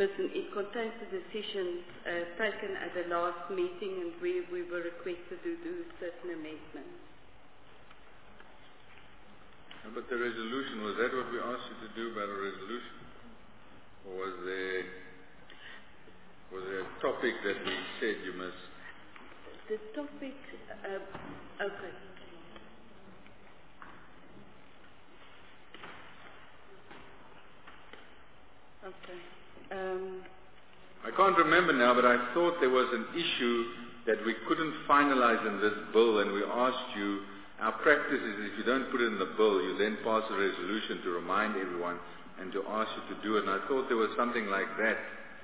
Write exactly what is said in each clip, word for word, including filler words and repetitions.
listen, it contains the decisions uh, taken at the last meeting, and we, we were requested to do certain amendments. But the resolution, was that what we asked you to do about a resolution? Or was there, was there a topic that we said you must... The topic, uh, okay. Okay. Um, I can't remember now, but I thought there was an issue that we couldn't finalize in this bill, and we asked you, our practice is if you don't put it in the bill, you then pass a resolution to remind everyone and to ask you to do it. And I thought there was something like that.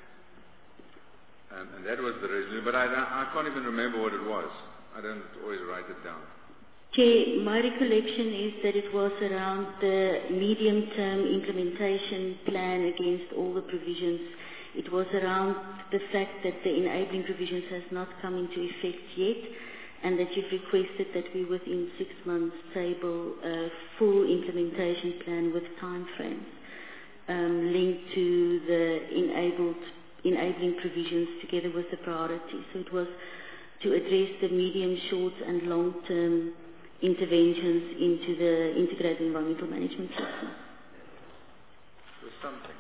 Um, and that was the resolution. But I, I can't even remember what it was. I don't always write it down. Chair, my recollection is that it was around the medium-term implementation plan against all the provisions. It was around the fact that the enabling provisions has not come into effect yet, and that you've requested that we within six months table a full implementation plan with timeframes um, linked to the enabled, enabling provisions together with the priority. So it was to address the medium, short and long-term interventions into the integrated environmental management system. There's something.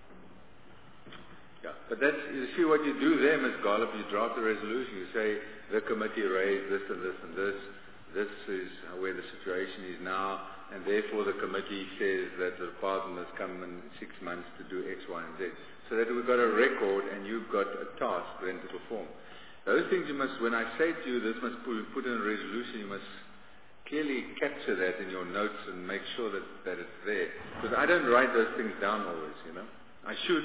Yeah, but that's, you see what you do there, Miz Garlop, you draft the resolution, you say the committee raised this and this and this, this is where the situation is now, and therefore the committee says that the department has come in six months to do X, Y, and Z. So that we've got a record and you've got a task then to perform. Those things you must, when I say to you this must be put in a resolution, you must clearly capture that in your notes and make sure that, that it's there. Because I don't write those things down always, you know. I should.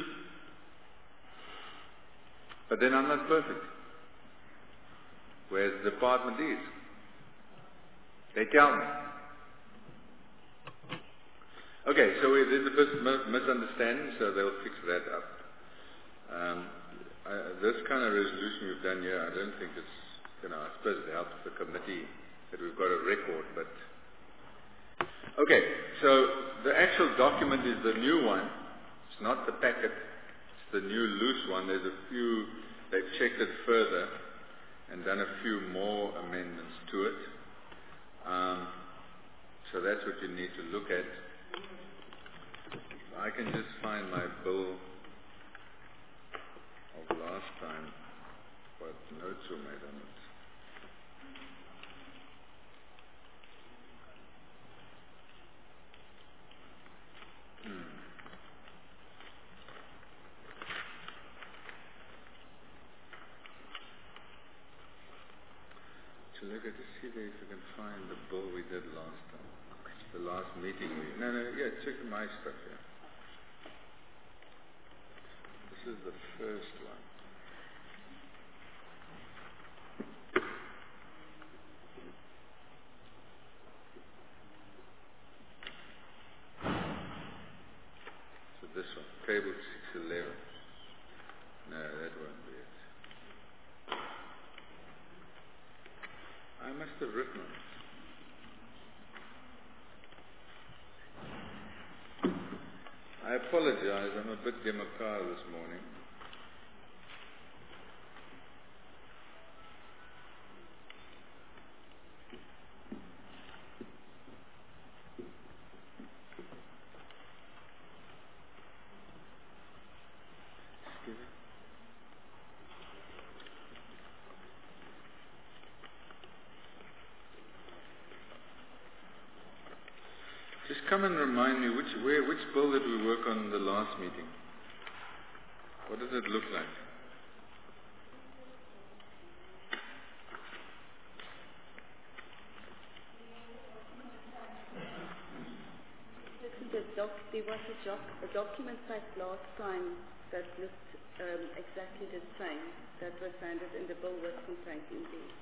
But then I'm not perfect. Whereas the department is. They tell me. Okay, so we, there's a mis- misunderstanding, so they'll fix that up. Um, I, this kind of resolution we've done here, I don't think it's, you know, I suppose it helps the committee that we've got a record, but... Okay, so the actual document is the new one. It's not the packet. It's the new loose one. There's a few, they've checked it further and done a few more amendments to it. Um, so that's what you need to look at. I can just find my bill of last time, what notes were made on it. Hmm. So look at to see there if you can find the bill we did last time. The last meeting we... No, no, yeah, check my stuff here. This is the first one. So this one, table six eleven. No, that won't be it. I must have written it. I apologize, I'm a bit gimmickar this morning. Just come and remind me, which where, which bill did we work on the last meeting? What does it look like? The doc, there was a, doc, a document type last time that looked um, exactly the same. That was handed and the bill was contained in there.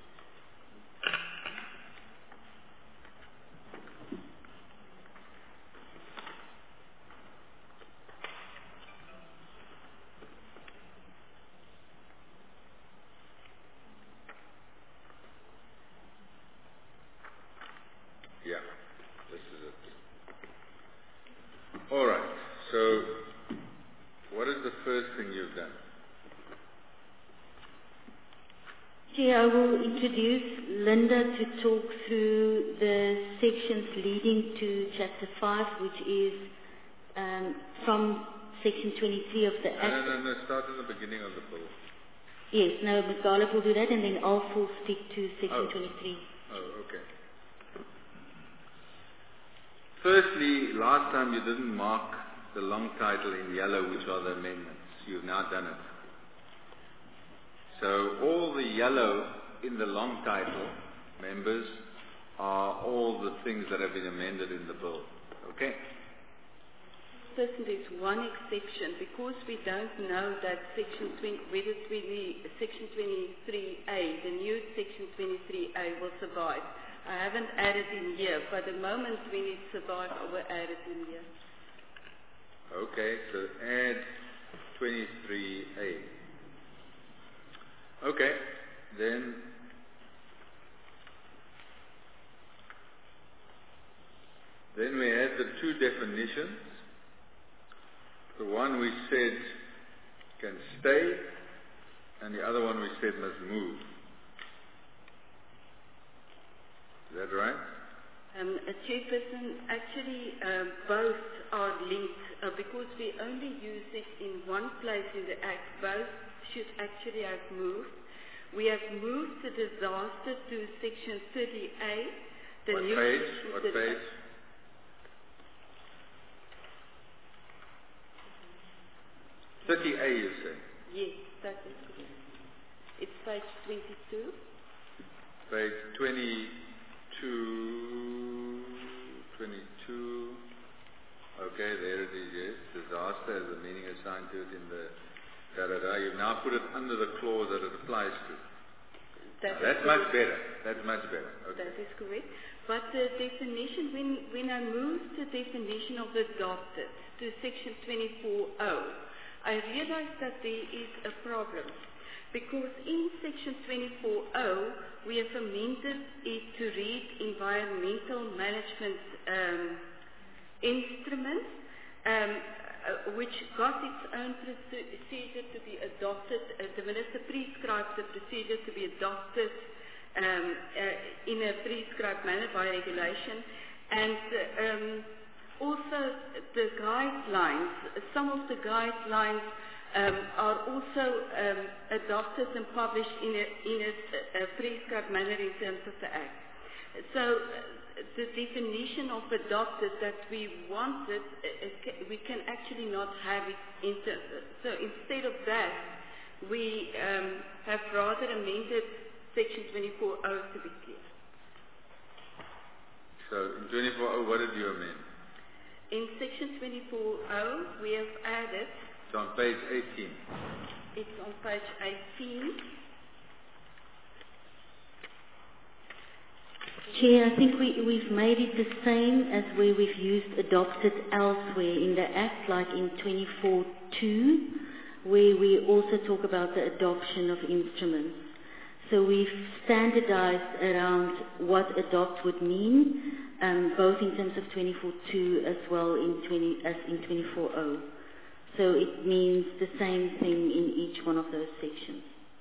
Yeah, this is it. All right, so what is the first we've done? Chair, I will introduce Linda to talk through the sections leading to Chapter five, which is um, from Section twenty-three of the No, Act. no, no, no, start at the beginning of the bill. Yes, no, Miz Garlick will do that, and then Alf will speak to Section Oh. twenty-three. Oh, okay. Firstly, last time you didn't mark the long title in yellow, which are the amendments. You've now done it. So all the yellow in the long title, members, are all the things that have been amended in the bill. Okay? Person, there's one exception because we don't know that section twenty, whether twenty, section twenty-three A, the new section twenty-three A will survive. I haven't added in here, but the moment when it survives, I will add it in here. Okay, so add twenty-three A. Okay, then then we add the two definitions. The one we said can stay, and the other one we said must move. Is that right? Um, a chairperson, actually uh, both are linked uh, because we only use it in one place in the Act. Both should actually have moved. We have moved the disaster to Section thirty A. The What new page? section What thirty A. page? thirty A, you say? Yes, that is correct. It's page twenty-two. Page twenty-two, twenty-two. Okay, there it is, yes. Disaster as the meaning assigned to it in the da-da-da. You've now put it under the clause that it applies to. That Now, that's is much correct. better. That's much better. Okay. That is correct. But the definition, when, when I moved the definition of adopted to Section twenty-four O, I realized that there is a problem. Because in Section twenty-four O, we have amended it to read environmental management um, instruments, um, uh, which got its own procedure to be adopted. Uh, the Minister prescribed the procedure to be adopted um, uh, in a prescribed manner by regulation. And uh, um, also the guidelines, some of the guidelines Um, are also um, adopted and published in a, in a, a prescribed manner in terms of the Act. So uh, the definition of adopted that we wanted, uh, we can actually not have it. Inter- so instead of that, we um, have rather amended Section twenty-four O to be clear. So in twenty-four O, what did you amend? In Section twenty-four O, we have added. It's on page eighteen. It's on page eighteen. Chair, I think we, we've made it the same as where we've used adopted elsewhere in the Act, like in twenty-four two, where we also talk about the adoption of instruments. So we've standardized around what adopt would mean, um, both in terms of twenty-four two as well in twenty, as in twenty-four O. So it means the same thing in each one of those sections.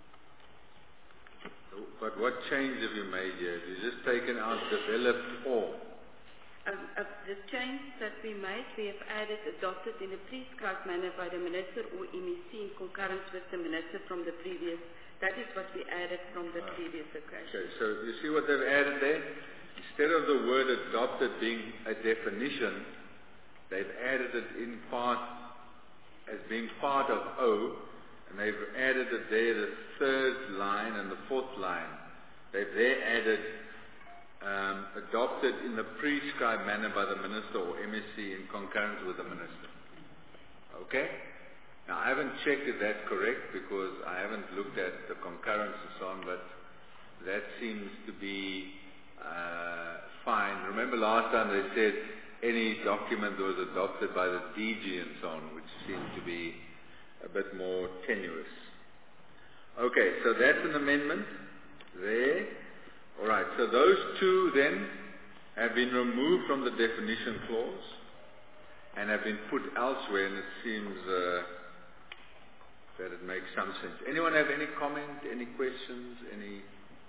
But what change have you made here? Have you just taken out developed or? Um, uh, the change that we made, we have added adopted in a prescribed manner by the Minister or M E C in concurrence with the Minister from the previous. That is what we added from the Ah. previous occasion. Okay, so you see what they've added there? Instead of the word adopted being a definition, they've added it in part as being part of O, and they've added it there, the third line and the fourth line. They've there added um, adopted in the prescribed manner by the Minister or M S C in concurrence with the Minister. Okay? Now, I haven't checked if that's correct because I haven't looked at the concurrence and so on, but that seems to be uh, fine. Remember last time they said any document that was adopted by the D G and so on, which seemed to be a bit more tenuous. Okay, so that's an amendment there. All right, so those two then have been removed from the definition clause and have been put elsewhere, and it seems uh, that it makes some sense. Anyone have any comment, any questions, any,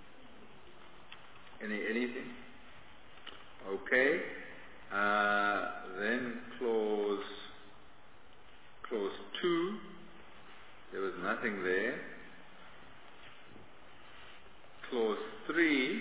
any anything? Okay. Uh, then clause, clause two, there was nothing there. Clause three,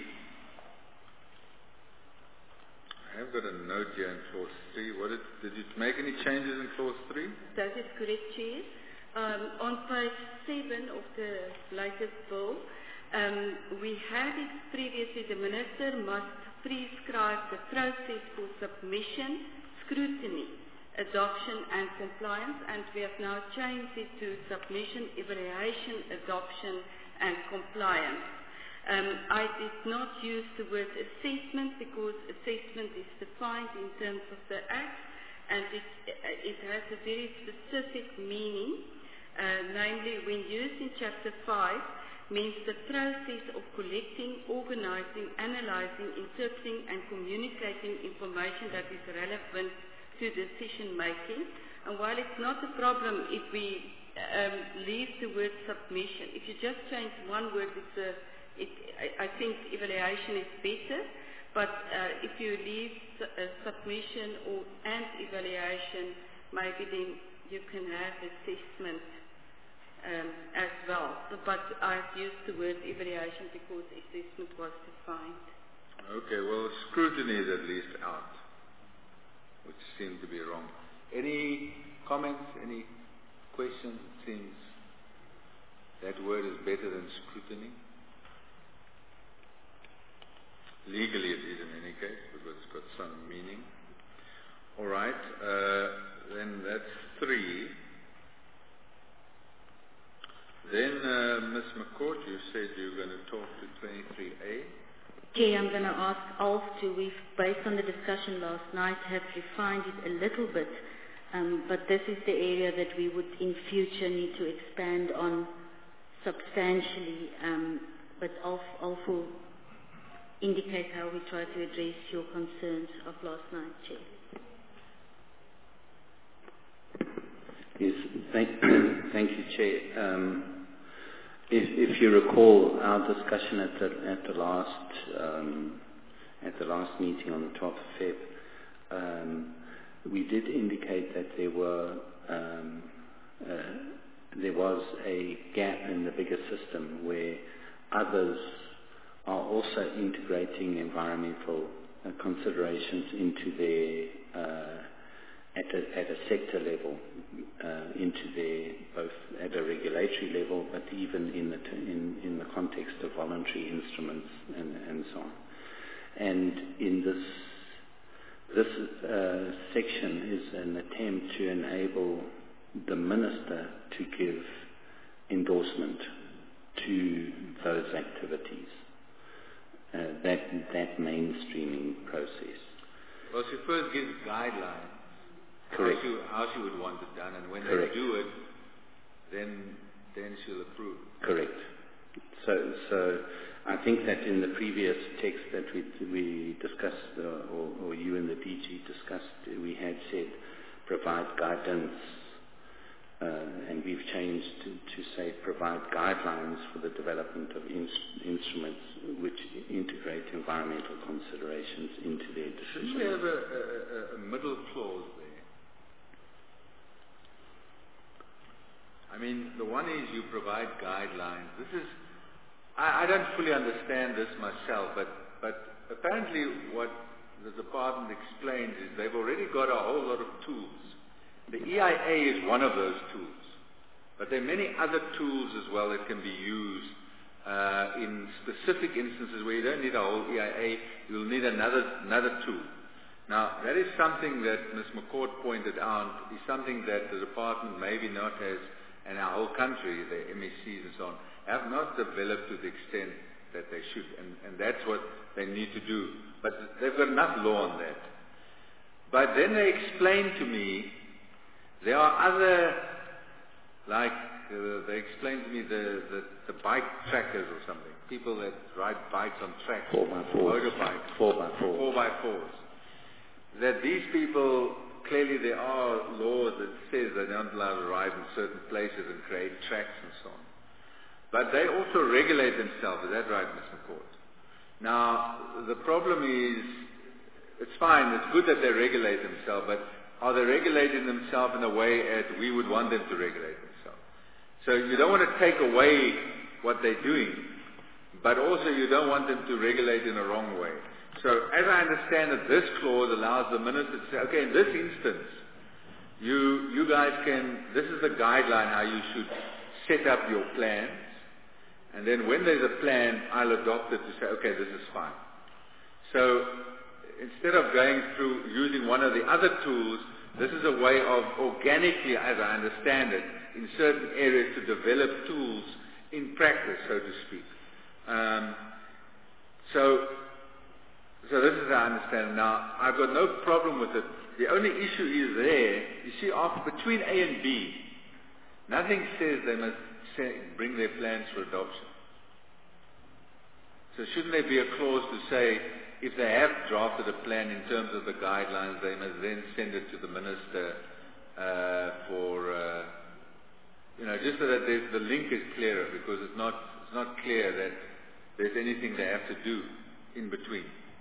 I have got a note here in clause three. What did, did you make any changes in clause three? That is correct, Chair. Um, on page seven of the latest bill, um, we had it previously, the Minister must prescribe the process for submission, scrutiny, adoption and compliance, and we have now changed it to submission, evaluation, adoption and compliance. Um, I did not use the word assessment because assessment is defined in terms of the Act, and it, it has a very specific meaning, uh, namely when used in Chapter five, means the process of collecting, organizing, analyzing, interpreting and communicating information that is relevant to decision making. And while it's not a problem if we um, leave the word submission, if you just change one word, it's a, it, I, I think evaluation is better, but uh, if you leave uh, submission or and evaluation, maybe then you can have assessment Um, as well, but I've used the word evaluation because assessment was defined. Okay, well, scrutiny is at least out, which seemed to be wrong. Any comments, any questions? It seems that word is better than scrutiny. Legally it is in any case, because it's got some meaning. All right, uh, then that's three. Then, uh, Miz McCourt, you said you were going to talk to twenty-three A. Chair, I'm going to ask Alf to, we've, based on the discussion last night, have refined it a little bit, um, but this is the area that we would in future need to expand on substantially, um, but Alf, Alf will indicate how we try to address your concerns of last night, Chair. Yes, thank, thank you, Chair. Um, If, if you recall our discussion at the at the last um, at the last meeting on the twelfth of February, um, we did indicate that there were um, uh, there was a gap in the bigger system where others are also integrating environmental uh, considerations into their uh, at a, at a sector level, uh, into their, both at a regulatory level, but even in the, t- in, in the context of voluntary instruments and, and so on. And in this, this uh, section is an attempt to enable the minister to give endorsement to those activities, uh, that, that mainstreaming process. Well, she first gives guidelines. Correct. How she, how she would want it done, and when Correct. they do it, then then she'll approve. Correct. So, so I think that in the previous text that we we discussed, uh, or, or you and the D G discussed, we had said provide guidance, uh, and we've changed to, to say provide guidelines for the development of in- instruments which integrate environmental considerations into their decision. Shouldn't we have a, a, a middle clause there? I mean, the one is you provide guidelines. This is, I, I don't fully understand this myself, but, but apparently what the department explains is they've already got a whole lot of tools. The E I A is one of those tools, but there are many other tools as well that can be used uh, in specific instances where you don't need a whole E I A, you'll need another, another tool. Now, that is something that Miz McCourt pointed out, is something that the department maybe not has, and our whole country, the M E Cs and so on, have not developed to the extent that they should, and, and that's what they need to do. But they've got enough law on that. But then they explain to me, there are other, like, uh, they explain to me the, the, the bike trackers or something, people that ride bikes on tracks, Four by fours. motorbikes, Four by fours. four by fours, that these people clearly there are laws that says they're not allowed to ride in certain places and create tracks and so on. But they also regulate themselves. Is that right, Mister McCourt? Now, the problem is, it's fine, it's good that they regulate themselves, but are they regulating themselves in a way as we would want them to regulate themselves? So you don't want to take away what they're doing, but also you don't want them to regulate in a wrong way. So as I understand it, this clause allows the minister to say, okay, in this instance, you, you guys can, this is the guideline how you should set up your plans, and then when there's a plan, I'll adopt it to say, okay, this is fine. So instead of going through using one of the other tools, this is a way of organically, as I understand it, in certain areas to develop tools in practice, so to speak. Um, so, so this is how I understand it. Now, I've got no problem with it. The only issue is there, you see, after, between A and B, nothing says they must say, bring their plans for adoption. So shouldn't there be a clause to say, if they have drafted a plan in terms of the guidelines, they must then send it to the minister uh, for, uh, you know, just so that there's, the link is clearer, because it's not, it's not clear that there's anything they have to do in between.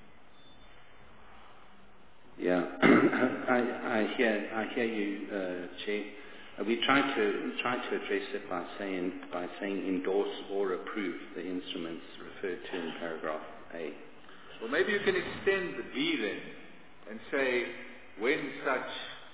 Yeah, I, I hear, I hear you, uh, Chair. Uh, we try to try to address it by saying by saying endorse or approve the instruments referred to in paragraph A. Well, maybe you can extend the B then and say when such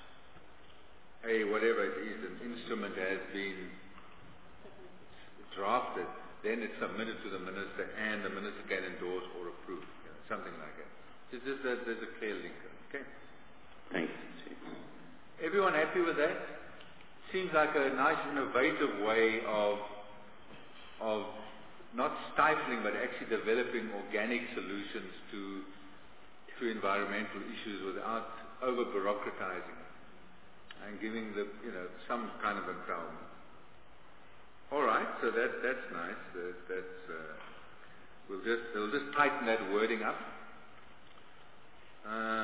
a whatever it is, an instrument has been drafted, then it's submitted to the minister, and the minister can endorse or approve, you know, something like that. It's just that there's a clear link. Okay. Thanks. Everyone happy with that? Seems like a nice, innovative way of of not stifling, but actually developing organic solutions to to environmental issues without over bureaucratizing it and giving the you know some kind of empowerment. All right, so that that's nice. That, that's uh, we'll just we'll just tighten that wording up. Uh,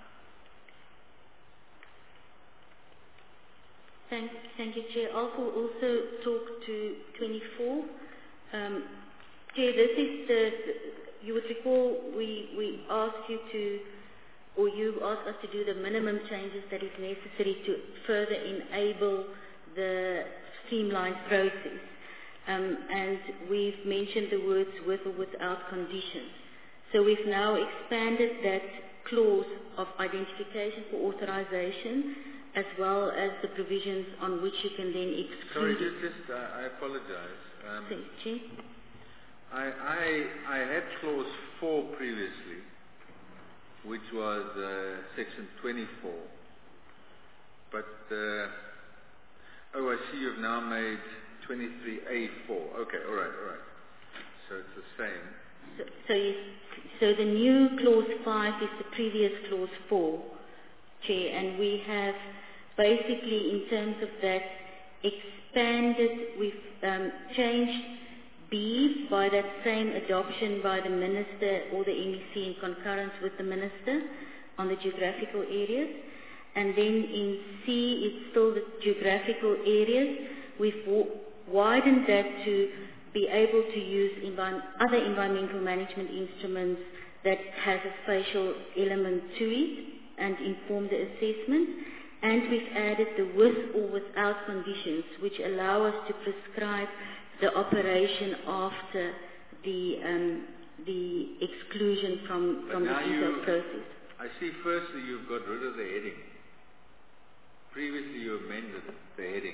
Thank, thank you, Chair. I will also talk to twenty-four. Um, Chair, this is the, you would recall we, we asked you to, or you asked us to do the minimum changes that is necessary to further enable the streamlined process. Um, and we've mentioned the words with or without conditions. So we've now expanded that clause of identification for authorization, as well as the provisions on which you can then exclude. Sorry, just, just uh, I apologize. Um, Thank you. I, I, I had clause four previously, which was uh, section twenty-four. But, uh, oh, I see you've now made twenty-three A four. Okay, all right, all right. So it's the same. So, so, you, so the new clause five is the previous clause four, Chair, and we have basically, in terms of that, expanded, we've um, changed B by that same adoption by the Minister or the M E C in concurrence with the Minister on the geographical areas. And then in C, it's still the geographical areas. We've w- widened that to be able to use envi- other environmental management instruments that has a spatial element to it and inform the assessment. And we've added the with or without conditions, which allow us to prescribe the operation after the um, the exclusion from, from the detailed process. I see firstly you've got rid of the heading. Previously you amended the heading.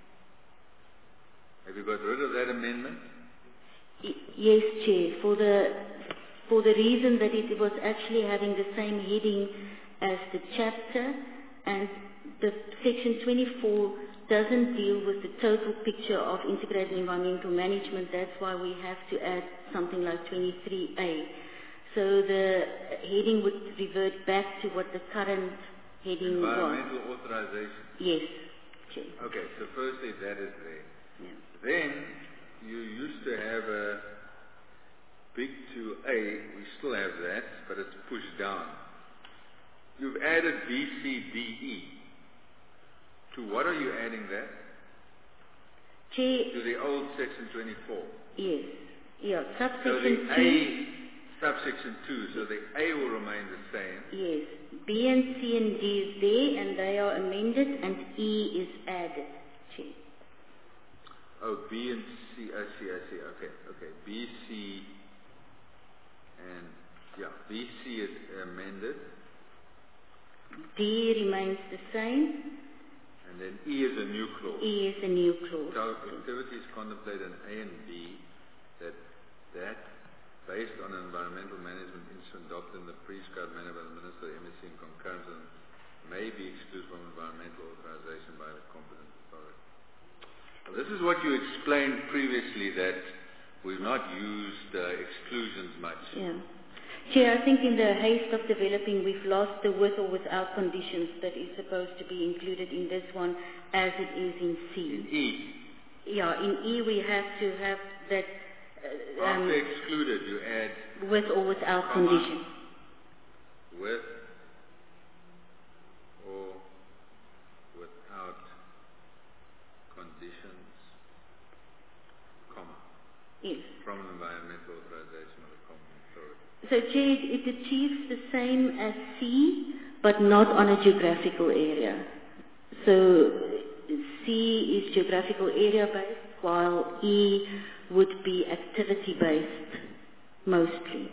Have you got rid of that amendment? Y- yes, Chair. For the for the reason that it was actually having the same heading as the chapter, and the section twenty-four doesn't deal with the total picture of integrated environmental management. That's why we have to add something like twenty-three A. So the heading would revert back to what the current heading Environmental was. authorization. Yes, Chair. Okay, so firstly that is there. Yeah. Then you used to have a big two A. We still have that, but it's pushed down. you've added B, C, D, E. To what are you adding that? Chair, To the old section twenty-four. yes. Yeah, So subsection the two. A, subsection two, so the A will remain the same. Yes. B and C and D is there and they are amended and E is added. Chair. Oh, B and C, I see, I see, okay, okay. B, C, and, yeah, B, C is amended. D remains the same. And then E is a new clause. E is a new clause. So activities contemplated in A and B, that that based on an environmental management instrument adopted in the prescribed manner by the Minister of the M S C in concurrence and may be excluded from environmental authorization by the competent authority. Well, this is what you explained previously, that we've not used uh, exclusions much. Yeah. Chair, I think in the haste of developing, we've lost the with or without conditions that is supposed to be included in this one as it is in C. In E. Yeah, in E we have to have that uh, um, After excluded, you add with or without comma, condition. with or without conditions, comma, Yes. from an environmental authorization of the common authority. So, Chair, it achieves the same as C, but not on a geographical area. So, C is geographical area based, while E would be activity based, mostly.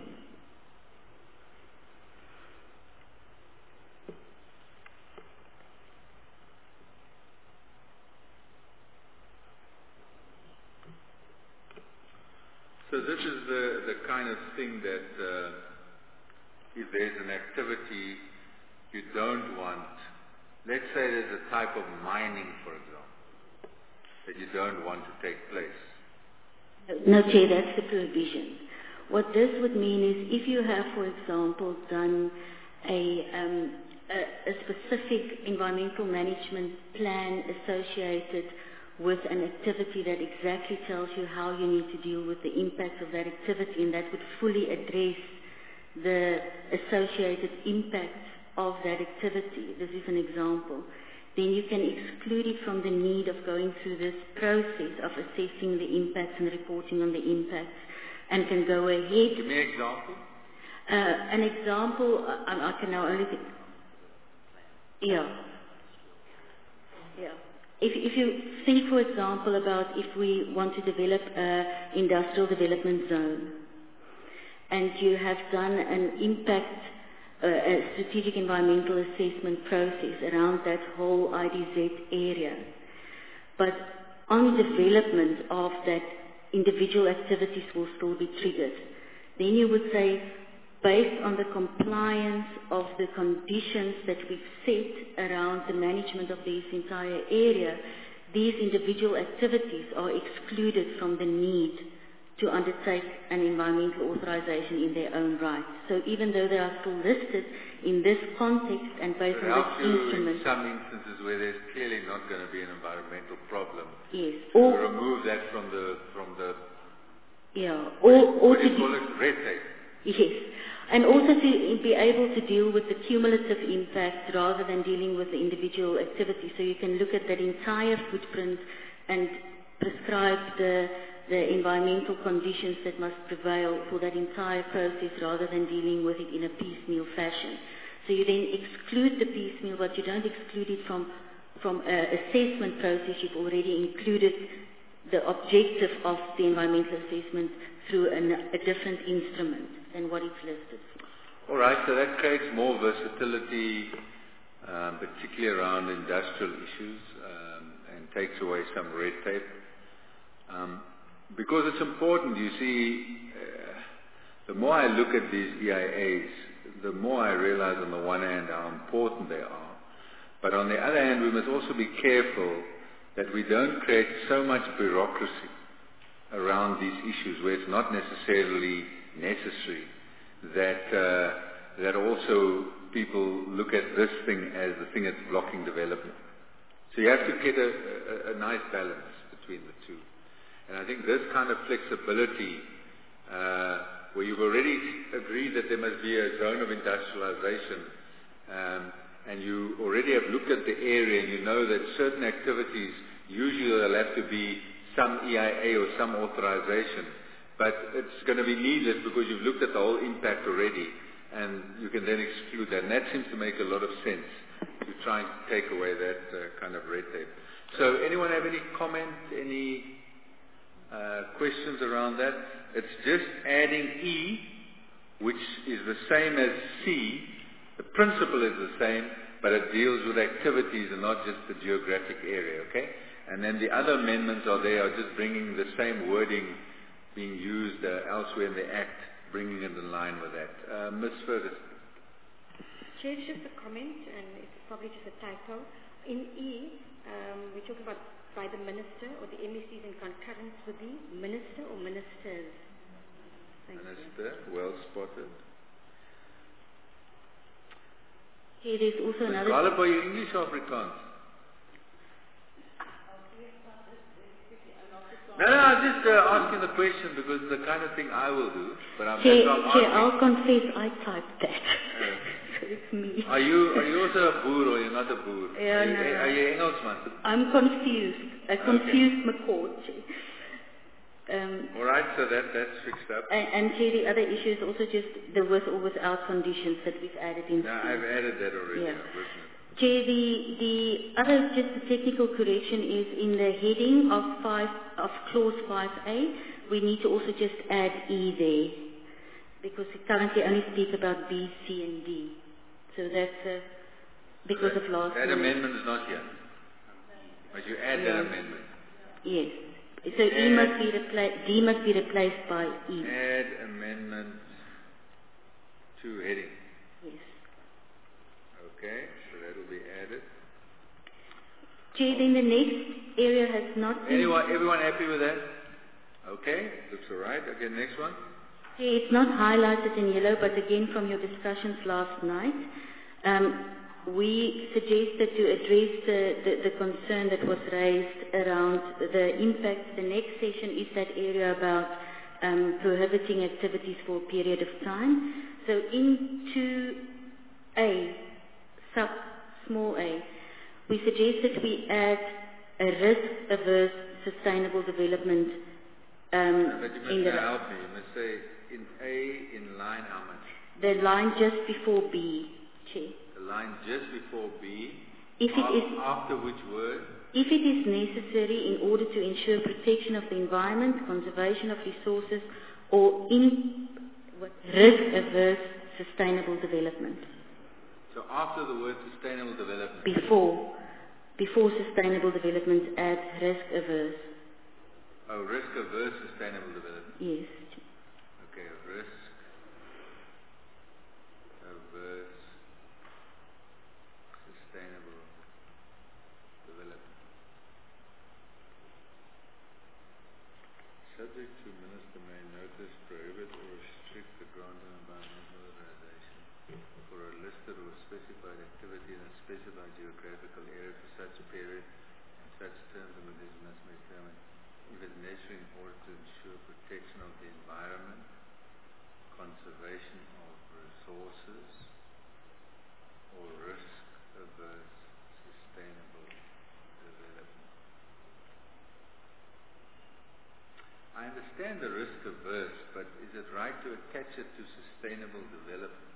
So this is the, the kind of thing that uh, if there's an activity you don't want, let's say there's a type of mining, for example, that you don't want to take place. No, Chair, that's the provision. What this would mean is if you have, for example, done a, um, a, a specific environmental management plan associated with an activity that exactly tells you how you need to deal with the impacts of that activity, and that would fully address the associated impacts of that activity. This is an example. Then you can exclude it from the need of going through this process of assessing the impacts and reporting on the impacts, and can go ahead. Give me an example. Uh, an example, I, I can now only think. Yeah. Yeah. If, if you think, for example, about if we want to develop an industrial development zone, and you have done an impact, uh, a strategic environmental assessment process around that whole I D Z area, but on development of that, individual activities will still be triggered, then you would say, based on the compliance of the conditions that we've set around the management of this entire area, these individual activities are excluded from the need to undertake an environmental authorization in their own right. So even though they are still listed in this context and based It on helps this you instrument, in some instances where there's clearly not going to be an environmental problem. yes, To or remove that from the from the yeah, or, or what do to you call it, red tape. Yes, and also to be able to deal with the cumulative impact rather than dealing with the individual activity. So you can look at that entire footprint and prescribe the, the environmental conditions that must prevail for that entire process rather than dealing with it in a piecemeal fashion. So you then exclude the piecemeal, but you don't exclude it from, from an assessment process. You've already included the objective of the environmental assessment through an, a different instrument than what it's listed for. All right, so that creates more versatility, um, particularly around industrial issues, um, and takes away some red tape. Um, because it's important, you see, uh, the more I look at these E I As, the more I realize on the one hand how important they are. But on the other hand, we must also be careful that we don't create so much bureaucracy around these issues where it's not necessarily necessary, that uh, that also people look at this thing as the thing that's blocking development. So you have to get a, a, a nice balance between the two. And I think this kind of flexibility, uh, where you've already agreed that there must be a zone of industrialization, um, and you already have looked at the area and you know that certain activities, usually there'll have to be some E I A or some authorization, but it's going to be needless because you've looked at the whole impact already, and you can then exclude that. And that seems to make a lot of sense to try and take away that uh, kind of red tape. So anyone have any comment, any uh, questions around that? It's just adding E, which is the same as C. The principle is the same, but it deals with activities and not just the geographic area, okay? And then the other amendments are there, are just bringing the same wording being used uh, elsewhere in the Act, bringing it in line with that. Uh, Miz Ferguson. Chair, it's just a comment, and it's probably just a typo. In E, um, we're talking about by the minister or the M E Cs in concurrence with the minister or ministers. Thank Minister, you. Well spotted. Here there's also another... Gallup, are you English or Afrikaans? No, no, I'm just uh, asking the question because it's the kind of thing I will do. But I'm, Chair, I'm Chair, I'll confess I typed that. Uh, so it's me. Are you are you also a boer or you're not a boer? Yeah, are, you, no. are you Engelsman? I'm confused. I confused okay. McCord. Um, All right, so that that's fixed up. And, and Chair, the other issue is also just the with or without conditions that we've added in. No, I've added that already. Yeah. Chair, the, the other just a technical correction is in the heading of five of clause five A, we need to also just add E there, because we currently only speak about B, C, and D. So that's uh, because so that, of last. That week. Amendment is not here, but you add yeah. that amendment. Yes. So add, E must be replaced. D must be replaced by E. Add amendment to heading. Yes. Okay. That will be added. Chair, then the next area has not been... Anyone, everyone happy with that? Okay, looks all right. Okay, next one. Chair, it's not highlighted in yellow, but again from your discussions last night, um, we suggested to address the, the, the concern that was raised around the impact. The next session is that area about um, prohibiting activities for a period of time. So in two A, sub small a, we suggested we add a risk-averse sustainable development. Um, no, but you must in the help me. You must say in A, in line how much? The line just before B, Chair. The line just before B. If it after, is after which word? If it is necessary in order to ensure protection of the environment, conservation of resources, or in risk-averse sustainable development. So after the word sustainable development? Before. Before sustainable development, add risk-averse. Oh, risk-averse sustainable development. Yes. Okay, risk-averse sustainable development. Subject to minister may notice, prohibit or restrict the grant of environmental authorization for a listed or specified activity in a specified geographical area for such a period and such terms and conditions as may determine if it's necessary in order to ensure protection of the environment, conservation of resources, or risk-averse sustainable development. I understand the risk-averse, but is it right to attach it to sustainable development?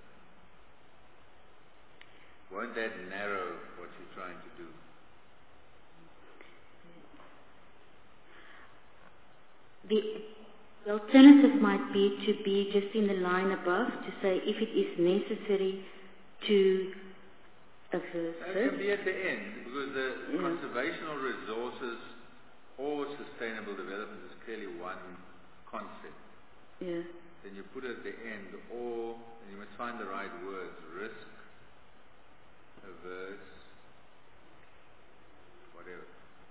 Won't that narrow what you're trying to do? The, the alternative might be to be just in the line above to say if it is necessary to averse. It can be at the end because the yeah. conservation of resources or sustainable development is clearly one concept. Yeah. Then you put it at the end or, and you must find the right words, risk, averse, whatever.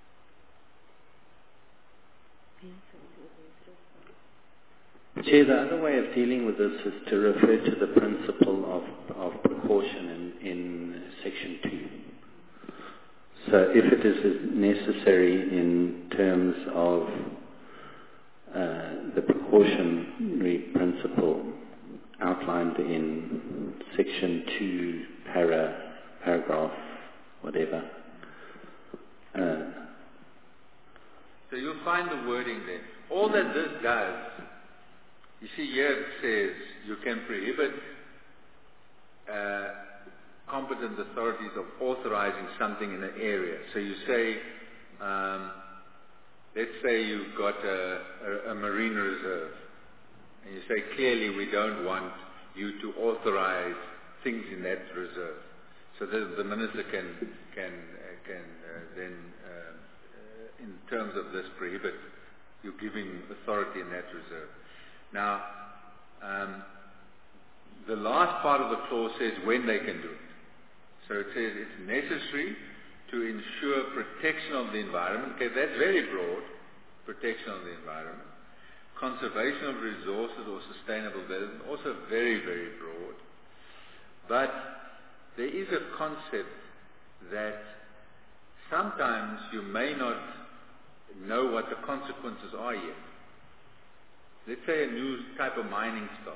Chair, the other way of dealing with this is to refer to the principle of, of precaution in, in section two. So if it is necessary in terms of uh, the precautionary principle, outlined in section two, para, paragraph, whatever. Uh, so you'll find the wording there. All that this does, you see here it says you can prohibit uh, competent authorities of authorizing something in an area. So you say, um, let's say you've got a, a, a marine reserve, and you say clearly we don't want you to authorize things in that reserve. So the, the minister can can uh, can uh, then, uh, uh, in terms of this, prohibit you giving authority in that reserve. Now, um, the last part of the clause says when they can do it. So it says it's necessary to ensure protection of the environment. Okay, that's very broad, protection of the environment. Conservation of resources or sustainable development, also very, very broad. But there is a concept that sometimes you may not know what the consequences are yet. Let's say a new type of mining starts.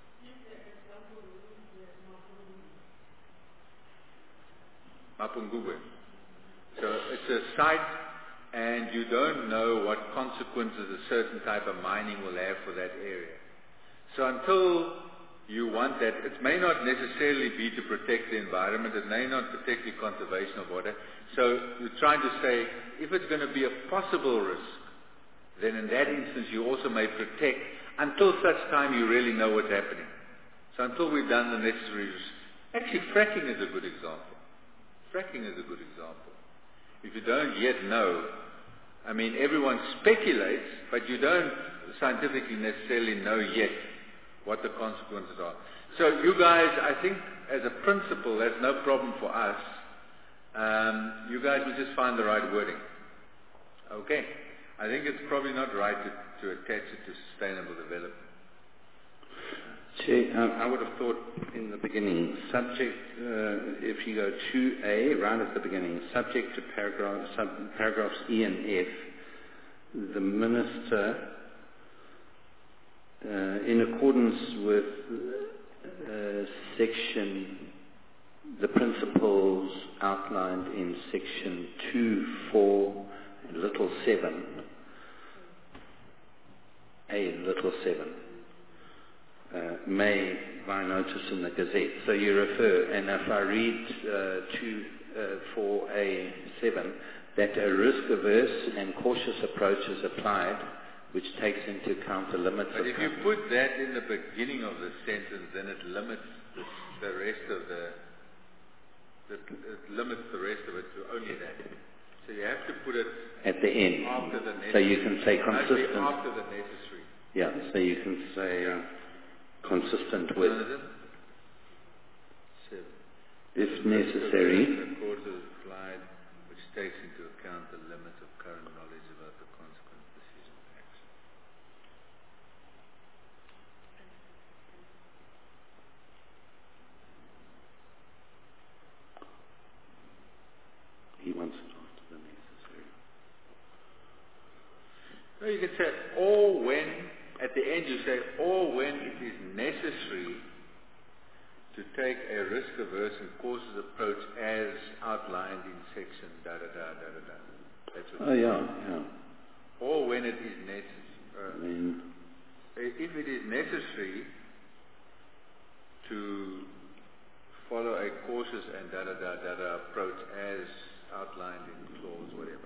Mapungubwe. So it's a site and you don't know what consequences a certain type of mining will have for that area. So until you want that, it may not necessarily be to protect the environment, it may not protect the conservation of water. So you're trying to say, if it's going to be a possible risk, then in that instance you also may protect until such time you really know what's happening. So until we've done the necessary risk. Actually, fracking is a good example. Fracking is a good example. If you don't yet know, I mean, everyone speculates, but you don't scientifically necessarily know yet what the consequences are. So you guys, I think, as a principle, that's no problem for us. Um, you guys will just find the right wording. Okay. I think it's probably not right to, to attach it to sustainable development. Chair, um, I would have thought in the beginning, subject, uh, if you go to A, right at the beginning, subject to paragraph, sub, paragraphs E and F, the Minister, uh, in accordance with uh, section, the principles outlined in section two, four, and little seven, A, little seven, Uh, may by notice in the Gazette. So you refer, and if I read uh, two, uh, four A seven, that a risk-averse and cautious approach is applied, which takes into account the limits but of... if you put that in the beginning of the sentence, then it limits the, the rest of the, the... It limits the rest of it to only that. So you have to put it... At the end. After the necessary. So you can say consistent... after the necessary. Yeah, so you can say... Uh, consistent with, if necessary, the course is applied, which takes into account the limits of current knowledge about the consequent decision of action. He wants it after the necessary. No, you can say, or when. At the end you say, or when it is necessary to take a risk-averse and cautious approach as outlined in section da-da-da-da-da-da. That's what oh, yeah, yeah. Or when it is necessary. Uh, I mean, if it is necessary to follow a cautious and da-da-da-da-da approach as outlined in clause whatever.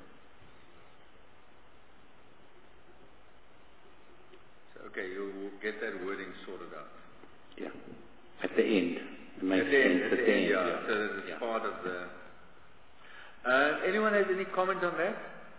Okay, you'll get that wording sorted out. Yeah. At the end. It makes at the end, sense. at the end, yeah. yeah. So that it's yeah. part of the... Uh, anyone has any comment on that?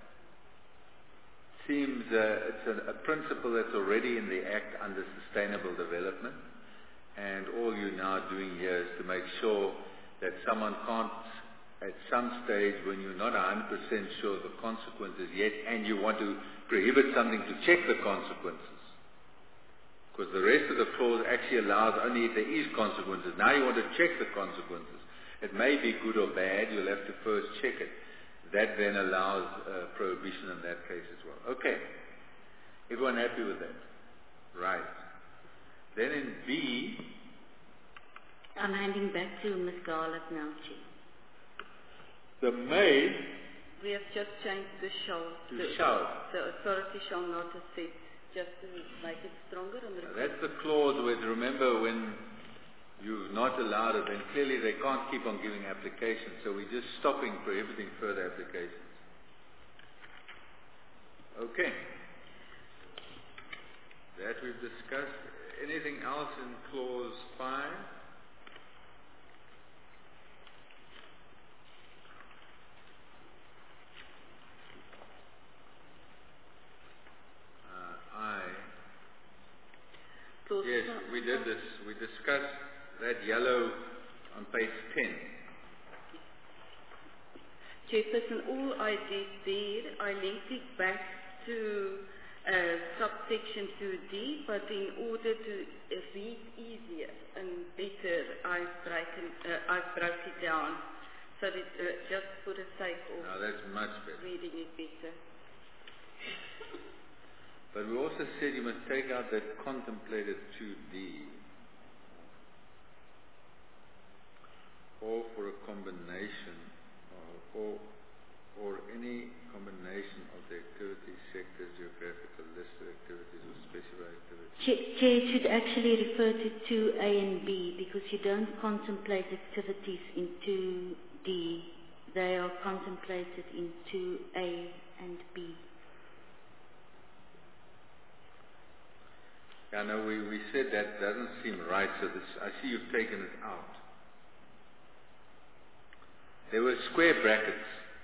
Seems uh, it's a, a principle that's already in the Act under sustainable development. And all you're now doing here is to make sure that someone can't, at some stage when you're not one hundred percent sure of the consequences yet, and you want to prohibit something to check the consequences. Because the rest of the clause actually allows only if there is consequences. Now you want to check the consequences. It may be good or bad. You'll have to first check it. That then allows uh, prohibition in that case as well. Okay. Everyone happy with that? Right. Then in B, I'm handing back to Miz Garlick now, Chair. the may We have just changed the shall. to the, shall. The authority shall not assist, just to make it stronger. On the Now, that's the clause where, remember, when you've not allowed it, then clearly they can't keep on giving applications. So we're just stopping, prohibiting further applications. Okay. That we've discussed. Anything else in clause five? Uh, I. Clause Yes, five. we did this. We discussed that yellow on page ten. Chairperson, all I did there, I linked it back to uh, subsection two D, but in order to uh, read easier and better, I've, broken, uh, I've broke it down. So that, uh, just for the sake of Now that's much better. reading it better. But we also said you must take out that contemplated two D. Or for a combination, or, or, or any combination of the activity sectors, geographical listed activities or specified activities. Chair, Chair, it should actually refer to two A and B because you don't contemplate activities in two D. They are contemplated in two A and B. Yeah, no, we, we said that doesn't seem right, so this, I see you've taken it out. There were square brackets.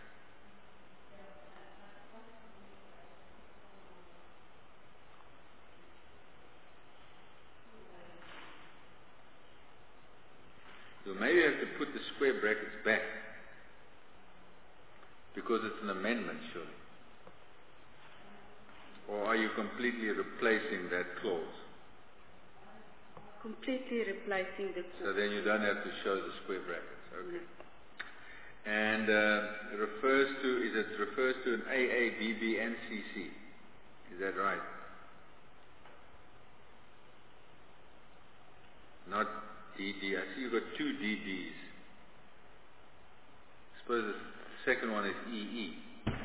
So maybe you have to put the square brackets back because it's an amendment, surely. Or are you completely replacing that clause? Completely replacing the So then you don't have to show the square brackets. Okay. No. And uh, it refers to, is it refers to an A A, B B, and C C? Is that right? Not D D. I see you've got two D Ds. Suppose the second one is E E.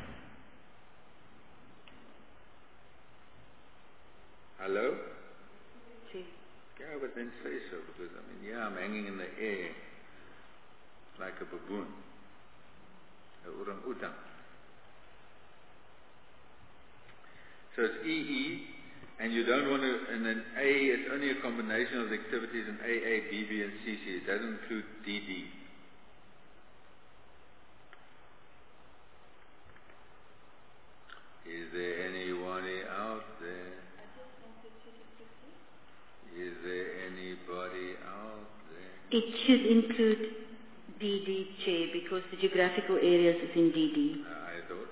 Hello? See. Yeah, but then say so, because I mean, yeah, I'm hanging in the air like a baboon. Orang-utan. So it's E E, and you don't want to, and then A is only a combination of the activities in A A, B B, and C C. It doesn't include D D. Is there anybody out there? Is there anybody out there? It should include D D, Chair, because the geographical areas is in D D. Uh, I thought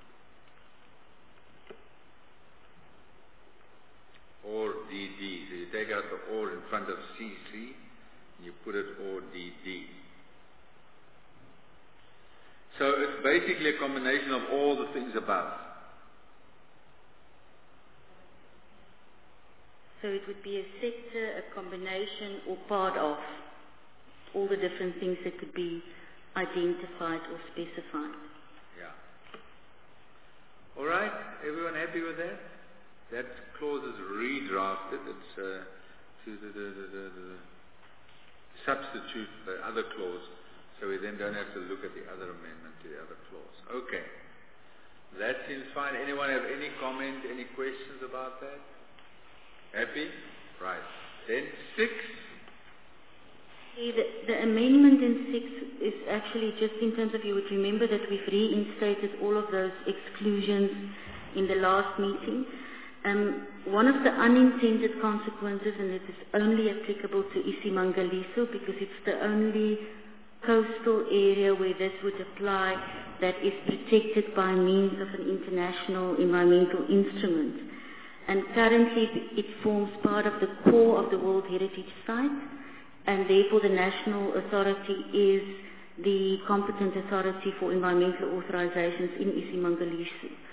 so. Or D D. So you take out the or in front of C C, and you put it or D D. So it's basically a combination of all the things above. So it would be a sector, a combination, or part of all the different things that could be identified or specified. Yeah. All right. Everyone happy with that? That clause is redrafted. It's uh, to the, the, the, the, the substitute the other clause, so we then don't have to look at the other amendment to the other clause. Okay. That seems fine. Anyone have any comment, any questions about that? Happy? Right. Then six. The, the amendment in six is actually just in terms of, you would remember that we've reinstated all of those exclusions in the last meeting. Um, one of the unintended consequences, and it is only applicable to Isimangaliso because it's the only coastal area where this would apply that is protected by means of an international environmental instrument. And currently it forms part of the core of the World Heritage Site, and therefore the national authority is the competent authority for environmental authorizations in Isimangaliso.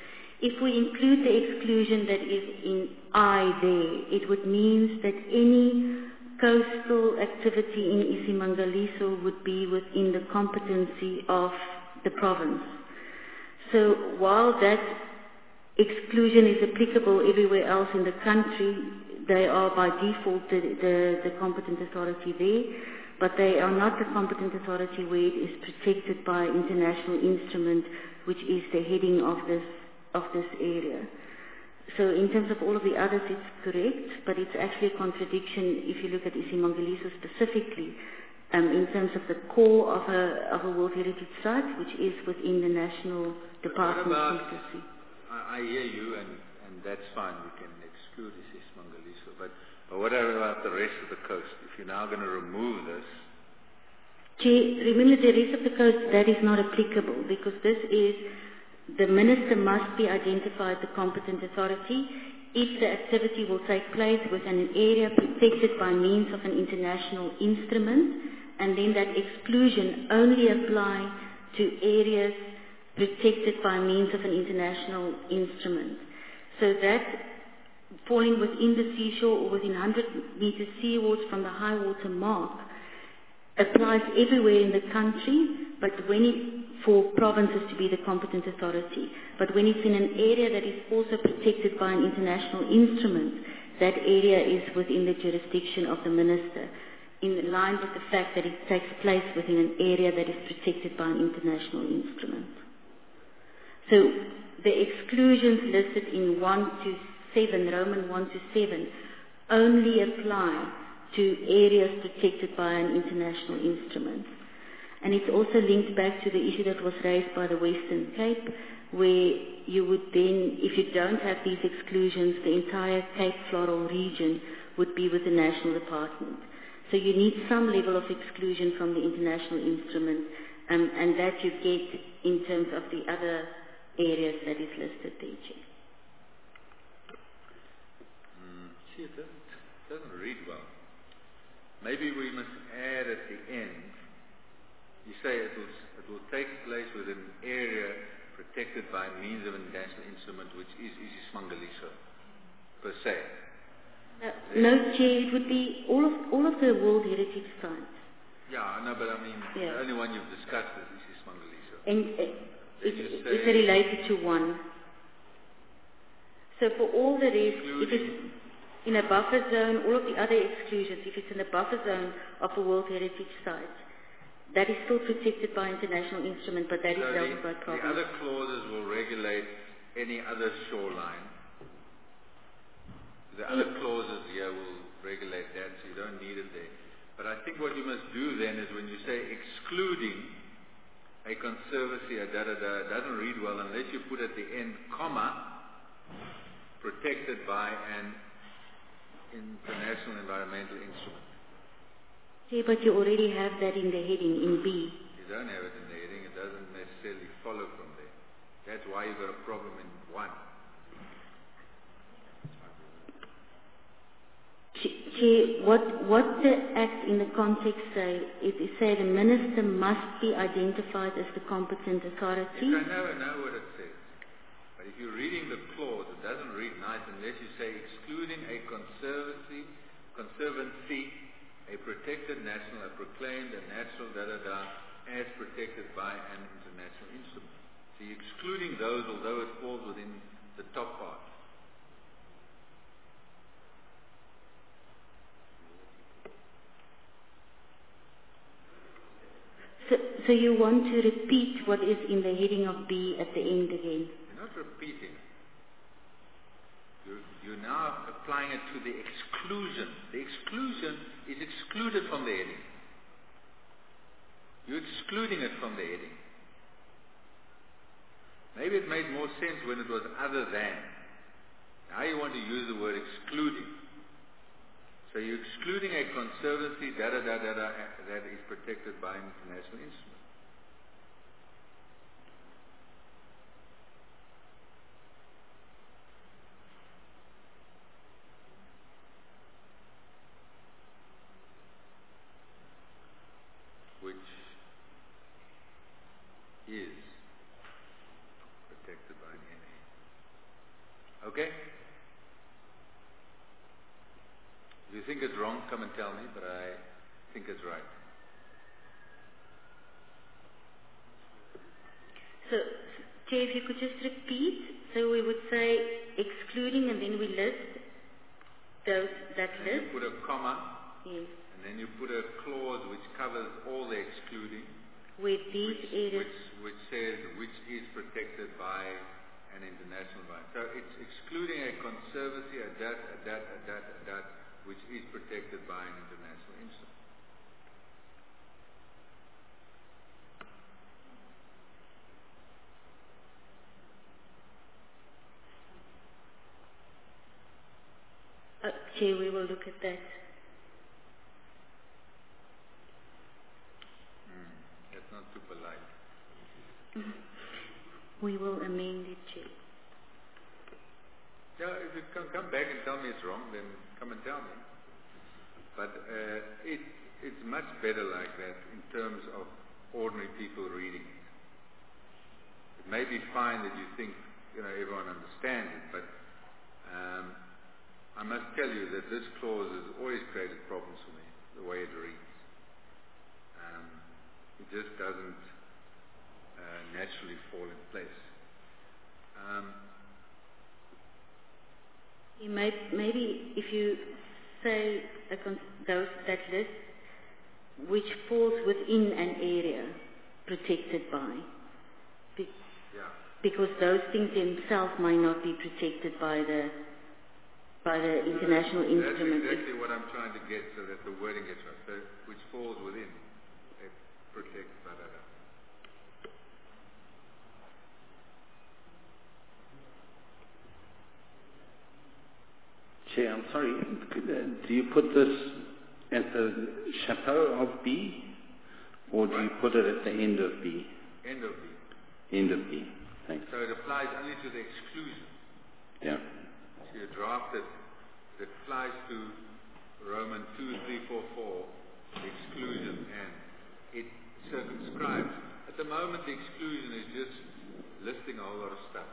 if we include the exclusion that is in I there, it would mean that any coastal activity in Isimangaliso would be within the competency of the province. So while that exclusion is applicable everywhere else in the country, they are by default the, the, the competent authority there, but they are not the competent authority where it is protected by international instrument, which is the heading of this of this area. So in terms of all of the others, it's correct, but it's actually a contradiction if you look at Isimangaliso specifically, um, in terms of the core of a, of a World Heritage Site, which is within the National Department of Justice. I, I hear you, and, and that's fine, we can exclude Isimangaliso, but, but what about the rest of the coast? If you're now going to remove this, Chair, remember the rest of the coast, that is not applicable, because this is the minister must be identified the competent authority if the activity will take place within an area protected by means of an international instrument, and then that exclusion only apply to areas protected by means of an international instrument. So that falling within the seashore or within one hundred meters seawards from the high water mark applies everywhere in the country, but when it for provinces to be the competent authority. But when it's in an area that is also protected by an international instrument, that area is within the jurisdiction of the minister, in line with the fact that it takes place within an area that is protected by an international instrument. So the exclusions listed in one to seven, Roman one to seven, only apply to areas protected by an international instrument. And it's also linked back to the issue that was raised by the Western Cape, where you would then, if you don't have these exclusions, the entire Cape Floral region would be with the National Department. So you need some level of exclusion from the international instrument, um, and that you get in terms of the other areas that is listed there, Chair. Mm, see, it doesn't, it doesn't read well. Maybe we must add at the end, you say it will, it will take place within an area protected by means of a national instrument, which is Isimangaliso, per se. Uh, no, Chair, it would be all of, all of the World Heritage Sites. Yeah, I know, but I mean, Yeah. the only one you've discussed is Isimangaliso. And uh, it, it's related to one. So for all the rest, if it's in a buffer zone, all of the other exclusions, if it's in a buffer zone of a World Heritage Site, that is still protected by international instrument, but that is so dealt the, with by province. the other clauses will regulate any other shoreline. The other clauses here will regulate that, so you don't need it there. But I think what you must do then is when you say excluding a conservancy, a da-da-da, it doesn't read well unless you put at the end, comma, protected by an international environmental instrument. Yeah, but you already have that in the heading, in B. You don't have it in the heading, it doesn't necessarily follow from there. That's why you've got a problem in one. Chair, what, what the Act in the context say, it is say the minister must be identified as the competent authority. Yes, I know, I know what it says. But if you're reading the clause, it doesn't read nice unless you say excluding a conservancy, conservancy, a protected national, a proclaimed a natural da-da-da, as protected by an international instrument. So you're excluding those, although it falls within the top part. So, so you want to repeat what is in the heading of B at the end again? You're not repeating it. You're, you're now applying it to the exclusion. The exclusion is excluded from the heading. You're excluding it from the heading. Maybe it made more sense when it was other than. Now you want to use the word excluding. So you're excluding a conservancy, da-da-da-da-da, that is protected by an international instrument. Which is protected by an N A. you think it's wrong, come and tell me, but I think it's right. So, Chair, if you could just repeat, so we would say excluding and then we list those, that And list. you put a comma, Yes. and then you put a clause which covers all the excluding, Where these which, areas, which, which says which is protected by an international environment. So it's excluding a conservancy, a dat, a dat, a dat, a dat, which is protected by an international instrument. uh, Chair, we will look at that. Mm, that's not too polite. We will amend it, Chair. Yeah, if you come, come back and tell me it's wrong, then come and tell me. But uh, it, it's much better like that in terms of ordinary people reading it. It may be fine that you think, you know, everyone understands it, but um, I must tell you that this clause has always created problems for me, the way it reads. Um, it just doesn't uh, naturally fall in place. Um, You may, maybe if you say a con- those, that list, which falls within an area protected by, Be- yeah. because those things themselves might not be protected by the by the international That's instrument. exactly what I'm trying to get, so that the wording gets right. So, which falls within a protect, blah, blah, blah. Chair, I'm sorry, uh, do you put this at the chapeau of B, or do you put it at the end of B? End of B. End of B, thanks. So it applies only to the exclusion. Yeah. So you draft it, it applies to Roman two, three, four, four, the exclusion, and it circumscribes. At the moment, the exclusion is just listing a whole lot of stuff.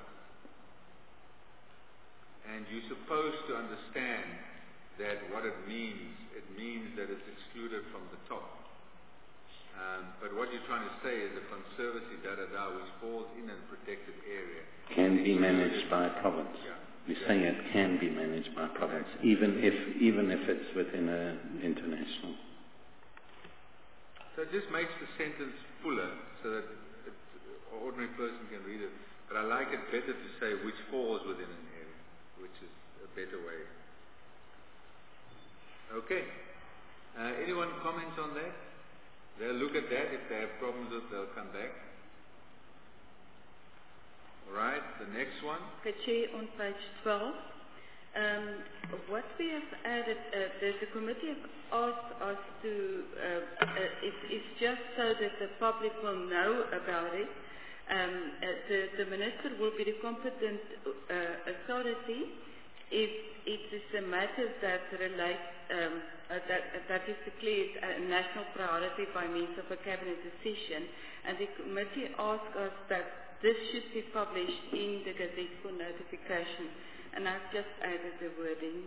And you're supposed to understand that what it means, it means that it's excluded from the top. Um, but what you're trying to say is a conservancy, da-da-da, which falls in a protected area. Can be managed by province. Yeah. We're saying it can be managed by province, even if even if it's within an international. So it just makes the sentence fuller so that it, an ordinary person can read it. But I like it better to say which falls within an area, which is a better way. Okay. Uh, anyone comments on that? They'll look at that. If they have problems with it, they'll come back. All right, the next one. Okay, Chair, on page twelve, um, what we have added, uh, the, the committee have asked us to, uh, uh, it, it's just so that the public will know about it. Um, uh, the, the minister will be the competent uh, authority if it is a matter that relates, um, uh, that, that is declared a national priority by means of a cabinet decision. And the committee asked us that this should be published in the Gazette for notification, and I've just added the wording.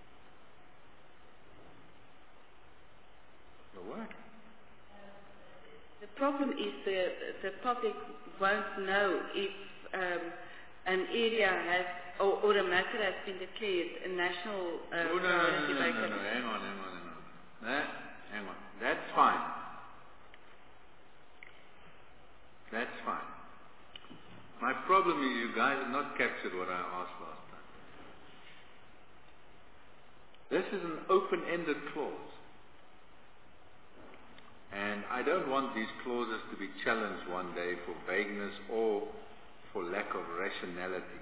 The what? The problem is the, the public won't know if um, an area has, or, or a matter has been declared a national uh, oh, no, no, no, priority no, by no, no, no, cabinet. hang on, hang on, hang on. That, hang on. That's fine. That's fine. My problem is you guys have not captured what I asked last time. This is an open-ended clause. And I don't want these clauses to be challenged one day for vagueness or for lack of rationality.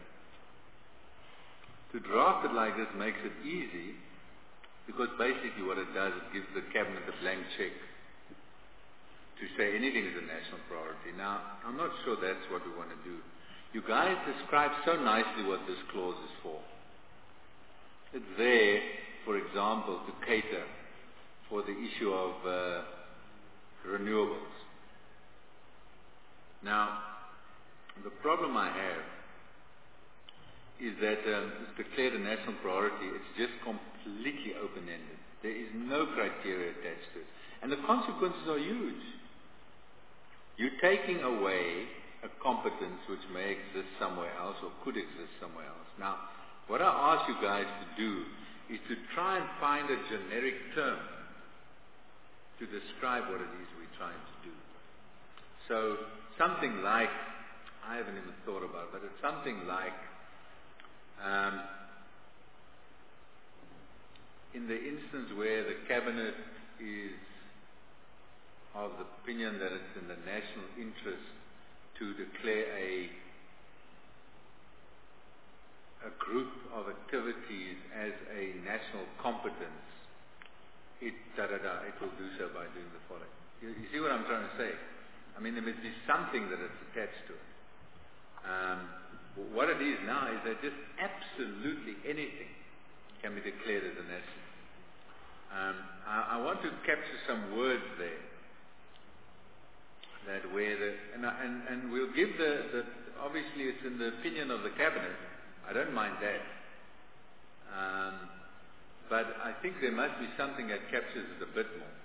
To draft it like this makes it easy because basically what it does, it gives the cabinet a blank check to say anything is a national priority. Now, I'm not sure that's what we want to do. You guys describe so nicely what this clause is for. It's there, for example, to cater for the issue of uh, renewables. Now, the problem I have is that um, it's declared a national priority. It's just completely open-ended. consequences are huge. You're taking away a competence which may exist somewhere else or could exist somewhere else. Now, what I ask you guys to do is to try and find a generic term to describe what it is we're trying to do. So, something like, I haven't even thought about it, but it's something like, um, in the instance where the cabinet is of the opinion that it's in the national interest to declare a a group of activities as a national competence, it da da da, it will do so by doing the following. You, you see what I'm trying to say? I mean, there must be something that it's attached to it. Um, what it is now is that just absolutely anything can be declared as a national. Um, I, I want to capture some words there. That where the and, and and we'll give the, the obviously it's in the opinion of the cabinet. I don't mind that, um, but I think there must be something that captures it a bit more.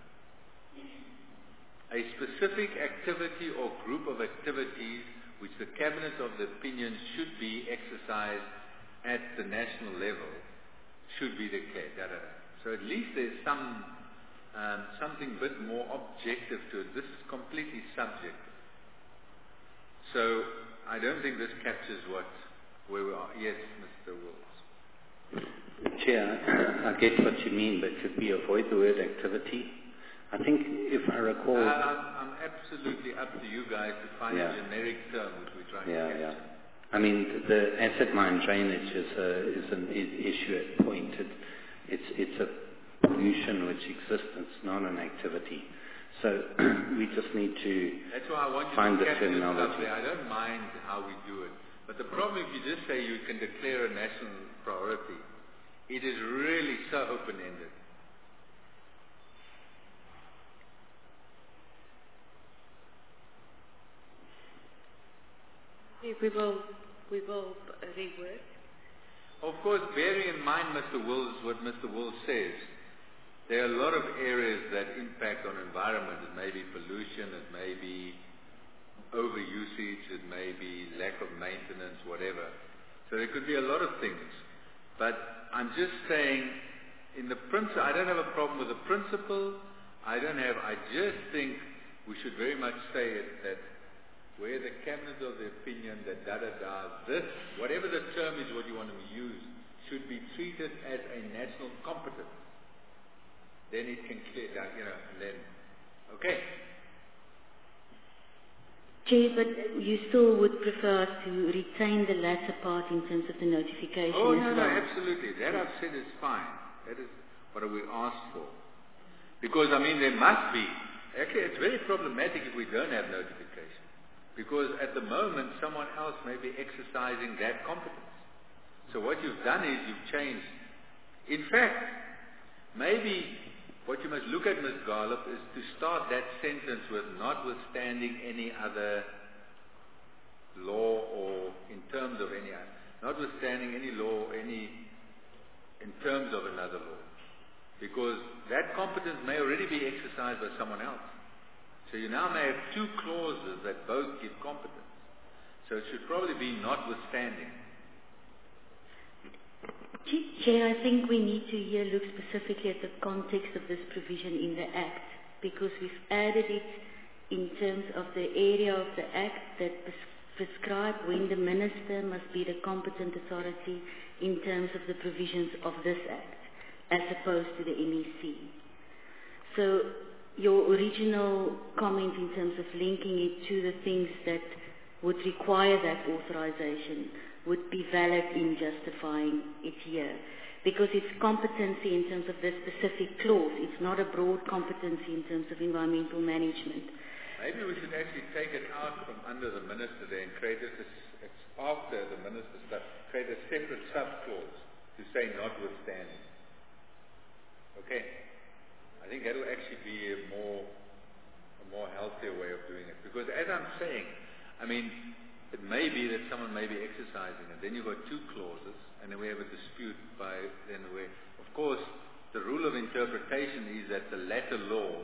A specific activity or group of activities which the cabinet of the opinion should be exercised at the national level should be declared. Da, da, da. So at least there's some. Um, something a bit more objective to it. This is completely subjective. So I don't think this captures what where we are. Yes, Mister Wills. Chair, I get what you mean, but could we avoid the word activity? I think if I recall... Uh, I'm, I'm absolutely up to you guys to find yeah. a generic term which we're trying yeah, to capture. Yeah. I mean, the asset mine drainage is, a, is an issue at point. It, it's, it's a pollution which exists, it's not an activity. So we just need to That's why I want you find to the terminology. I don't mind how we do it. But the problem if you just say you can declare a national priority, it is really so open-ended. We will, we will rework. Of course, bearing in mind, Mister Wills, what Mister Wills says, there are a lot of areas that impact on environment. It may be pollution, it may be overusage, it may be lack of maintenance, whatever. So there could be a lot of things. But I'm just saying, in the principle, I don't have a problem with the principle. I don't have, I just think we should very much say it, that where the cabinet of the opinion that da da da, this, whatever the term is what you want to use, should be treated as a national competence. Then it can clear down, you know, and then, okay. Chair, but you still would prefer to retain the latter part in terms of the notification Oh, as no, well? no, absolutely. That I've said is fine. That is what we asked for. Because, I mean, there must be. Actually, it's very problematic if we don't have notification. Because at the moment, someone else may be exercising that competence. So what you've done is you've changed. In fact, maybe what you must look at, Miz Garlop, is to start that sentence with notwithstanding any other law or in terms of any other, notwithstanding any law, any in terms of another law. Because that competence may already be exercised by someone else. So you now may have two clauses that both give competence. So it should probably be notwithstanding. Chair, I think we need to here look specifically at the context of this provision in the Act, because we've added it in terms of the area of the Act that prescribe when the Minister must be the competent authority in terms of the provisions of this Act, as opposed to the M E C. So your original comment in terms of linking it to the things that would require that authorization would be valid in justifying it here. Because it's competency in terms of the specific clause. It's not a broad competency in terms of environmental management. Maybe we should actually take it out from under the Minister there and create it, it's after the Minister stuff, create a separate sub-clause to say notwithstanding. Okay? I think that will actually be a more, a more healthier way of doing it. Because as I'm saying, I mean, it may be that someone may be exercising it. Then you've got two clauses, and then we have a dispute by, then we, of course, the rule of interpretation is that the latter law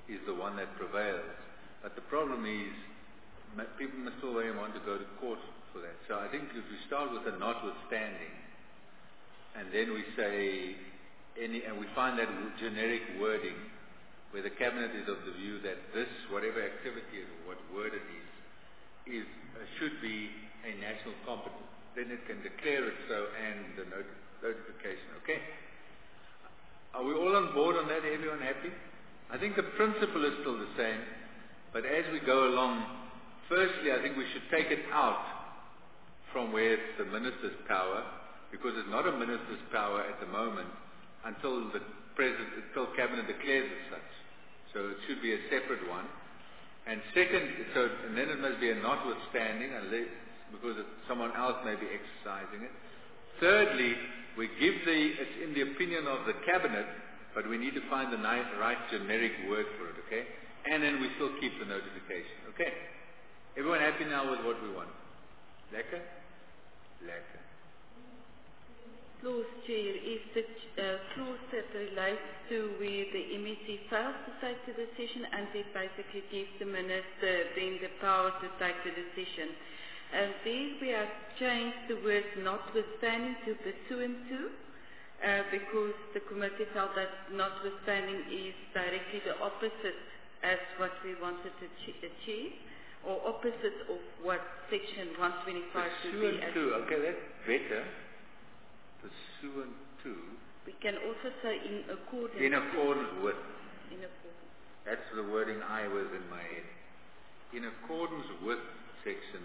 is the one that prevails. But the problem is, ma- people must still very want to go to court for that. So I think if we start with a notwithstanding, and then we say, any, and we find that w- generic wording, where the cabinet is of the view that this, whatever activity is, or what word it is, is uh, should be a national competence. Then it can declare it so and the not- notification. Okay? Are we all on board on that? Everyone happy? I think the principle is still the same, but as we go along, firstly, I think we should take it out from where it's the minister's power, because it's not a minister's power at the moment until the president, until cabinet declares it such. So it should be a separate one. And second, so and then it must be a notwithstanding, unless because it, someone else may be exercising it. Thirdly, we give the it's in the opinion of the cabinet, but we need to find the nice, right generic word for it. Okay, and then we still keep the notification. Okay, everyone happy now with what we want? Lekker, lekker. Clause, Chair, is the uh, clause that relates to where the M E C fails to take the decision and it basically gives the minister then the power to take the decision. And there we have changed the word notwithstanding to pursuant to, uh, because the committee felt that notwithstanding is directly the opposite as what we wanted to ch- achieve, or opposite of what section one twenty-five should be. Pursuant to, okay, that's better. Pursuant to. We can also say in accordance. In accordance with. In accordance. That's the wording I was in my head. In accordance with section.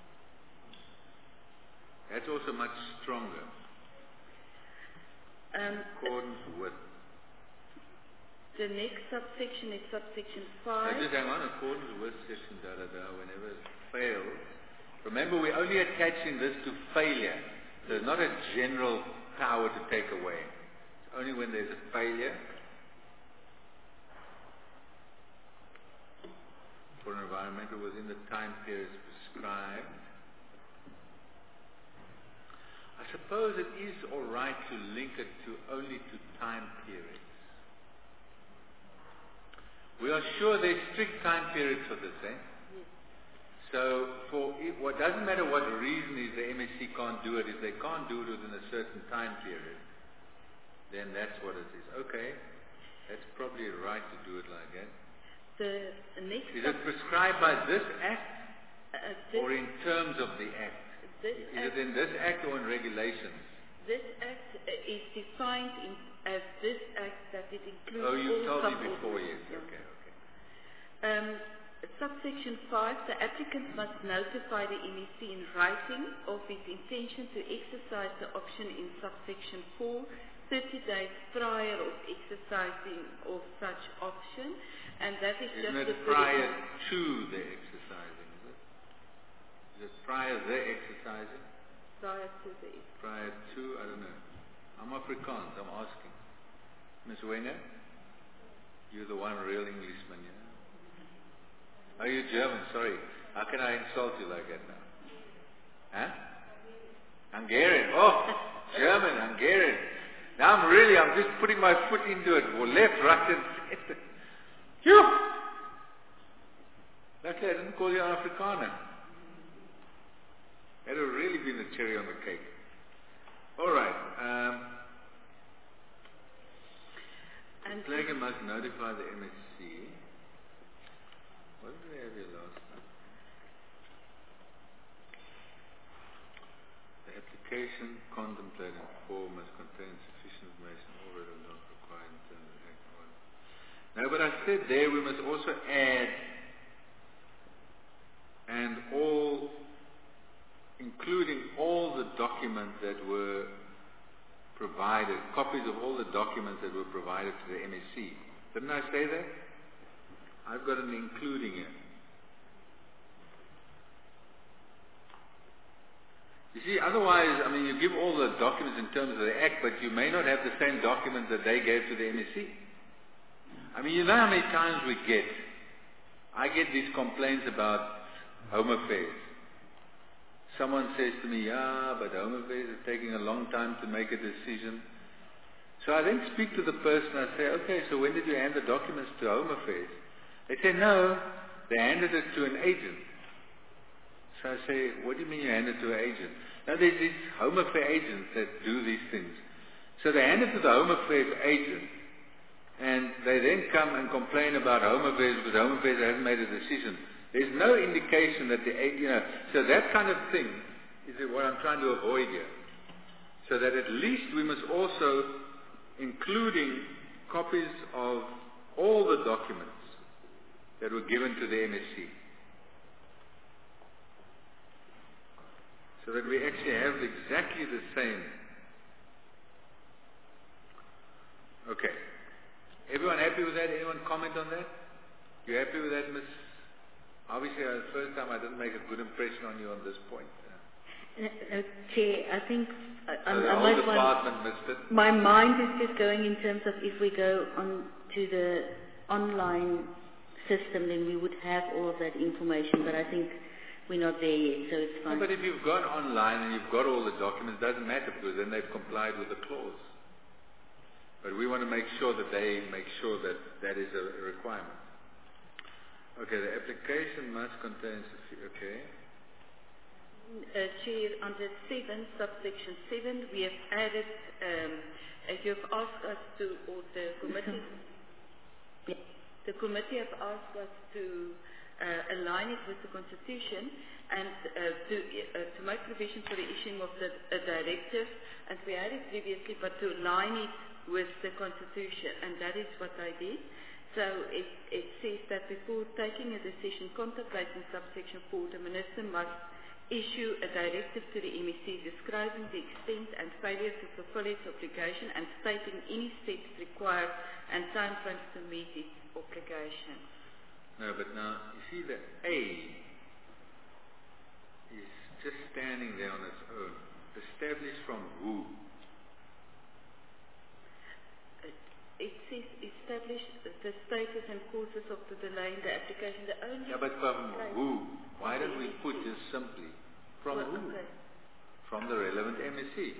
That's also much stronger. Um, in accordance with. The next subsection is subsection five. Now just hang on. Accordance with section da da da. Whenever it fails. Remember, we're only attaching this to failure. There's not a general power to take away. It's only when there's a failure for an environmental within the time periods prescribed. I suppose it is all right to link it to only to time periods. We are sure there's strict time periods for this, eh? So, for it, what doesn't matter what reason is the M S C can't do it, if they can't do it within a certain time period, then that's what it is. Okay, that's probably right to do it like that. The, the next is it prescribed by this act, uh, this, or in terms of the act? This is act, it in this act or in regulations? This act uh, is defined in, as this act that it includes. Oh, you all told me before, yes. Yeah. Okay, okay. Um, Subsection five, the applicant must notify the M E C in writing of his intention to exercise the option in subsection four, thirty days prior of exercising of such option, and that is Isn't just it the prior to the exercising, is it? Is it prior the exercising? Prior to the Prior to, I don't know. I'm Afrikaans, I'm asking. Miss Wenger, you're the one real Englishman, yeah? Oh, you're German, sorry. How can I insult you like that now? Huh? Hungarian. Oh, German, Hungarian. Now I'm really, I'm just putting my foot into it. Well, left, right, and center. Phew! Luckily I didn't call you an Afrikaner. That would have really been the cherry on the cake. All right. Um, and the Plague must notify the M S C. What did we have here last time? The application contemplated form must contain sufficient information already not required in terms of the Act. No, but I said there we must also add and all, including all the documents that were provided, copies of all the documents that were provided to the M S C. Didn't I say that? I've got an including here. You see, otherwise, I mean, you give all the documents in terms of the Act, but you may not have the same documents that they gave to the M S C. I mean, you know how many times we get, I get these complaints about Home Affairs. Someone says to me, yeah, but Home Affairs is taking a long time to make a decision. So I then speak to the person, I say, okay, so when did you hand the documents to Home Affairs? They say, no, they handed it to an agent. So I say, what do you mean you hand it to an agent? Now there's these Home Affairs agents that do these things. So they hand it to the Home Affairs agent, and they then come and complain about Home Affairs because Home Affairs hasn't made a decision. There's no indication that the, you know, so that kind of thing is what I'm trying to avoid here. So that at least we must also, including copies of all the documents that were given to the M S C. So that we actually have exactly the same. Okay. Everyone happy with that? Anyone comment on that? You happy with that, Miss? Obviously, uh, the first time I didn't make a good impression on you on this point. Uh, uh, Chair, I think I, So I, the I whole might department want, missed it. my mind is just going in terms of if we go on to the online system, then we would have all of that information, but I think we're not there yet, so it's fine. No, but if you've gone online and you've got all the documents, it doesn't matter because then they've complied with the clause. But we want to make sure that they make sure that that is a requirement. Okay, the application must contain, okay. Uh, Chair, under seven, subsection seven, we have added, um, uh, you've asked us to, or the committee, Yeah. the committee have asked us to uh, align it with the Constitution and uh, to, uh, to make provision for the issuing of the a directive, and we had it previously, but to align it with the Constitution, and that is what I did. So it, it says that before taking a decision contemplating subsection four, the Minister must issue a directive to the M E C describing the extent and failure to fulfill its obligation and stating any steps required and timeframes to meet its obligation. No, but now, you see the A is just standing there on its own. Established from who? It says establish the status and causes of the delay in the application. The only Yeah, but from place- who? Why don't we put just simply from Well, who? okay. From the relevant M S C.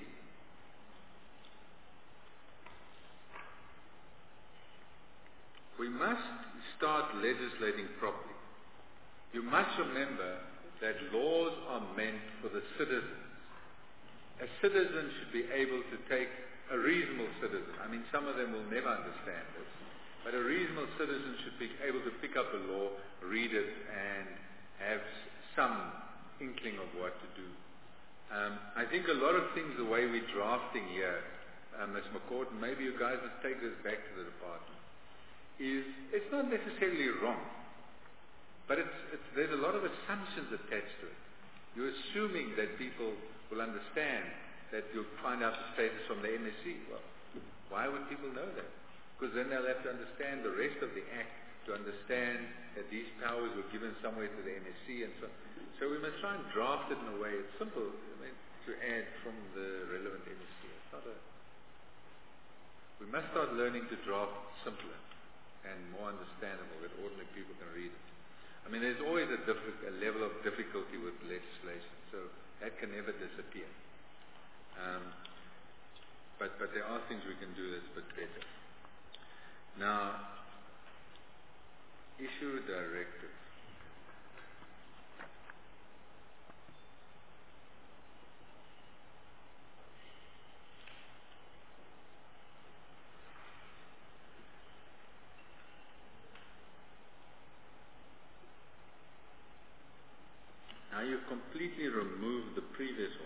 We must start legislating properly. You must remember that laws are meant for the citizens. A citizen should be able to take, a reasonable citizen, I mean some of them will never understand this, but a reasonable citizen should be able to pick up a law, read it, and have some inkling of what to do. Um, I think a lot of things, the way we're drafting here, uh, Miz McCourt, and maybe you guys must take this back to the department, is it's not necessarily wrong, but it's, it's, there's a lot of assumptions attached to it. You're assuming that people will understand that you'll find out the status from the M S C. Well, why would people know that? Because then they'll have to understand the rest of the Act to understand that these powers were given somewhere to the M S C and so on. So we must try and draft it in a way, it's simple, I mean, to add from the relevant M S C. It's not a, we must start learning to draft simpler and more understandable that ordinary people can read it. I mean, there's always a, diffi- a level of difficulty with legislation, so that can never disappear. Um, but, but there are things we can do that's a bit better. Now, issue a directive. Now you've completely removed the previous one.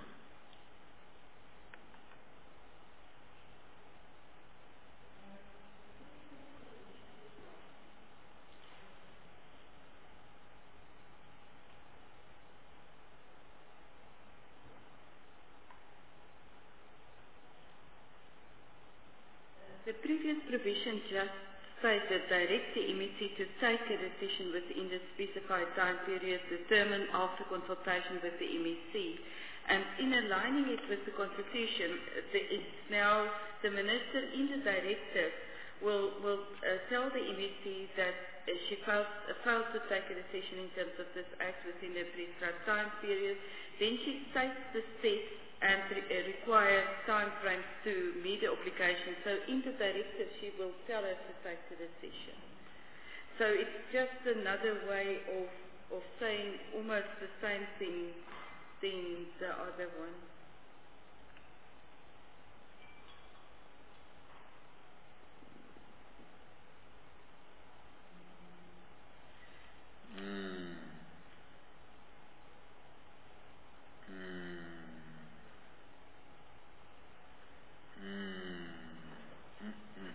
The previous provision just stated direct the M E C to take a decision within the specified time period determined after consultation with the M E C. And in aligning it with the Constitution, the, it's now the Minister in the directive will, will uh, tell the M E C that uh, she failed, uh, failed to take a decision in terms of this Act within the prescribed time period. Then she states the steps and re- uh, required time frames to meet the obligation. So in the directive, she will tell her to take the decision. So it's just another way of, of saying almost the same thing than the other one. Mm. Mm. Mm. Mm-mm.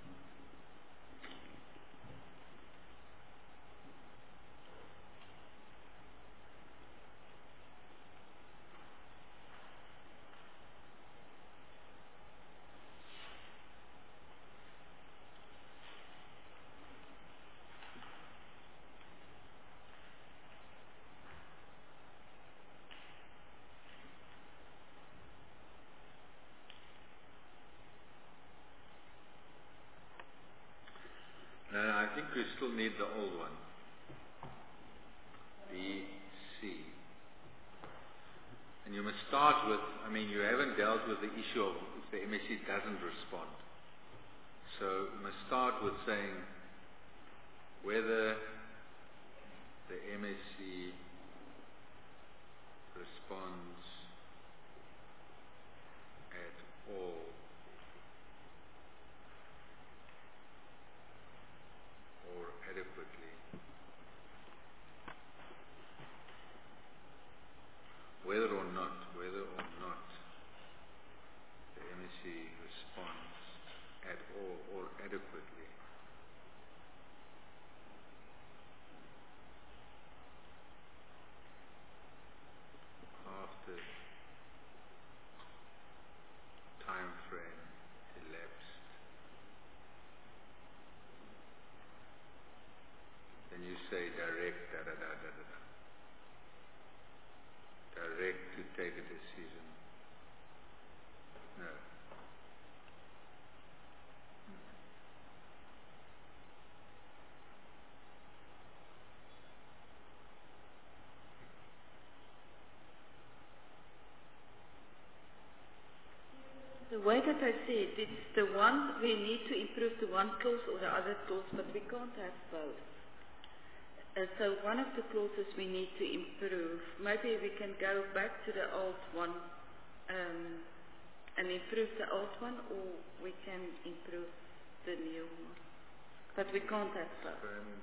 No, I think we still need the old one. B, C. And you must start with, I mean, you haven't dealt with the issue of if the M S C doesn't respond. So you must start with saying whether the M S C responds at all or adequately. Whether or not, whether or not the M S C responds at all or adequately. After time frame elapsed, then you say direct da da da da da da. Direct to take a decision. No. The way that I said, it's the one, we need to improve the one clause or the other clause, but we can't have both. Uh, so one of the clauses we need to improve. Maybe we can go back to the old one um, and improve the old one, or we can improve the new one. But we can't have both.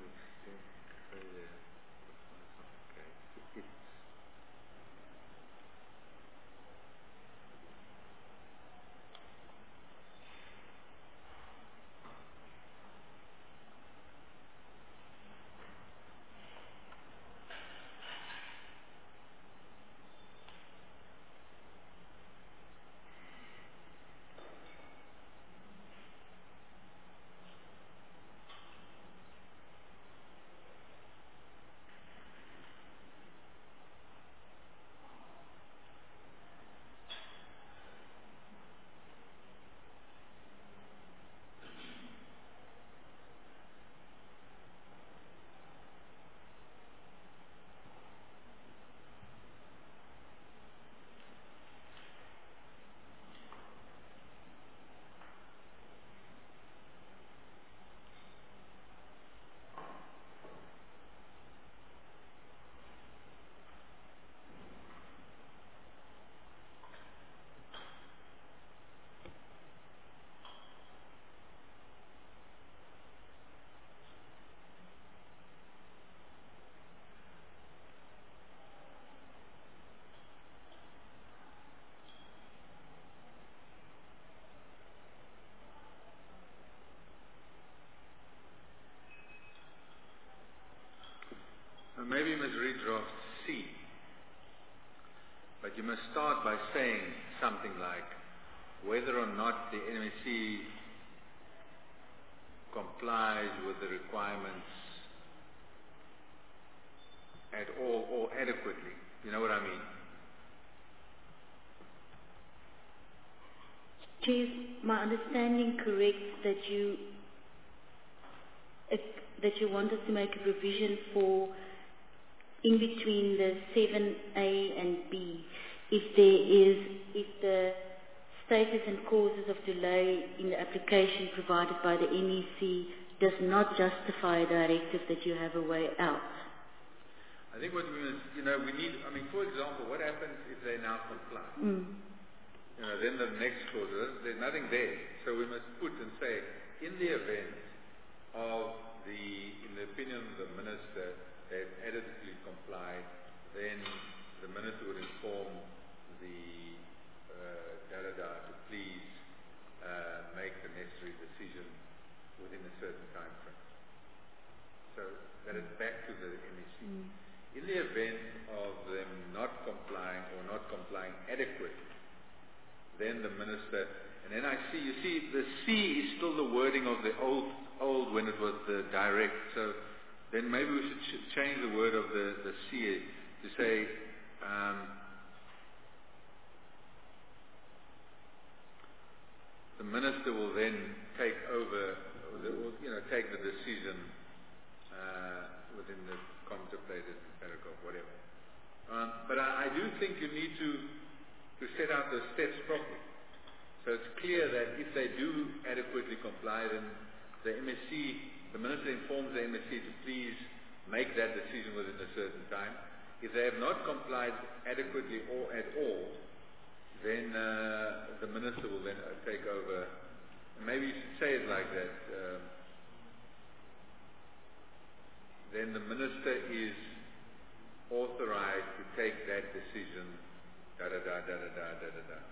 Maybe you must redraft C. But you must start by saying something like whether or not the M S C complies with the requirements at all or adequately. You know what I mean? Is my understanding correct that you uh, that you want us to make a provision for in between the seven A and B, if there is, if the status and causes of delay in the application provided by the M E C does not justify a directive that you have a way out. I think what we must, you know, we need, I mean, for example, what happens if they now comply? Mm. You know, then the next clause, there's nothing there. So we must put and say, in the event of the, in the opinion of the minister, they've adequately complied, then the minister would inform the uh, da-da-da to please uh, make the necessary decision within a certain time frame. So that is back to the M E C. Mm. In the event of them not complying or not complying adequately, then the minister, and then I see, you see, the C is still the wording of the old, old when it was the direct. So then maybe we should ch- change the word of the, the C to say, um, the minister will then take over, or the, will, you know, take the decision uh, within the contemplated paragraph, whatever. Um, but I, I do think you need to to set out the steps properly. So it's clear that if they do adequately comply, then the M S C, the minister informs the M S C to please make that decision within a certain time. If they have not complied adequately or at all, then uh, the minister will then uh, take over. Maybe you should say it like that. Um, then the minister is authorized to take that decision, da da da da da da da da da.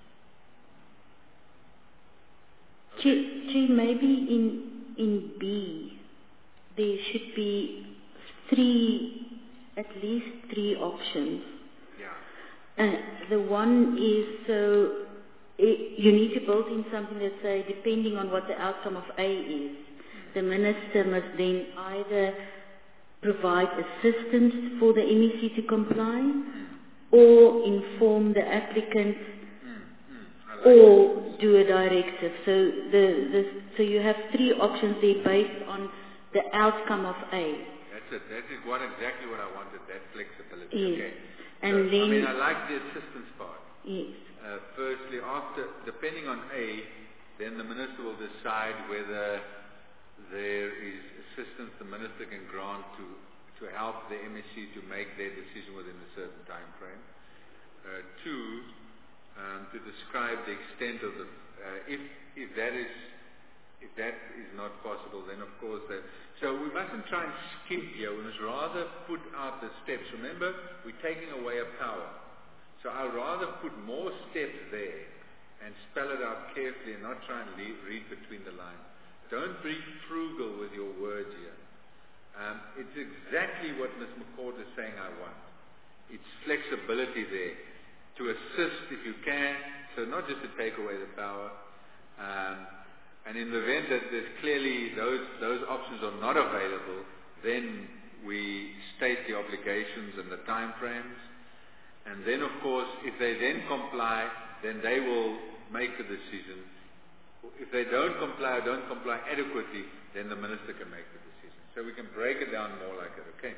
Okay. Maybe in in B there should be three, at least three options. Yeah. Uh, the one is so it, you need to build in something that say depending on what the outcome of A is, the minister must then either provide assistance for the M E C to comply, or inform the applicant, Mm, mm, I like or that. do a directive. So the, the so you have three options there based on the outcome of A. That's it. That is what exactly what I wanted. That flexibility. Yes. Okay. And so, then I mean, I like the assistance part. yes. Uh, firstly, after depending on A, then the minister will decide whether there is assistance the minister can grant to to help the M S C to make their decision within a certain time frame. Uh, two, um, to describe the extent of the uh, if if that is if that is not possible, then of course that. So we mustn't try and skim here. We must rather put out the steps. Remember, we're taking away a power. So I'd rather put more steps there and spell it out carefully and not try and le- read between the lines. Don't be frugal with your words here. Um, it's exactly what Miz McCord is saying I want. It's flexibility there to assist if you can, so not just to take away the power. Um, and in the event that there's clearly those, those options are not available, then we state the obligations and the time frames. And then, of course, if they then comply, then they will make the decision. If they don't comply or don't comply adequately, then the minister can make the decision. So we can break it down more like it, okay?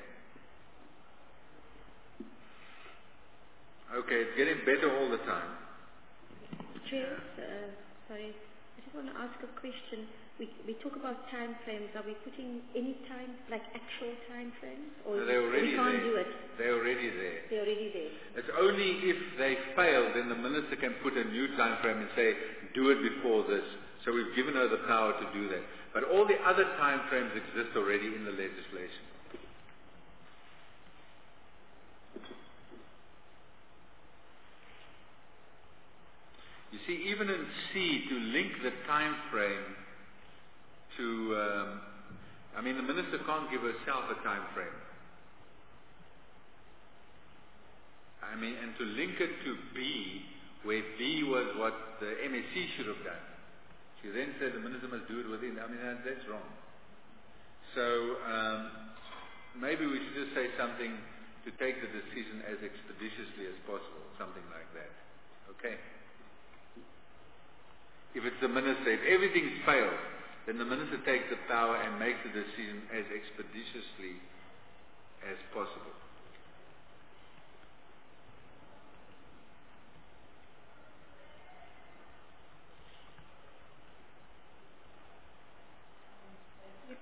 Okay, it's getting better all the time. Chair, uh, sorry, I just want to ask a question. We, we talk about time frames. Are we putting any time, like actual time frames? Or No, they're already we can't there. do it? They're already there. They're already there. It's only if they fail, then the minister can put a new time frame and say, do it before this. So we've given her the power to do that. But all the other time frames exist already in the legislation. You see, even in C, to link the time frame to, um, I mean, the minister can't give herself a time frame. I mean, and to link it to B, where B was what the M S C should have done. She then said the minister must do it within. I mean, that, that's wrong. So um, maybe we should just say something to take the decision as expeditiously as possible, something like that. Okay? If it's the minister, if everything's failed, then the minister takes the power and makes the decision as expeditiously as possible.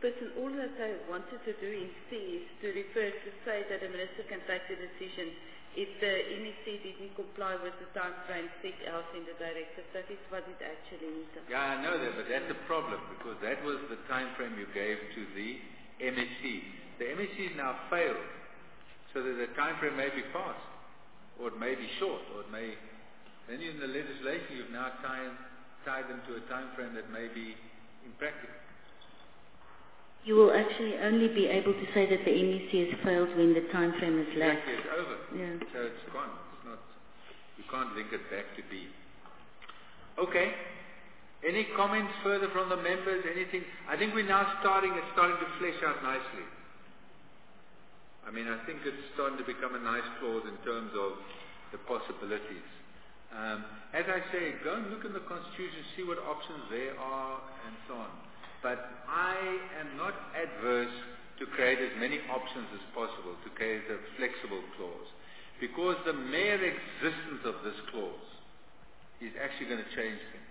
spokesperson, all that I wanted to do instead is to refer to say that the minister can take the decision if the M E C didn't comply with the time frame set out in the directive. That is what it actually is. Yeah, I know that, but that's a problem because that was the time frame you gave to the M E C. The M E C has now failed, so that the time frame may be fast, or it may be short, or it may. Then in the legislation, you've now tied, tied them to a time frame that may be impractical. You will actually only be able to say that the M E C has failed when the time frame is lapsed. Exactly, it's over. Yeah. So it's gone. It's not. You can't link it back to B. Okay. Any comments further from the members? Anything? I think we're now starting. It's starting to flesh out nicely. I mean, I think it's starting to become a nice clause in terms of the possibilities. Um, as I say, go and look in the Constitution, see what options there are, and so on. But I am not adverse to create as many options as possible, to create a flexible clause. Because the mere existence of this clause is actually going to change things.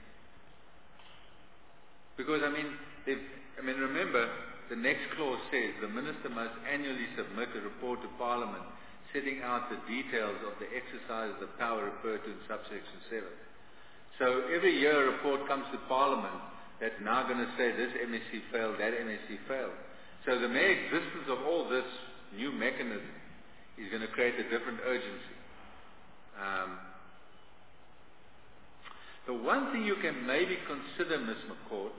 Because, I mean, if, I mean, remember, the next clause says the minister must annually submit a report to Parliament setting out the details of the exercise of the power referred to in subsection seven. So every year a report comes to Parliament that's now going to say this M E C failed, that M E C failed. So the mere existence of all this new mechanism is going to create a different urgency. Um, the one thing you can maybe consider, Miz McCourt,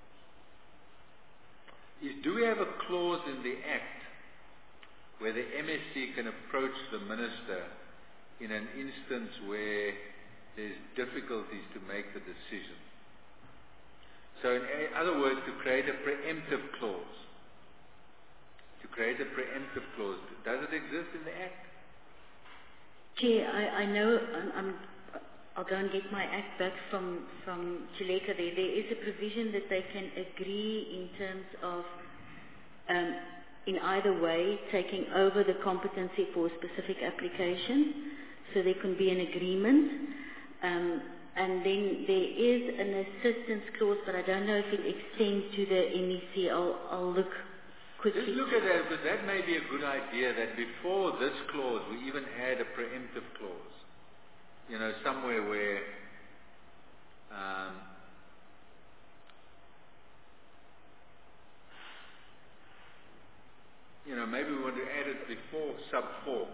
is do we have a clause in the Act where the M S C can approach the minister in an instance where there's difficulties to make the decision? So in other words, to create a preemptive clause. To create a preemptive clause. Does it exist in the Act? Chair, I, I know, I'm, I'm, I'll go and get my Act back from, from Chileka there. There is a provision that they can agree in terms of, um, in either way, taking over the competency for a specific application. So there can be an agreement. Um, And then there is an assistance clause, but I don't know if it extends to the M E C. I'll, I'll look quickly. Just look at that, because that may be a good idea that before this clause, we even add a preemptive clause. You know, somewhere where um, you know, maybe we want to add it before sub four.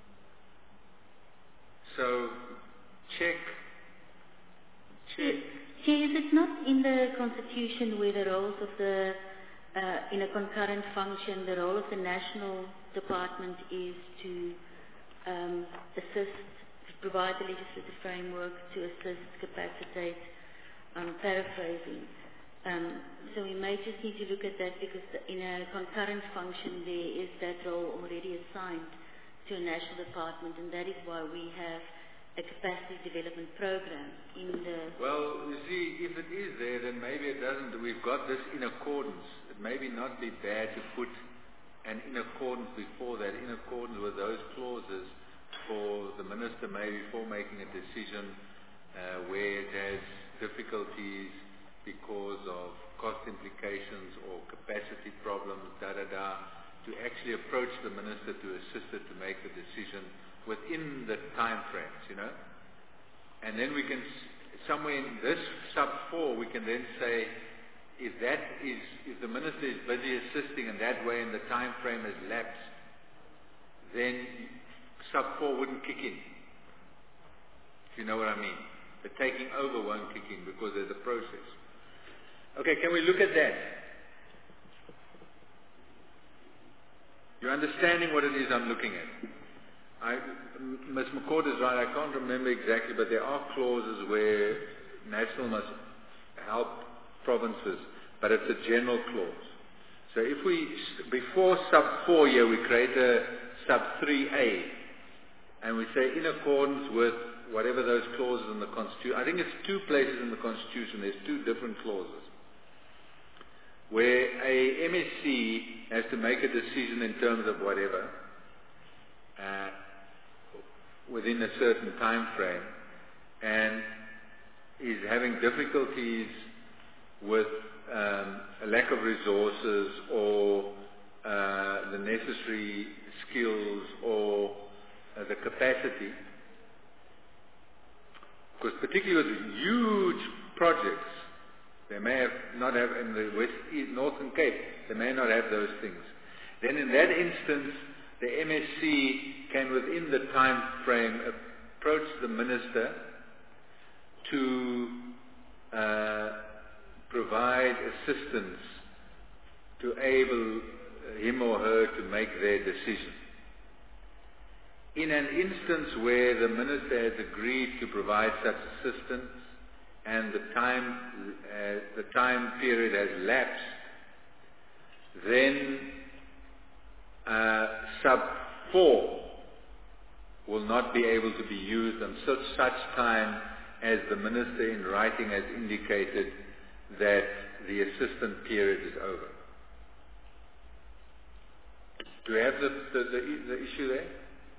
So check. Chair, is it not in the Constitution where the roles of the, uh, in a concurrent function, the role of the national department is to um, assist, to provide the legislative framework, to assist, capacitate, um, paraphrasing. Um, so we may just need to look at that because in a concurrent function there is that role already assigned to a national department, and that is why we have a capacity development program in the... Well, you see, if it is there, then maybe it doesn't. We've got this in accordance. It may be not be bad to put an in accordance before that, in accordance with those clauses for the minister maybe before making a decision uh, where it has difficulties because of cost implications or capacity problems, da-da-da, to actually approach the minister to assist it to make the decision within the time frames, you know. And then we can, somewhere in this sub four, we can then say, if that is, if the minister is busy assisting in that way and the time frame has lapsed, then sub four wouldn't kick in. If you know what I mean. The taking over won't kick in because there's a process. Okay, can we look at that? You're understanding what it is I'm looking at? I, Miz McCourt is right, I can't remember exactly, but there are clauses where national must help provinces, but it's a general clause. So if we, before sub four here, we create a sub three A, and we say in accordance with whatever those clauses in the Constitution, I think it's two places in the Constitution, there's two different clauses, where a M S C has to make a decision in terms of whatever, uh, within a certain time frame, and is having difficulties with um, a a lack of resources or uh, the necessary skills or uh, the capacity. Because particularly with huge projects, they may have not have in the West, East, Northern Cape, they may not have those things. Then in that instance, the M S C can within the time frame approach the minister to uh, provide assistance to enable him or her to make their decision. In an instance where the minister has agreed to provide such assistance and the time, uh, the time period has lapsed, then uh, sub four will not be able to be used until such time as the minister in writing has indicated that the assistance period is over. Do we have the, the, the, the issue there?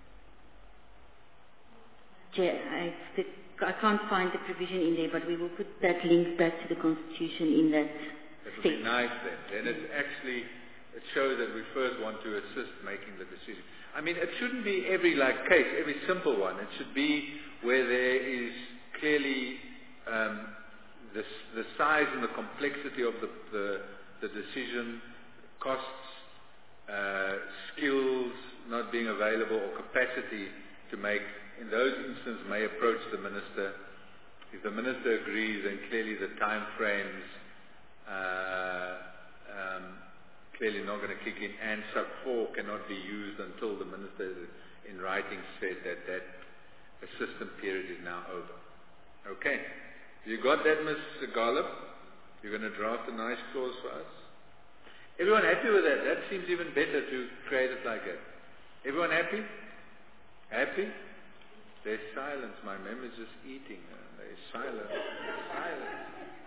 Chair, I, the, I can't find the provision in there, but we will put that link back to the Constitution in that That would state. be nice then. Then it actually, it shows that we first want to assist making the decision. I mean, it shouldn't be every like case, every simple one. It should be where there is clearly um, the, the size and the complexity of the, the, the decision, costs, uh, skills not being available or capacity to make. In those instances may approach the minister. If the minister agrees, then clearly the time frames uh, um, clearly not going to kick in, and sub four cannot be used until the minister in writing said that that assistance period is now over. Okay. You got that, Miz Garlip? You're going to draft a nice clause for us? Everyone happy with that? That seems even better to create it like that. Everyone happy? Happy? There's silence. My memory's just eating. There's silence. There's silence.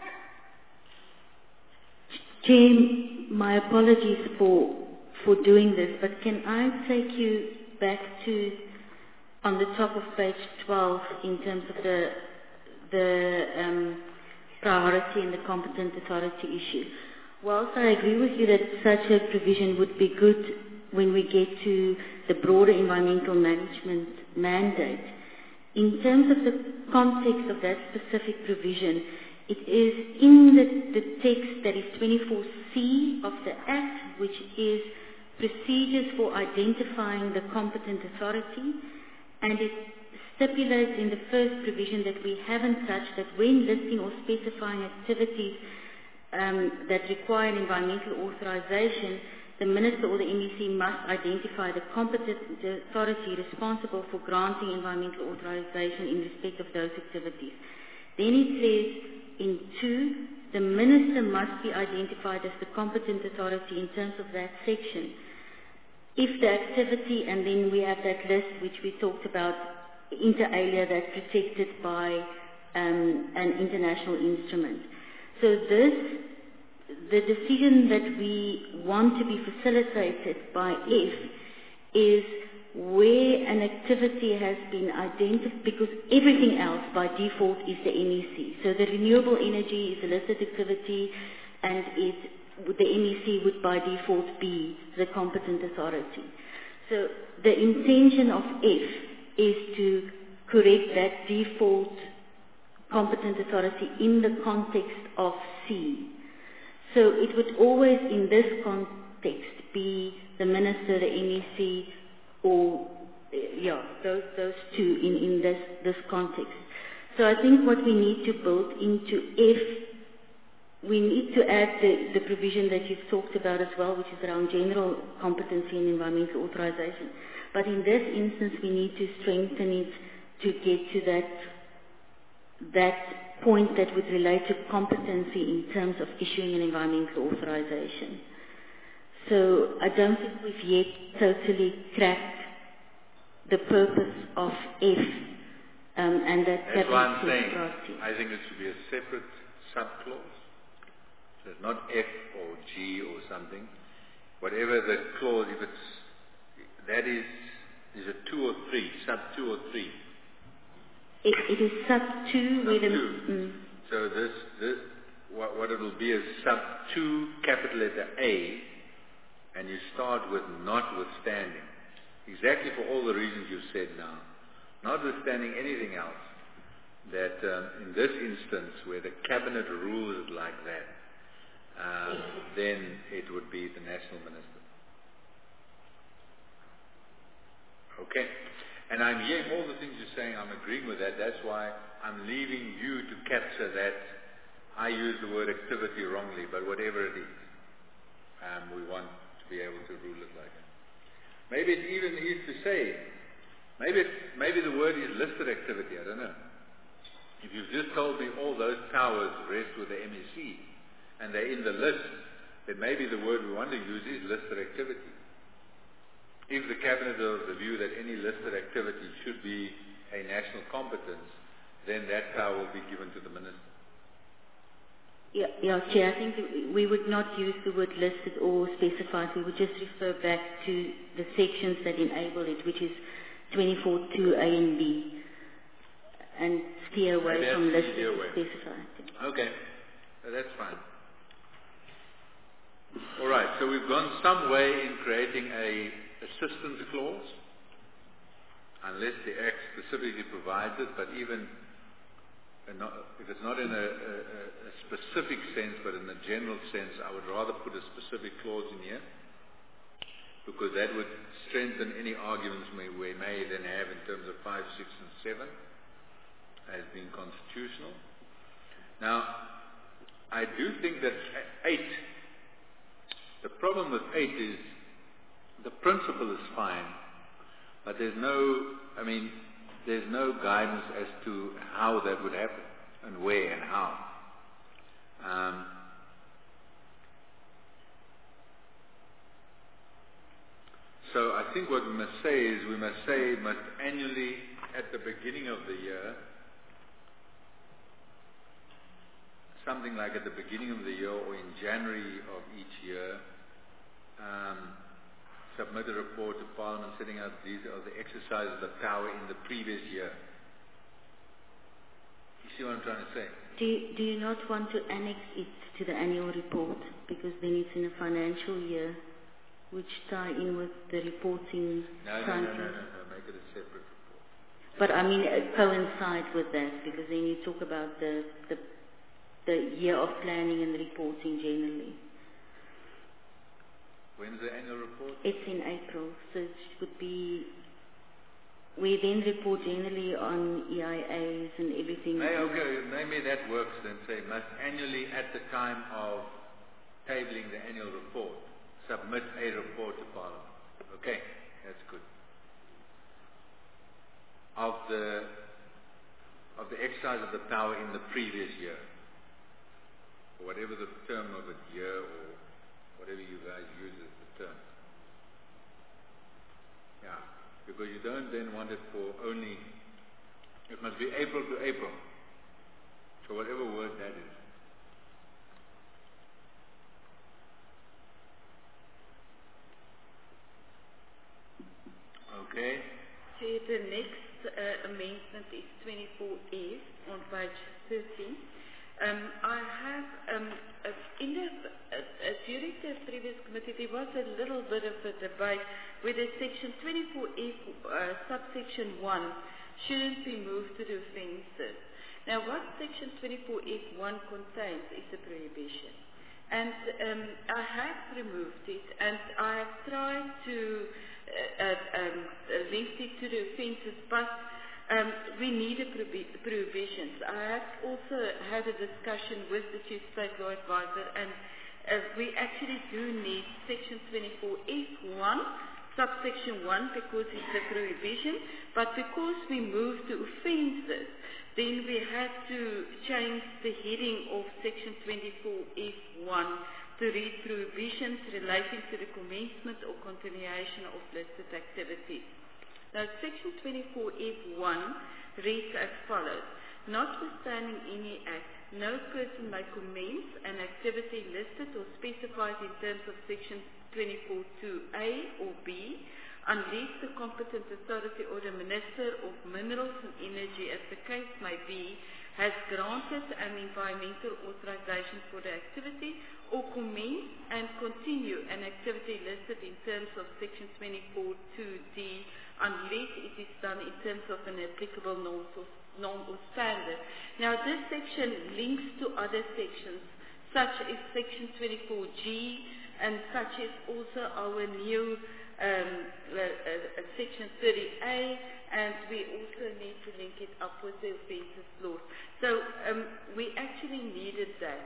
Chair, my apologies for for doing this, but can I take you back to on the top of page twelve in terms of the the um, priority and the competent authority issue? Whilst I agree with you that such a provision would be good when we get to the broader environmental management mandate, in terms of the context of that specific provision, it is in the, the text that is twenty-four C of the Act, which is procedures for identifying the competent authority, and it stipulates in the first provision that we haven't touched that when listing or specifying activities um, that require an environmental authorization, the minister or the M E C must identify the competent authority responsible for granting environmental authorization in respect of those activities. Then it says in two, the minister must be identified as the competent authority in terms of that section. If the activity, and then we have that list which we talked about, inter alia, that's protected by um, an international instrument. So this, the decision that we want to be facilitated by F is where an activity has been identified, because everything else by default is the M E C. So the renewable energy is a listed activity, and it, the M E C would by default be the competent authority. So the intention of F is to correct that default competent authority in the context of C. So it would always, in this context, be the minister, the M E C, or yeah, those those two in, in this this context. So I think what we need to build into F, we need to add the, the provision that you've talked about as well, which is around general competency and environmental authorization. But in this instance, we need to strengthen it to get to that that point that would relate to competency in terms of issuing an environmental authorization. So I don't think we've yet totally cracked the purpose of F um, and that That's why I'm cabinet saying priority. I think it should be a separate subclause. So it's not F or G or something. Whatever the clause, if it's, that is, is it two or three, sub two or three? It, it is sub two Sub with a... two. Mm, So this, this, what, what it will be is sub two, capital letter A, and you start with notwithstanding. Exactly for all the reasons you've said now. Notwithstanding anything else, that um, in this instance, where the cabinet rules it like that, uh, then it would be the national minister. Okay? And I'm hearing all the things you're saying, I'm agreeing with that. That's why I'm leaving you to capture that. I use the word activity wrongly, but whatever it is, um, we want to be able to rule it like that. Maybe it even is to say, maybe it, maybe the word is listed activity, I don't know. If you've just told me all those powers rest with the M S C, and they're in the list, then maybe the word we want to use is listed activity. If the cabinet is of the view that any listed activity should be a national competence, then that power will be given to the minister. Yeah, yeah, Chair, I think we would not use the word listed or specified. We would just refer back to the sections that enable it, which is twenty-four two A and B, and steer away Maybe from that's the listed easier or way. specified. Okay, uh, that's fine. All right, so we've gone some way in creating a assistance clause, unless the Act specifically provides it, but even uh, not, if it's not in a, a, a specific sense, but in a general sense, I would rather put a specific clause in here, because that would strengthen any arguments we, we may then have in terms of five, six, and seven as being constitutional. Now, I do think that eight, the problem with eight is the principle is fine, but there's no, I mean, there's no guidance as to how that would happen and where and how. Um, so I think what we must say is we must say must annually at the beginning of the year, something like at the beginning of the year or in January of each year, um, submit a report to Parliament setting out these are the exercises of power in the previous year. You see what I'm trying to say? Do you, do you not want to annex it to the annual report? Because then it's in a financial year, which tie in with the reporting No, no, cycle. no, no, no, no, make it a separate report. But I mean, it coincide with that, because then you talk about the, the, the year of planning and reporting generally. When's the annual report? It's in April, so it would be, we then report generally on E I As and everything. May, okay, maybe that works then, say, must annually at the time of tabling the annual report, submit a report to Parliament. Okay, that's good. Of the, of the exercise of the power in the previous year, or whatever the term of it, year or whatever you guys use as the term. Yeah, because you don't then want it for only, it must be April to April. So whatever word that is. Okay. So the next uh, amendment is twenty-four F on page thirteen. Um, I have, um, uh, in the, uh, uh, during the previous committee, there was a little bit of a debate whether section twenty-four F, uh, subsection one, shouldn't be moved to the offences. Now, what section twenty-four F one contains is a prohibition. And um, I have removed it, and I have tried to uh, uh, um, link it to the offences, but Um, we need a prohibitions. I have also had a discussion with the Chief State Law Advisor, and uh, we actually do need section twenty-four F one, subsection one, because it's a prohibition, but because we moved to offences, then we had to change the heading of section twenty-four F one to read prohibitions relating to the commencement or continuation of listed activities. Now, section twenty-four F one reads as follows. Notwithstanding any act, no person may commence an activity listed or specified in terms of section twenty-four two A or B unless the competent authority or the Minister of Minerals and Energy, as the case may be, has granted an environmental authorization for the activity or commence and continue an activity listed in terms of section twenty-four two D unless it is done in terms of an applicable norm or, norm or standard. Now this section links to other sections such as section twenty-four G and such as also our new um, uh, uh, section thirty A, and we also need to link it up with the offences law. So um, we actually needed that.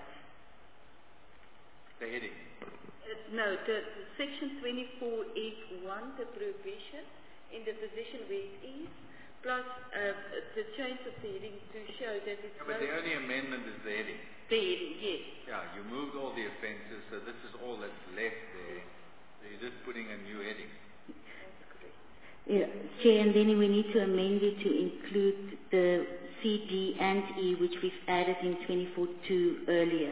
The heading. Uh, no, the, the section twenty-four F one, the prohibition in the position where it is, plus uh, the change of the heading to show that it's Yeah, but the only amendment is the heading. the heading, yes. Yeah, you moved all the offences, so this is all that's left there. So you're just putting a new heading. Yeah, Chair, and then we need to amend it to include the C, D, and E, which we've added in twenty-four two earlier.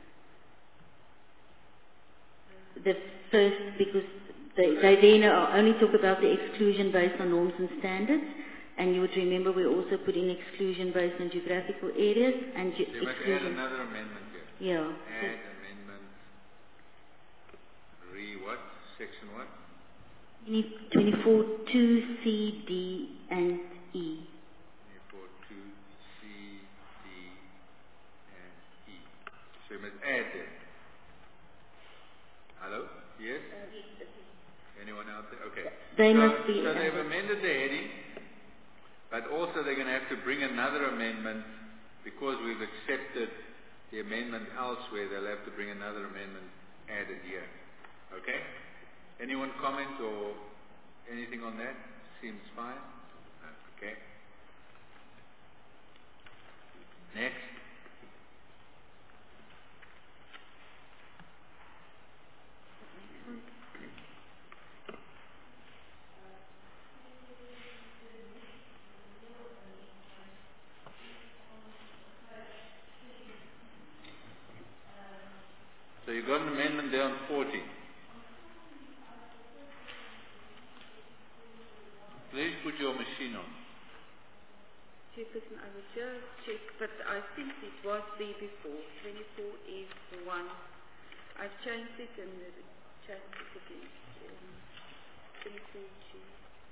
The first, because they, they then are only talk about the exclusion based on norms and standards, and you would remember we also put in exclusion based on geographical areas and ge- So you must add exclusion. another amendment here. Yeah. Add amendment, re what? Section what? twenty-four two C, D, and E. twenty-four two C, D, and E. So you must add them. Hello? Yes? Anyone out there? Okay. They so, must be so they've added. amended the heading, but also they're going to have to bring another amendment because we've accepted the amendment elsewhere. They'll have to bring another amendment added here. Okay? Anyone comment or anything on that? Seems fine? Okay. Next. So you got an amendment there on forty. Please put your machine on. Chairperson, I will just check, but I think it was there before, twenty-four F one. I've changed it and changed it again. Um, twenty-four G.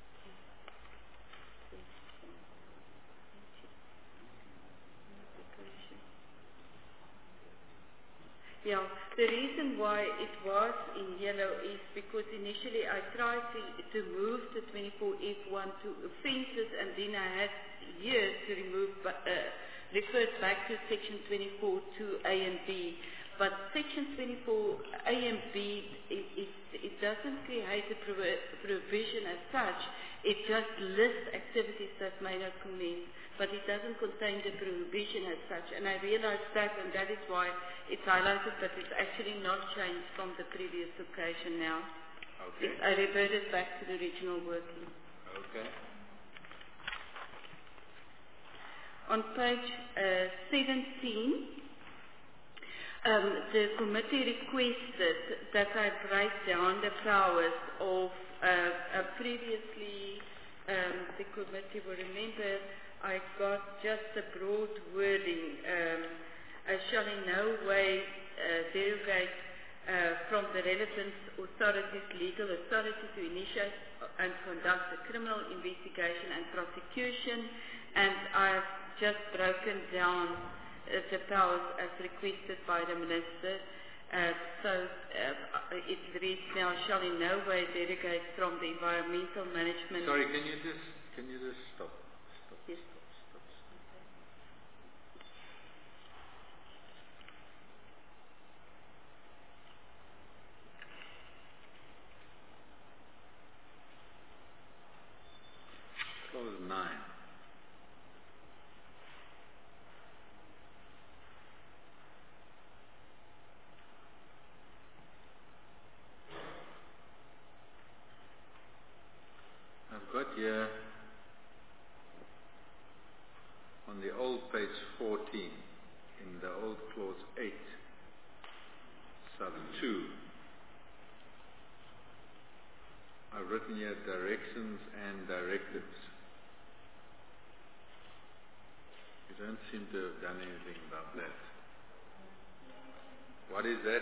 Yeah, the reason why it was in yellow is because initially I tried to, to move the twenty-four F one to offences, and then I had here to remove, uh, refer back to section twenty-four two A and B. But section twenty-four A and B, it, it, it doesn't create a prohibition as such. It just lists activities that may not commence, but it doesn't contain the prohibition as such. And I realized that, and that is why it's highlighted, but it's actually not changed from the previous occasion now. Okay. It, I reverted back to the original working. Okay. On page uh, seventeen, um, the committee requested that I break down the powers of uh, uh, previously, um, the committee will remember, I got just a broad wording, um, uh, shall in no way uh, derogate uh, from the relevant authorities, legal authority to initiate and conduct a criminal investigation and prosecution, and I've just broken down uh, the powers as requested by the Minister. Uh, so uh, it reads now, shall in no way derogate from the environmental management. Sorry, can you just, can you just stop? Stop, Yes. stop, stop, stop. Clause nine. I've got here on the old page fourteen, in the old clause eight, sub two, I've written here directions and directives. It don't seem to have done anything about that. What is that?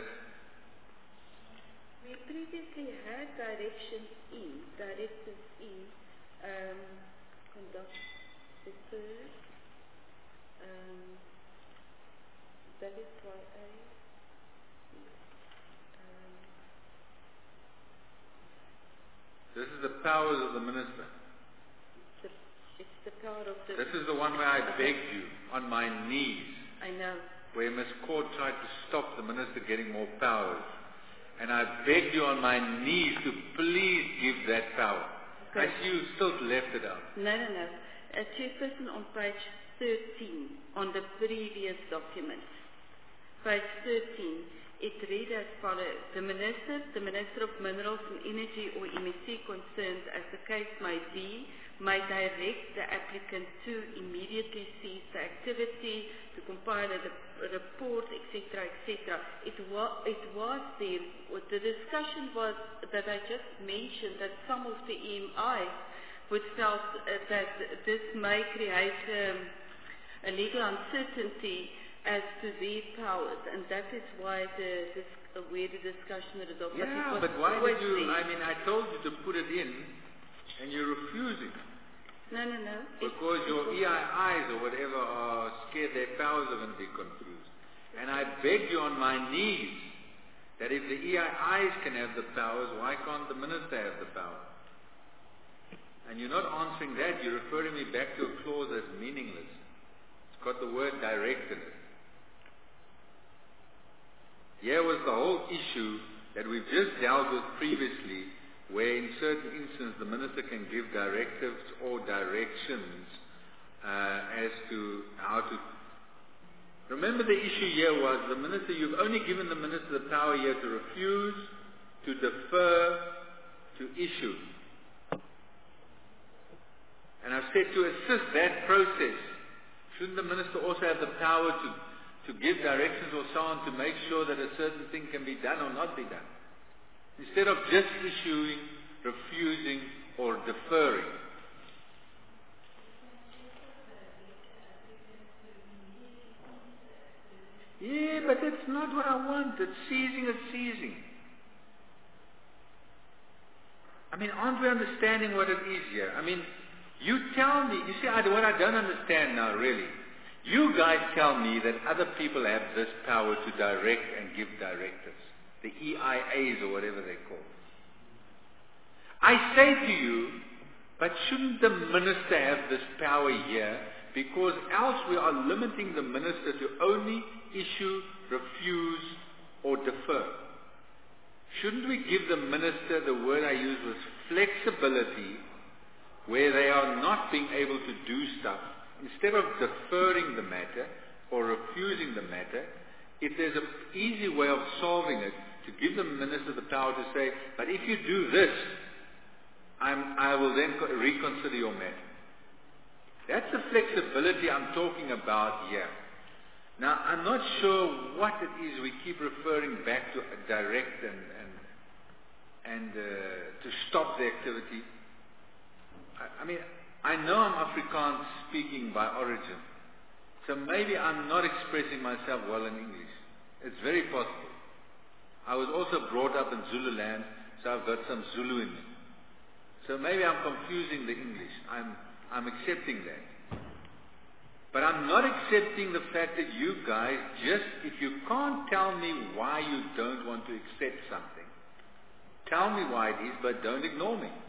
We previously had directions E, directives E, um, conduct the third, um, that is why I, um, This is the powers of the minister. the, it's the power of the... This is the one where I begged you on my knees, I know. where Miss Court tried to stop the minister getting more powers. And I begged you on my knees to please give that power. I see you still left it out. No, no, no. Uh, Chairperson, on page thirteen, on the previous document, page thirteen, it read as follows: the Minister, the Minister of Minerals and Energy or M S C concerned, as the case may be, may direct the applicant to immediately cease the activity, to compile a, a report, et cetera, et cetera. It, wa- it was there. The discussion was that I just mentioned that some of the E M Is would felt uh, that this may create um, a legal uncertainty as to their powers, and that is why the, this, uh, where the discussion of the document Yeah, was but why always did you, there. I mean, I told you to put it in, and you're refusing. No, no, no. Because It- your it was- E I Is or whatever are scared their powers are going to be confused. And I beg you on my knees that if the E I Is can have the powers, why can't the minister have the power? And you're not answering that, you're referring me back to a clause that's meaningless. It's got the word direct in it. Here was the whole issue that we've just dealt with previously, where in certain instances the minister can give directives or directions uh, as to how to... Remember the issue here was the minister, you've only given the minister the power here to refuse, to defer, to issue. And I've said to assist that process, shouldn't the minister also have the power to, to give directions or so on to make sure that a certain thing can be done or not be done? Instead of just issuing, refusing, or deferring. Yeah, but that's not what I want. It's seizing, it's seizing. I mean, aren't we understanding what it is here? I mean, you tell me, you see, I, what I don't understand now, really, you guys tell me that other people have this power to direct and give directives, the E I As or whatever they're called. I say to you, but shouldn't the minister have this power here? Because else we are limiting the minister to only issue, refuse, or defer. Shouldn't we give the minister, the word I used was flexibility, where they are not being able to do stuff, instead of deferring the matter or refusing the matter, if there's an easy way of solving it, to give the minister the power to say, but if you do this, I'm, I will then co- reconsider your matter. That's the flexibility I'm talking about here. Now, I'm not sure what it is we keep referring back to uh, direct and, and, and uh, to stop the activity. I, I mean, I know I'm Afrikaans speaking by origin, so maybe I'm not expressing myself well in English. It's very possible. I was also brought up in Zululand, so I've got some Zulu in me. So maybe I'm confusing the English. I'm, I'm accepting that. But I'm not accepting the fact that you guys just, if you can't tell me why you don't want to accept something, tell me why it is, but don't ignore me.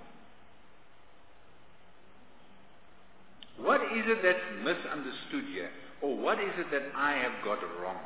What is it that's misunderstood here? Or what is it that I have got wrong?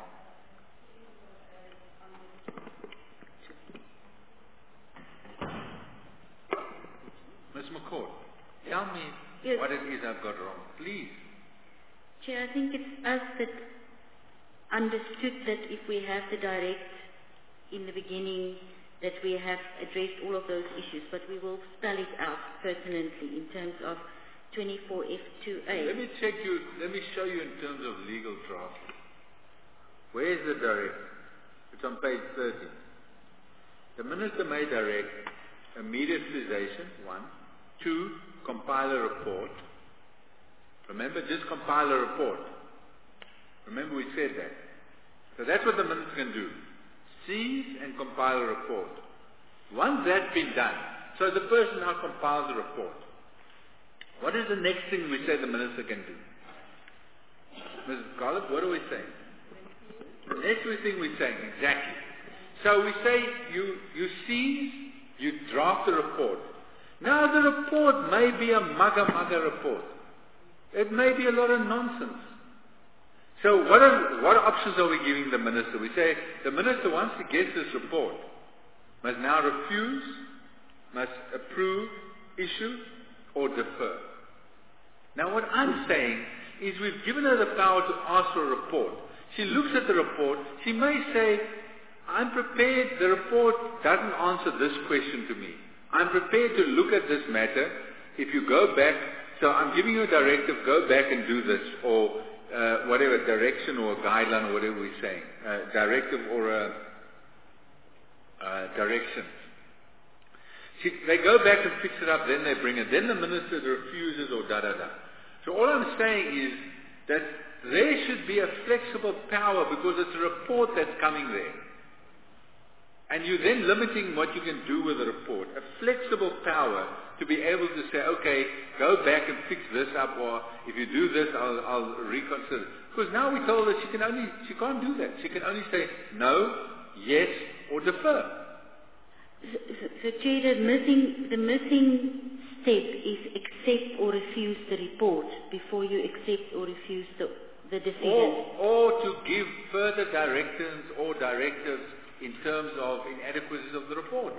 Miz McCord, tell me Yes. what it is I've got wrong, please. Chair, I think it's us that understood that if we have the direct in the beginning, that we have addressed all of those issues, but we will spell it out pertinently in terms of twenty-four F two A. Let me check you, let me show you in terms of legal draft. Where is the direct? It's on page thirteen. The minister may direct immediate cessation, one. Two, compile a report. Remember, just compile a report. Remember we said that. So that's what the minister can do. Seize and compile a report. Once that's been done, so the person now compiles a report. What is the next thing we say the minister can do? Missus Garland, what are we saying? The next thing we're saying, exactly. So we say you, you seize, you draft a report. Now the report may be a mugga-mugga report. It may be a lot of nonsense. So what are, what options are we giving the minister? We say the minister, once he gets this report, must now refuse, must approve, issue, or defer. Now what I'm saying is we've given her the power to ask for a report. She looks at the report. She may say, I'm prepared, the report doesn't answer this question to me. I'm prepared to look at this matter. If you go back, so I'm giving you a directive, go back and do this, or uh, whatever, direction or a guideline or whatever we're saying, uh, directive or a uh, direction. She, they go back and fix it up, then they bring it. Then the minister refuses or da-da-da. So all I'm saying is that there should be a flexible power because it's a report that's coming there. And you're then limiting what you can do with a report. A flexible power to be able to say, okay, go back and fix this up, or if you do this, I'll, I'll reconsider. Because now we told her she can only, she can't do that. She can only say no, yes, or defer. So, so, so Chair, the missing, the missing step is accept or refuse the report before you accept or refuse the, the decision. Or, or to give further directives or directives in terms of inadequacies of the report.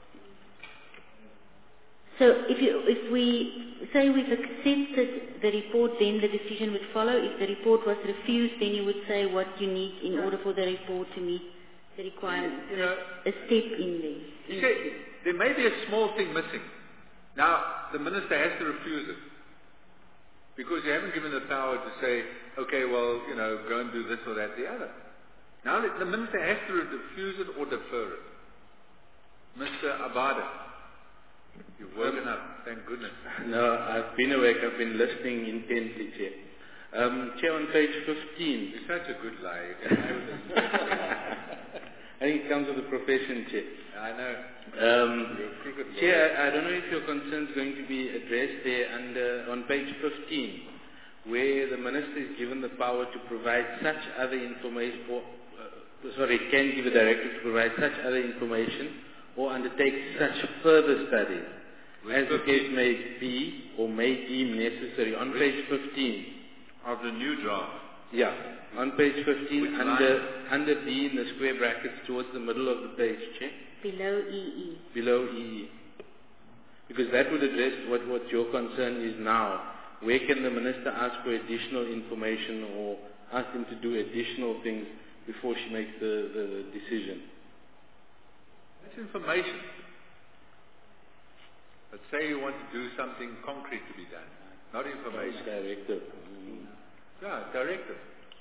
So if, you, if we say we've accepted the report, then the decision would follow. If the report was refused, then you would say what you need in order for the report to meet the requirements. You know, a step in there. You say, there may be a small thing missing. Now, the minister has to refuse it. Because you haven't given the power to say, okay, well, you know, go and do this or that, the other. Now, the minister has to refuse it or defer it. Mister Abada, you've woken up, thank goodness. No, I've been awake, I've been listening intently, Chair. Um, Chair, on page fifteen. You're such a good liar. I think it comes with the profession, Chair. I know. Um, Chair, I don't know if your concern is going to be addressed there under, on page fifteen, where the minister is given the power to provide such other information, or, uh, sorry, can give a directive to provide such other information or undertake such further studies as the case may be or may deem necessary. On page fifteen. Of the new draft. Yeah. On page fifteen, Which under line? under B in the square brackets towards the middle of the page, Chair. Below E E. Below E E. Because that would address what, what your concern is now. Where can the minister ask for additional information or ask him to do additional things before she makes the, the decision? That's information. But say you want to do something concrete to be done, not information. Directive. Yeah, directive.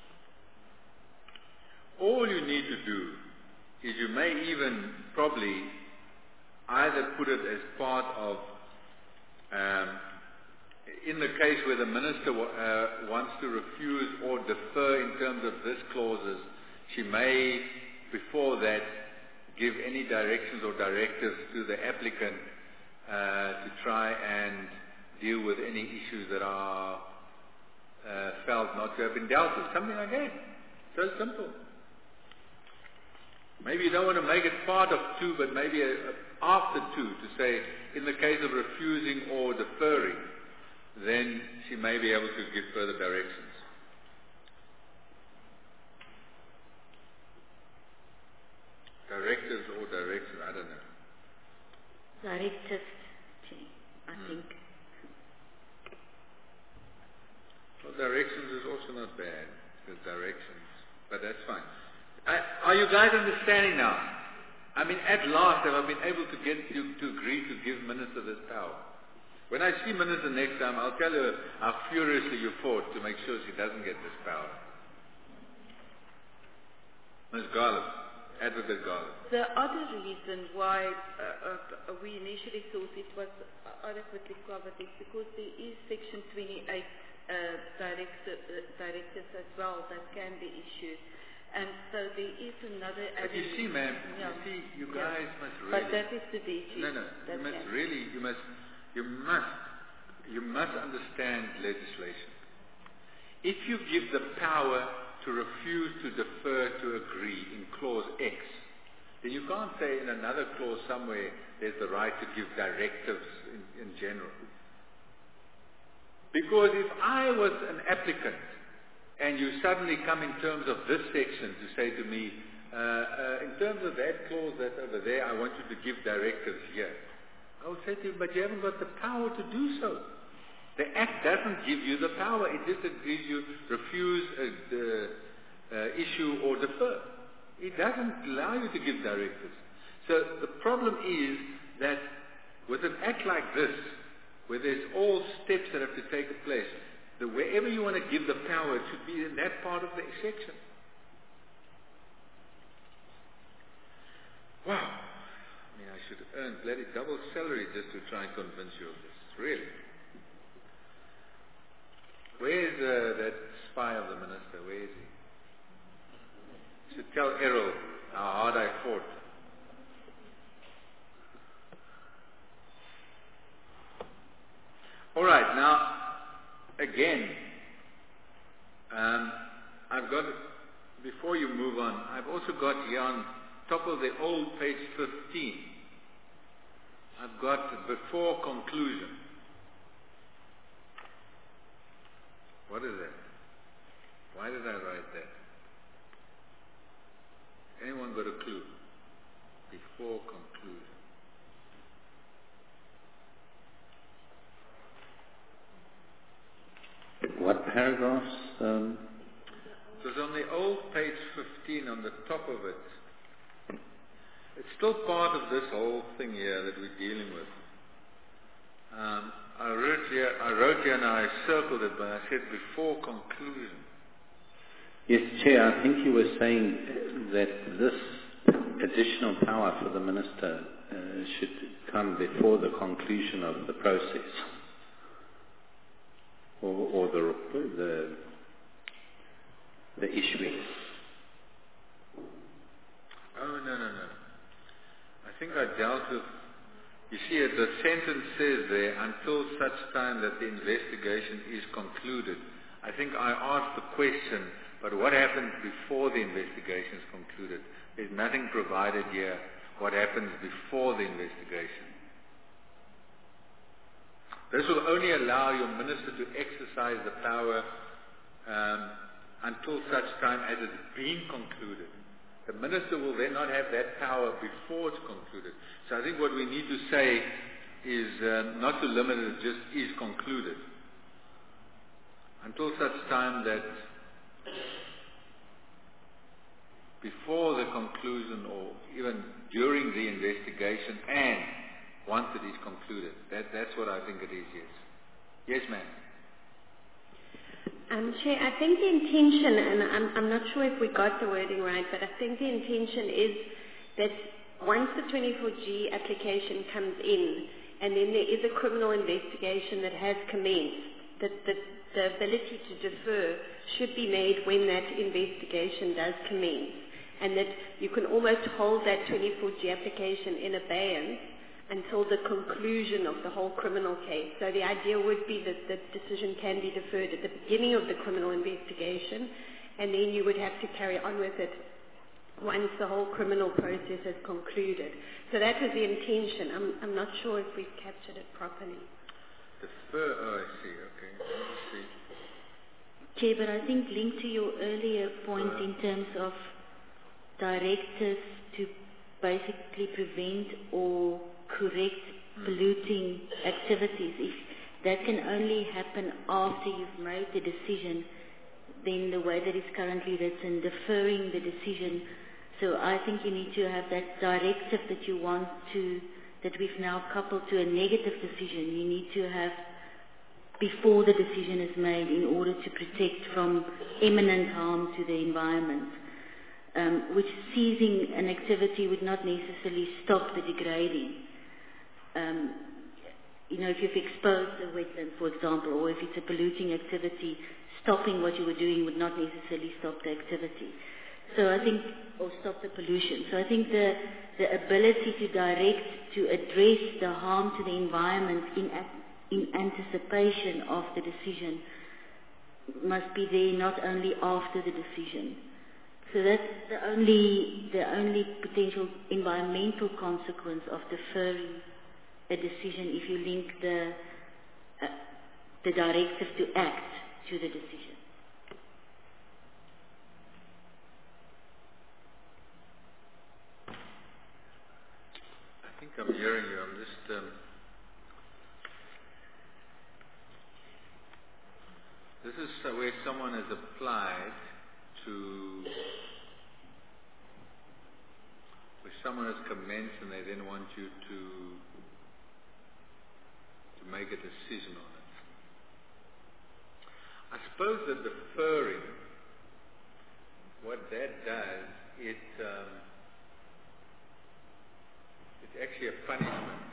All you need to do is you may even probably either put it as part of, um, in the case where the minister uh, wants to refuse or defer in terms of this clauses, she may, before that, give any directions or directives to the applicant uh, to try and deal with any issues that are uh, felt not to have been dealt with. Something like that. So simple. Maybe you don't want to make it part of two, but maybe a, a, after two, to say, in the case of refusing or deferring, then she may be able to give further directions. Directives or direction, I don't know. Directives, I hmm. think. Well, directions is also not bad. There's directions, but that's fine. I, are you guys understanding now? I mean, at last have I been able to get you to agree to give Minister this power. When I see Minister next time, I'll tell her how furiously you fought to make sure she doesn't get this power. Miz Garland, Advocate Garland. The other reason why uh, uh, we initially thought it was adequately covered is because there is Section twenty-eight uh, directive, uh, directives as well that can be issued. And so there is another But you avenue. see, ma'am, Yeah. you see, you Yeah. guys must really... But that is the D G. No, no, that you must can. really, you must, you must, you must understand legislation. If you give the power to refuse to defer to agree in clause X, then you can't say in another clause somewhere there's the right to give directives in, in general. Because if I was an applicant and you suddenly come in terms of this section to say to me, uh, uh, in terms of that clause that's over there, I want you to give directives here. I would say to you, but you haven't got the power to do so. The Act doesn't give you the power. It just gives you refuse, uh, the, uh, issue or defer. It doesn't allow you to give directives. So the problem is that with an Act like this, where there's all steps that have to take place, the wherever you want to give the power, it should be in that part of the section. Wow. I mean, I should earn bloody double salary just to try and convince you of this. Really. Where is uh, that spy of the minister? Where is he? Should tell Errol how hard I fought. All right, now, again, um, I've got, before you move on, I've also got here on top of the old page fifteen, I've got before conclusion. What is that? Why did I write that? Anyone got a clue? Before conclusion. What paragraphs? Um, It was on the old page fifteen, on the top of it. It's still part of this whole thing here that we're dealing with. Um, I wrote here, I wrote here and I circled it, but I said before conclusion. yes, Chair, I think you were saying that this additional power for the Minister uh, should come before the conclusion of the process, or, or the, the, the issuing. Oh, no, no, no. I think I dealt with, you see, the sentence says there, until such time that the investigation is concluded. I think I asked the question, but what happens before the investigation is concluded? There's nothing provided here what happens before the investigation. This will only allow your minister to exercise the power um, until such time as it's been concluded. The minister will then not have that power before it's concluded. So I think what we need to say is um, not to limit it, just is concluded. Until such time that before the conclusion or even during the investigation and once it is concluded. That, that's what I think it is, yes. Yes, ma'am. Um, Chair, I think the intention, and I'm, I'm not sure if we got the wording right, but I think the intention is that once the twenty-four G application comes in, and then there is a criminal investigation that has commenced, that the, the ability to defer should be made when that investigation does commence, and that you can almost hold that twenty-four G application in abeyance until the conclusion of the whole criminal case. So the idea would be that the decision can be deferred at the beginning of the criminal investigation, and then you would have to carry on with it once the whole criminal process has concluded. So that was the intention. I'm, I'm not sure if we've captured it properly. Defer, oh, I see, okay. Let me see. Chair, but I think linked to your earlier point Uh, in terms of directives to basically prevent or correct polluting activities, if that can only happen after you've made the decision, then the way that it's currently written, deferring the decision. So I think you need to have that directive that you want to, that we've now coupled to a negative decision. You need to have before the decision is made in order to protect from imminent harm to the environment. Um, which ceasing an activity would not necessarily stop the degrading. Um, you know, if you've exposed a wetland, for example, or if it's a polluting activity, stopping what you were doing would not necessarily stop the activity. So I think, or stop the pollution. So I think the, the ability to direct, to address the harm to the environment in, in anticipation of the decision must be there not only after the decision. So that's the only, the only potential environmental consequence of deferring a decision if you link the, uh, the directive to act to the decision. I think I'm hearing you. I'm just... Um, this is uh, where someone has applied to... where someone has commenced and they then want you to to make a decision on it. I suppose that deferring, what that does, it um, it's actually a punishment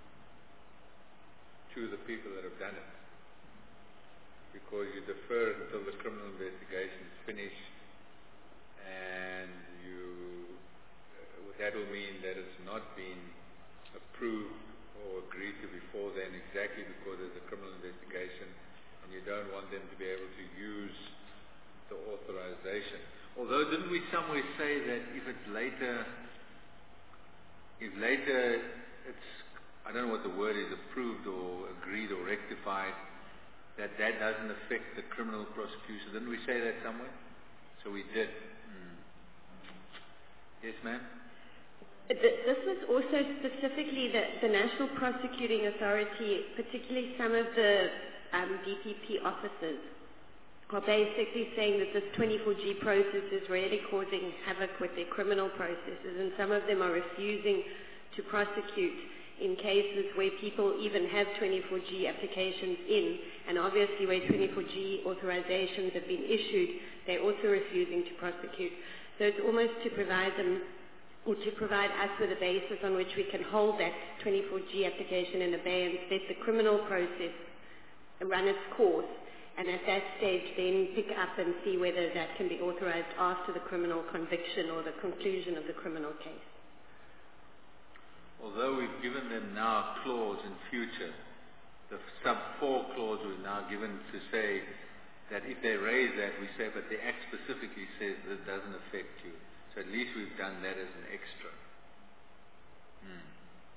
to the people that have done it, because you defer until the criminal investigation is finished, and you uh, that will mean that it's not been approved or agreed to before then, exactly because there's a criminal investigation and you don't want them to be able to use the authorization. Although didn't we somewhere say that if it's later, if later it's, I don't know what the word is, approved or agreed or rectified, that that doesn't affect the criminal prosecution? Didn't we say that somewhere? So we did. Mm. Yes, ma'am? This was also specifically the, the National Prosecuting Authority, particularly some of the um, D P P officers, are basically saying that this twenty-four G process is really causing havoc with their criminal processes, and some of them are refusing to prosecute in cases where people even have twenty-four G applications in, and obviously where twenty-four G authorizations have been issued, they're also refusing to prosecute. So it's almost to provide them, or to provide us with a basis on which we can hold that twenty-four G application in abeyance, let the criminal process run its course, and at that stage then pick up and see whether that can be authorized after the criminal conviction or the conclusion of the criminal case. Although we've given them now a clause in future, the sub four clause we've now given to say that if they raise that, we say, but the Act specifically says that it doesn't affect you. So at least we've done that as an extra. Hmm.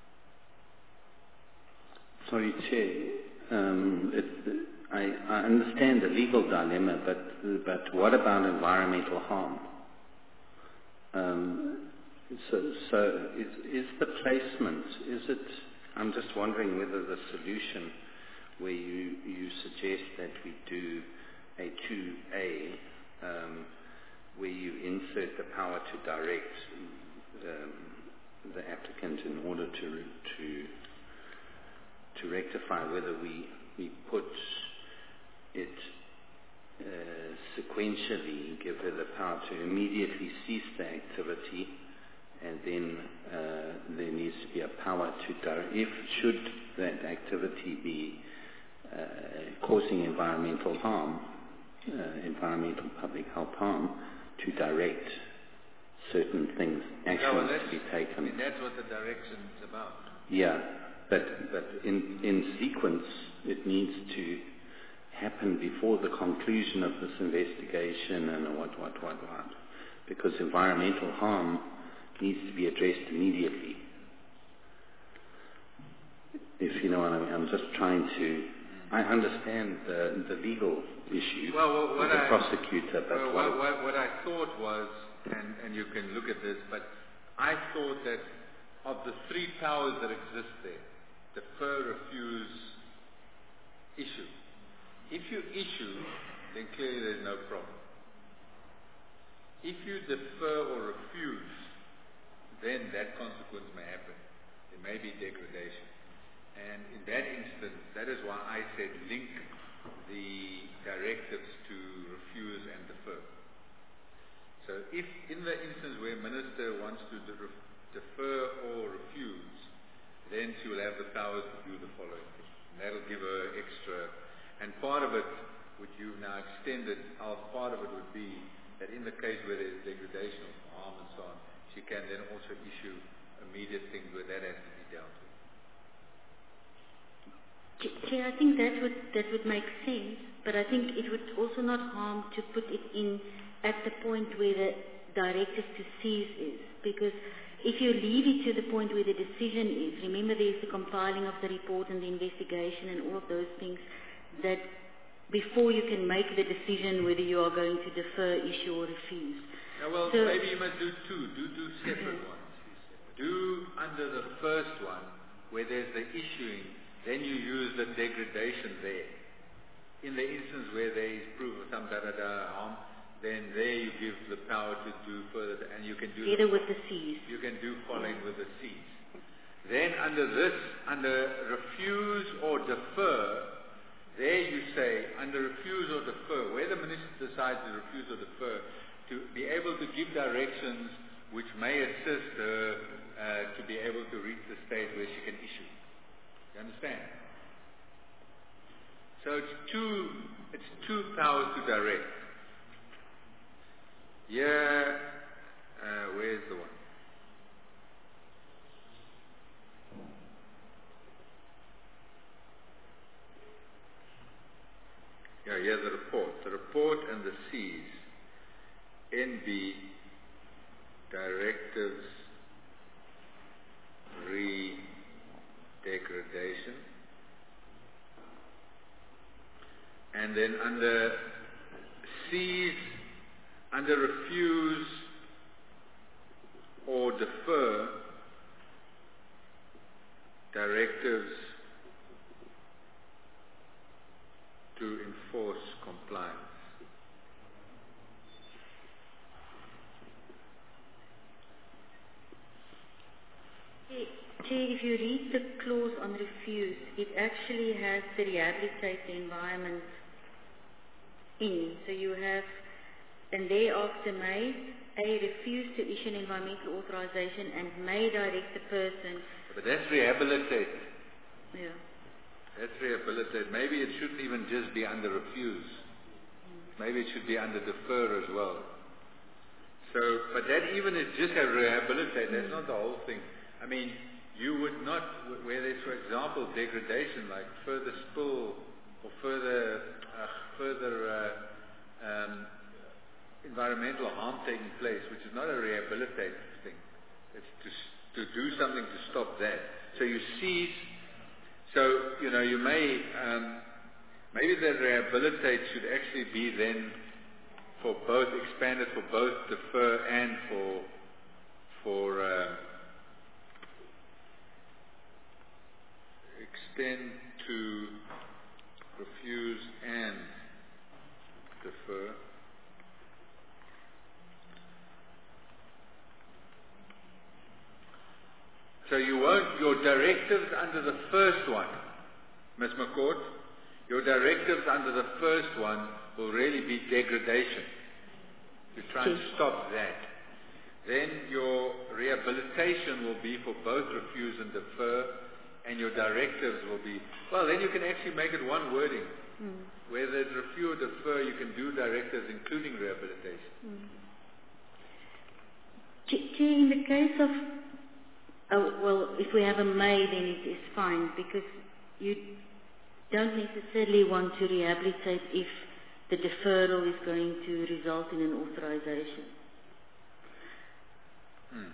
Sorry, Chair. Um, it, I, I understand the legal dilemma, but but what about environmental harm? Um, so so is, is the placement, is it, I'm just wondering whether the solution where you, you suggest that we do a two A, um, where you insert the power to direct um, the applicant in order to to to rectify whether we we put it uh, sequentially, give her the power to immediately cease the activity, and then uh, there needs to be a power to direct, if should that activity be uh, causing environmental harm, uh, environmental public health harm, to direct certain things, actions yeah, well, to be taken. I mean, that's what the direction is about. Yeah, but but in in sequence, it needs to happen before the conclusion of this investigation and what what what what, because environmental harm needs to be addressed immediately. If you know what I mean, I'm just trying to. I understand the the legal issue well, what with the I, prosecutor, but well, what, what, what I thought was, and, and you can look at this, but I thought that of the three powers that exist there, defer, refuse, issue. If you issue, then clearly there's no problem. If you defer or refuse, then that consequence may happen. There may be degradation. And in that instance, that is why I said link the directives to refuse and defer. So if in the instance where a minister wants to de- defer or refuse, then she will have the powers to do the following things. that'll give her extra. And part of it, which you've now extended, uh, part of it would be that in the case where there's degradation of harm and so on, she can then also issue immediate things where that has to be dealt with. Chair, I think that would that would make sense, but I think it would also not harm to put it in at the point where the directive to seize is, because if you leave it to the point where the decision is, remember there's the compiling of the report and the investigation and all of those things, that before you can make the decision whether you are going to defer, issue or refuse. Now, well, so, maybe you must do two, do two separate ones. Do under the first one, where there's the issuing, then you use the degradation there. In the instance where there is proof of some da-da-da harm, then there you give the power to do further, and you can do... Together with the seize. You can do following with the seize. Then under this, under refuse or defer, there you say, under refuse or defer, where the minister decides to refuse or defer, to be able to give directions which may assist her uh, to be able to reach the stage where she can issue. You understand? So it's two, it's two powers to direct. Yeah, uh, where's the one? Yeah, here's the report. The report and the C's. N B, directives, re-degradation. And then under C's, under refuse or defer, directives to enforce compliance. Chair, if you read the clause on refuse, it actually has the rehabilitate the environment in. So you have, and thereafter may, A, refuse to issue an environmental authorization and may direct the person. But that's rehabilitate. Yeah. That's rehabilitate. Maybe it shouldn't even just be under refuse. Maybe it should be under defer as well. So, but that even is just a rehabilitate. That's not the whole thing. I mean, you would not, where there's, for example, degradation, like further spill or further, uh, further uh, um, environmental harm taking place, which is not a rehabilitative thing. It's to, to do something to stop that. So you seize, so, you know, you may, um, maybe the rehabilitate should actually be then for both, expanded for both defer and for, for, uh, extend to refuse and defer. So you won't, your directives under the first one, Miz McCourt, your directives under the first one will really be degradation, to try and stop that. Then your rehabilitation will be for both refuse and defer, and your directives will be, well, then you can actually make it one wording. Mm. Where there's refuse or defer, you can do directives including rehabilitation. Mm. In the case of, oh, well, if we have a may, then it is fine, because you don't necessarily want to rehabilitate if the deferral is going to result in an authorization. Hmm.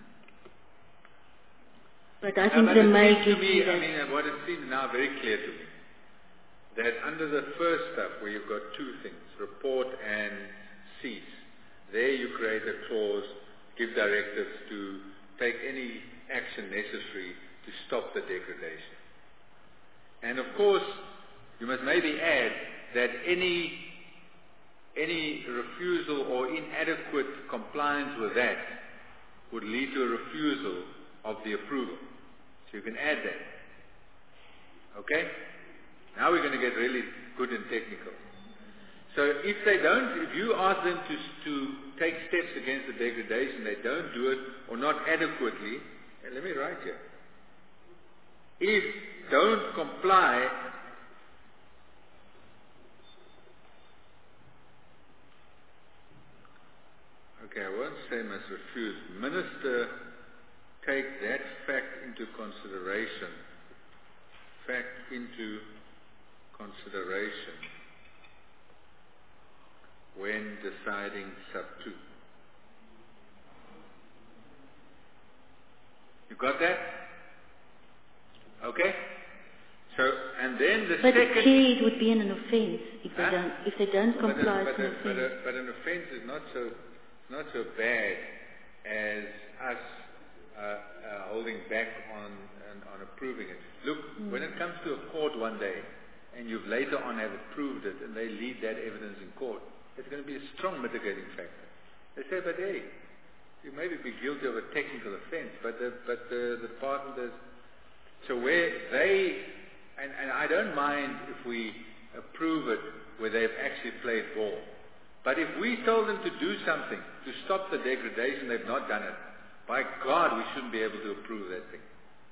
But I think the may gives me, you that. I mean, what it seems now very clear to me, that under the first stuff where you've got two things, report and cease, there you create a clause, give directives to take any action necessary to stop the degradation. And of course, you must maybe add that any any refusal or inadequate compliance with that would lead to a refusal of the approval. So you can add that. Okay? Now we're going to get really good and technical. So if they don't, if you ask them to, to take steps against the degradation, they don't do it or not adequately, let me write here. If don't comply Okay, I won't say must refuse. Minister take that fact into consideration. Fact into consideration when deciding sub two. You got that? Okay? So, and then the but second... But it would be an offence if huh? they don't, if they don't but comply a, with but, an a, but, offence. a, but an offence is not so, not so bad as us uh, uh, holding back on, on, on approving it. Look, mm. when it comes to a court one day, and you've later on have approved it, and they leave that evidence in court, it's going to be a strong mitigating factor. They say, but hey, you may be guilty of a technical offence, but the, but the, the department is... So where they... And, and I don't mind if we approve it where they've actually played ball. But if we told them to do something to stop the degradation, they've not done it. By God, we shouldn't be able to approve that thing.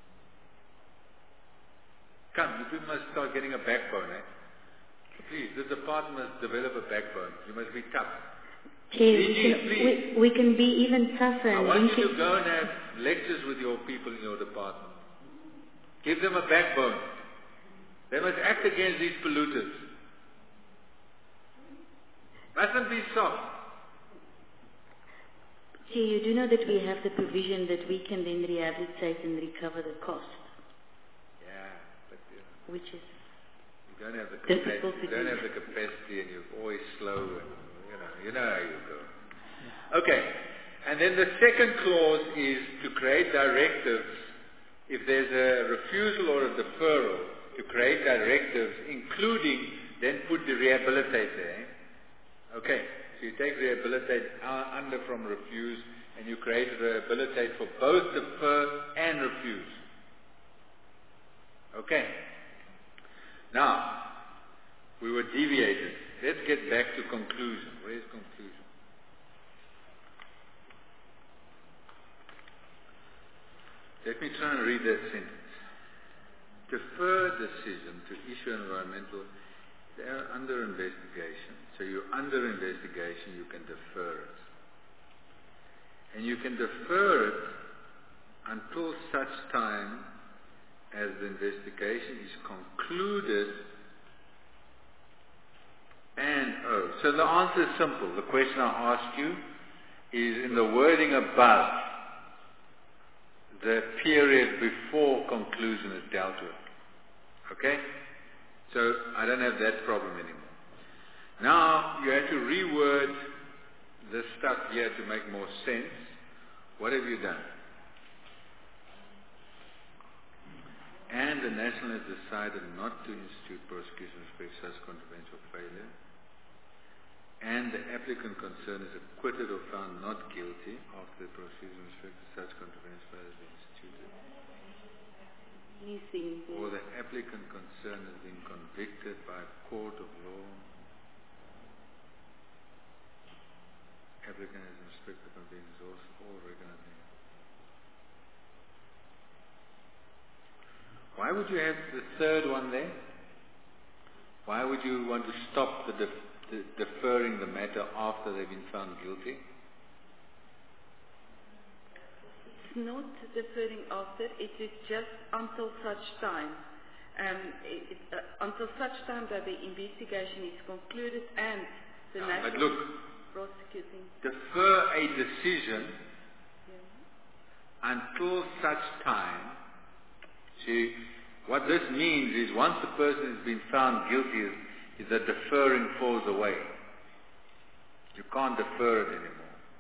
Come, you people must start getting a backbone, eh? Please, this department must develop a backbone. You must be tough. Chair, D Gs, we, can, please. we, we can be even tougher. I want you to go and have lectures with your people in your department. Give them a backbone. They must act against these polluters. Mustn't be soft. Chair, you do know that we have the provision that we can then rehabilitate and recover the cost. Yeah, but you know, which is you don't have the difficult capacity. to You don't do. have the capacity, and you're always slow, and you know, you know how you go. Okay, and then the second clause is to create directives. If there's a refusal or a deferral, to create directives, including then put the rehabilitate there. Okay, so you take rehabilitate uh, under from refuse, and you create rehabilitate for both defer and refuse. Okay. Now, we were deviated. Let's get back to conclusion. Where's conclusion? Let me try and read that sentence. Defer decision to issue environmental, they are under investigation. So you're under investigation, you can defer it. And you can defer it until such time as the investigation is concluded and, oh, so the answer is simple. The question I asked you is in the wording above, the period before conclusion is dealt with. Okay? So I don't have that problem anymore. Now you have to reword this stuff here to make more sense. What have you done? And the national has decided not to institute prosecution with respect to such contravention or failure. And the applicant concerned is acquitted or found not guilty after the prosecution with respect to such contravention or failure has been instituted. Or the applicant concerned has been convicted by a court of law. Applicant has in respect to convictions also all recognized. Why would you have the third one there? Why would you want to stop the, def- the deferring the matter after they've been found guilty? It's not deferring after, it is just until such time. Um, it, uh, until such time that the investigation is concluded and the no, national but look, prosecuting. Defer a decision yeah. until such time. See, what this means is once the person has been found guilty, is, is that deferring falls away. You can't defer it anymore.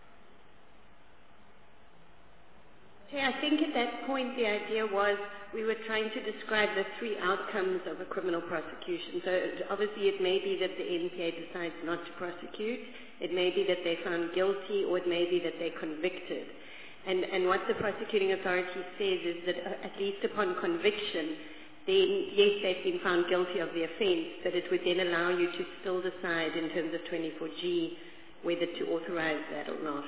Yeah, I think at that point the idea was we were trying to describe the three outcomes of a criminal prosecution. So obviously it may be that the N P A decides not to prosecute, it may be that they're found guilty, or it may be that they're convicted. And, and what the prosecuting authority says is that uh, at least upon conviction, then yes, they've been found guilty of the offence, but it would then allow you to still decide in terms of twenty-four G whether to authorize that or not.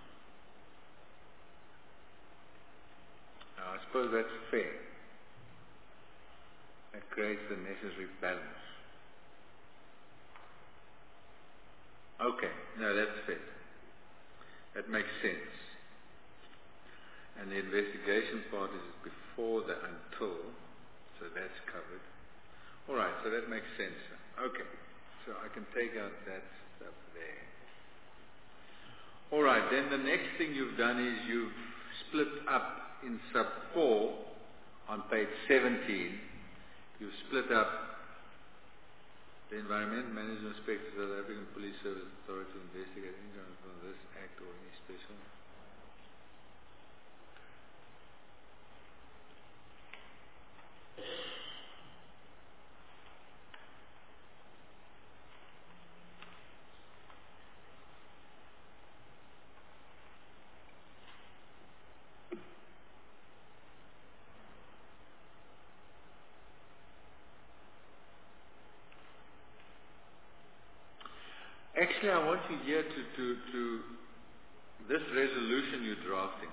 I suppose that's fair. That creates the necessary balance. Okay, no, that's fair. That makes sense. And the investigation part is before the until, so that's covered. All right, so that makes sense. Okay, so I can take out that stuff there. All right, then the next thing you've done is you've split up in sub four on page seventeen. You've split up the Environment Management Inspector of the South African Police Service Authority to investigate any from this act or any special. Actually, I want you here to, to, to this resolution you're drafting.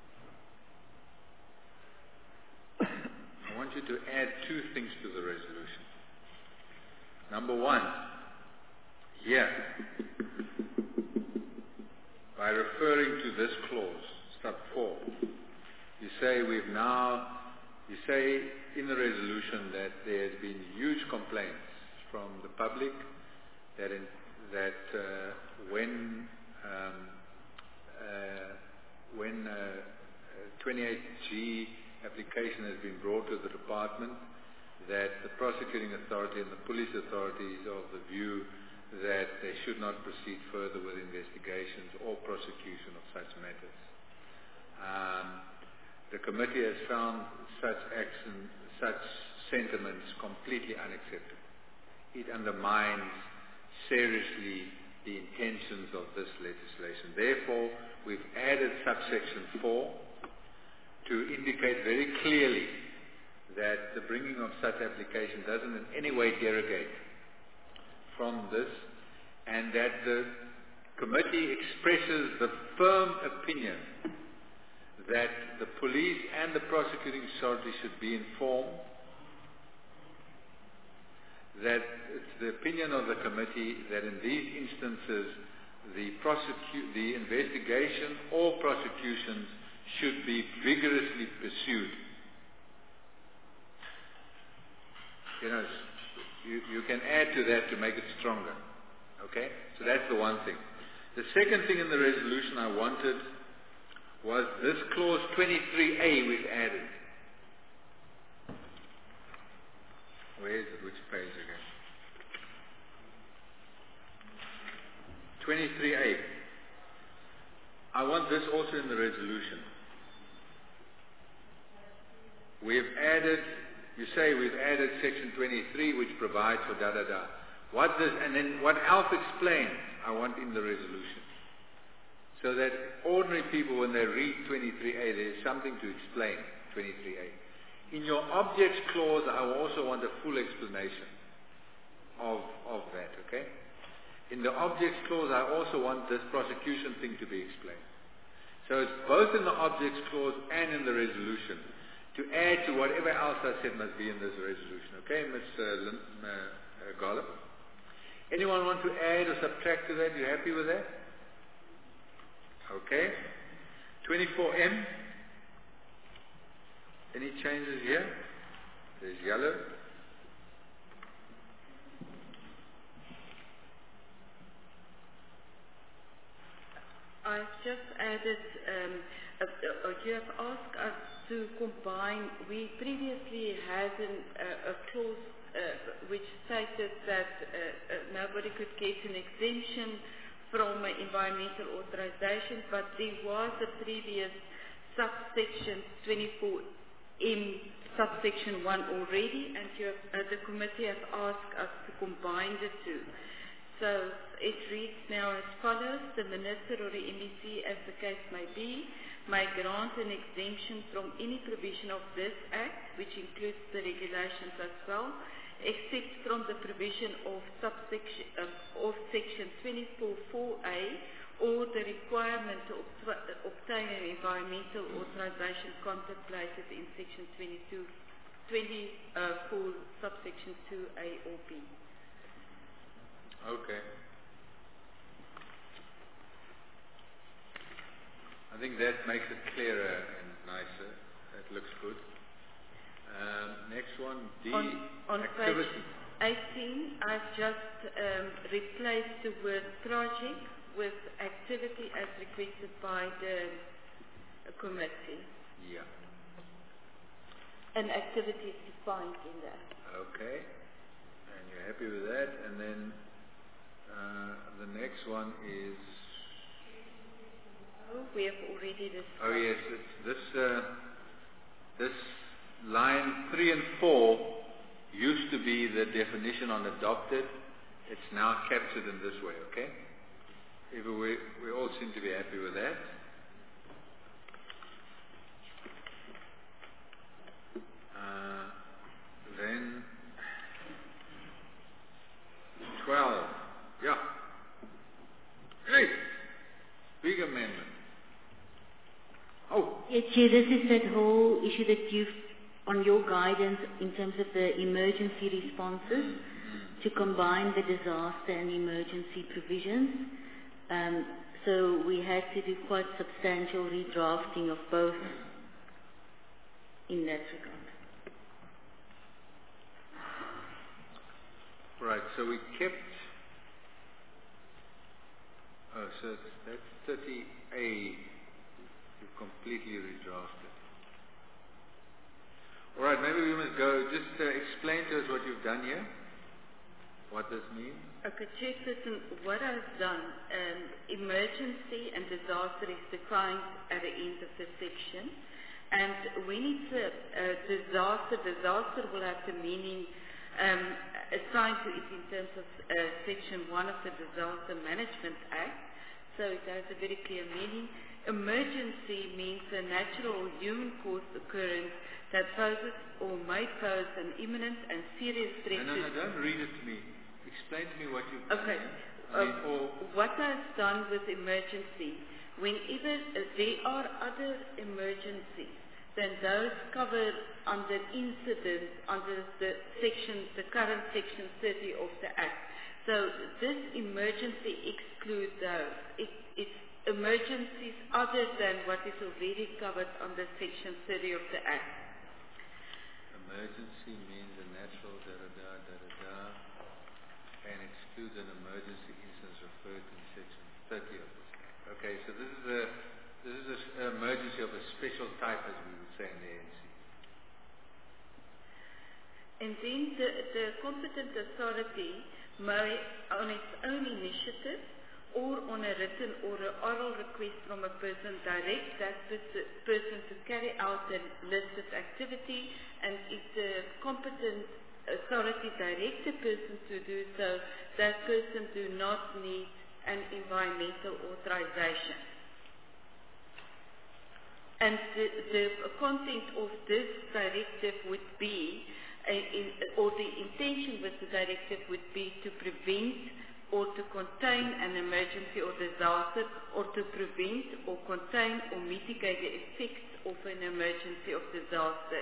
I want you to add two things to the resolution. Number one, here, by referring to this clause, sub four, you say we've now, you say in the resolution that there's been huge complaints from the public that in that uh, when um, uh, when uh, twenty-eight G application has been brought to the department, that the prosecuting authority and the police authorities are of the view that they should not proceed further with investigations or prosecution of such matters. Um, the committee has found such action, such sentiments completely unacceptable. It undermines seriously the intentions of this legislation. Therefore, we've added subsection four to indicate very clearly that the bringing of such application doesn't in any way derogate from this, and that the committee expresses the firm opinion that the police and the prosecuting authority should be informed, that it's the opinion of the committee that in these instances the, prosecu- the investigation or prosecutions should be vigorously pursued. You know, you, you can add to that to make it stronger. Okay? So that's the one thing. The second thing in the resolution I wanted was this clause twenty-three A we've added. Where is it? Which page again? twenty-three A. I want this also in the resolution. We've added, you say we've added section twenty-three which provides for da da da. What this, and then what Alf explained, I want in the resolution. So that ordinary people, when they read twenty-three A, there's something to explain, twenty-three A. In your objects clause, I also want a full explanation of, of that, okay? In the objects clause, I also want this prosecution thing to be explained. So it's both in the objects clause and in the resolution to add to whatever else I said must be in this resolution, okay, Miz Uh, Lin, uh, uh, Garlip? Anyone want to add or subtract to that? You happy with that? Okay. twenty-four M. Any changes here? There's yellow. I've just added, um, uh, uh, you have asked us to combine, we previously had an, uh, a clause uh, which stated that uh, uh, nobody could get an exemption from uh, environmental authorization, but there was a previous subsection twenty-four M subsection one already, and you have, uh, the committee has asked us to combine the two. So it reads now as follows: the Minister or the M E C, as the case may be, may grant an exemption from any provision of this Act, which includes the regulations as well, except from the provision of subsection uh, of section twenty-four four A or the requirement to ob- obtain an environmental authorization contemplated in section twenty-two, twenty-four subsection two A or B. Okay. I think that makes it clearer and nicer. That looks good. Um, next one, D, on, on activity. page eighteen, I've just um, replaced the word project with activity as requested by the uh, committee. Yeah. And activity is defined in that. Okay. And you're happy with that. And then uh, the next one is... Oh, we have already discussed. Oh yes, it's this, uh, this line three and four used to be the definition on adopted. It's now captured in this way, okay? If we, we all seem to be happy with that. Uh, then twelve. Yeah. Great. Big amendment. Oh. Yeah, Chair, this is that whole issue that you've, on your guidance in terms of the emergency responses, mm-hmm. to combine the disaster and emergency provisions. Um, so we had to do quite substantial redrafting of both in that regard. Right, so we kept, oh, so that's thirty A, you completely redrafted. All right, maybe we must go, just uh, explain to us what you've done here, what this means. Okay, Chairperson, what I've done, um, emergency and disaster is defined at the end of the section. And when it's a, a disaster, disaster will have the meaning um, assigned to it in terms of uh, Section one of the Disaster Management Act. So it has a very clear meaning. Emergency means a natural or human-caused occurrence that poses or may pose an imminent and serious threat. No, no, no, don't read it to me. Explain to me what you've done. Okay. I mean, uh, or what I've done with emergency, whenever uh, there are other emergencies, then those covered under incidents under the section, the current section thirty of the Act. So this emergency excludes those. It, it's emergencies other than what is already covered under section thirty of the Act. Emergency means a natural da-da-da, da-da-da, and excludes an emergency instance referred to in section thirty of this Act. Okay, so this is a this is an emergency of a special type, as we would say in the A N C. And then the, the competent authority may, on its own initiative, or on a written or an oral request from a person, direct that person to carry out the listed activity, and if the competent authority directs a person to do so, that person do not need an environmental authorization. And the, the content of this directive would be, uh, in, or the intention with the directive would be to prevent or to contain an emergency or disaster, or to prevent or contain or mitigate the effects of an emergency or disaster.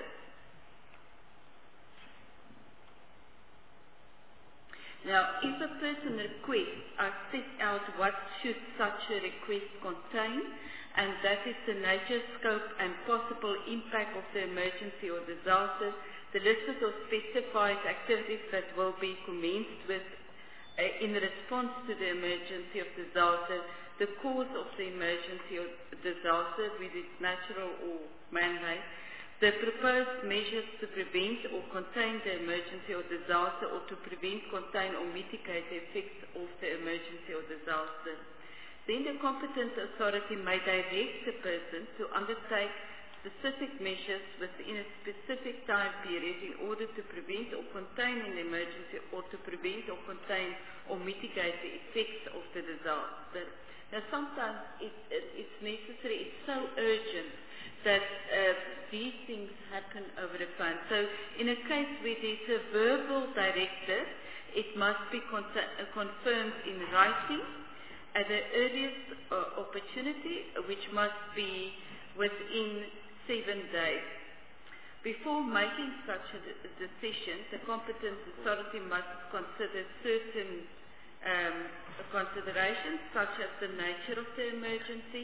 Now, if a person requests, I set out what should such a request contain, and that is the nature, scope, and possible impact of the emergency or disaster, the listed or specified activities that will be commenced with uh, in response to the emergency or disaster, the cause of the emergency or disaster, whether it's natural or man-made, the proposed measures to prevent or contain the emergency or disaster, or to prevent, contain, or mitigate the effects of the emergency or disaster. Then the competent authority may direct the person to undertake specific measures within a specific time period in order to prevent or contain an emergency, or to prevent or contain or mitigate the effects of the disaster. Now sometimes it, it, it's necessary, it's so urgent that uh, these things happen over the phone. So in a case where there's a verbal directive, it must be con- uh, confirmed in writing at the earliest uh, opportunity, which must be within seven days. Before making such a de- decision, the competent authority must consider certain um, considerations, such as the nature of the emergency,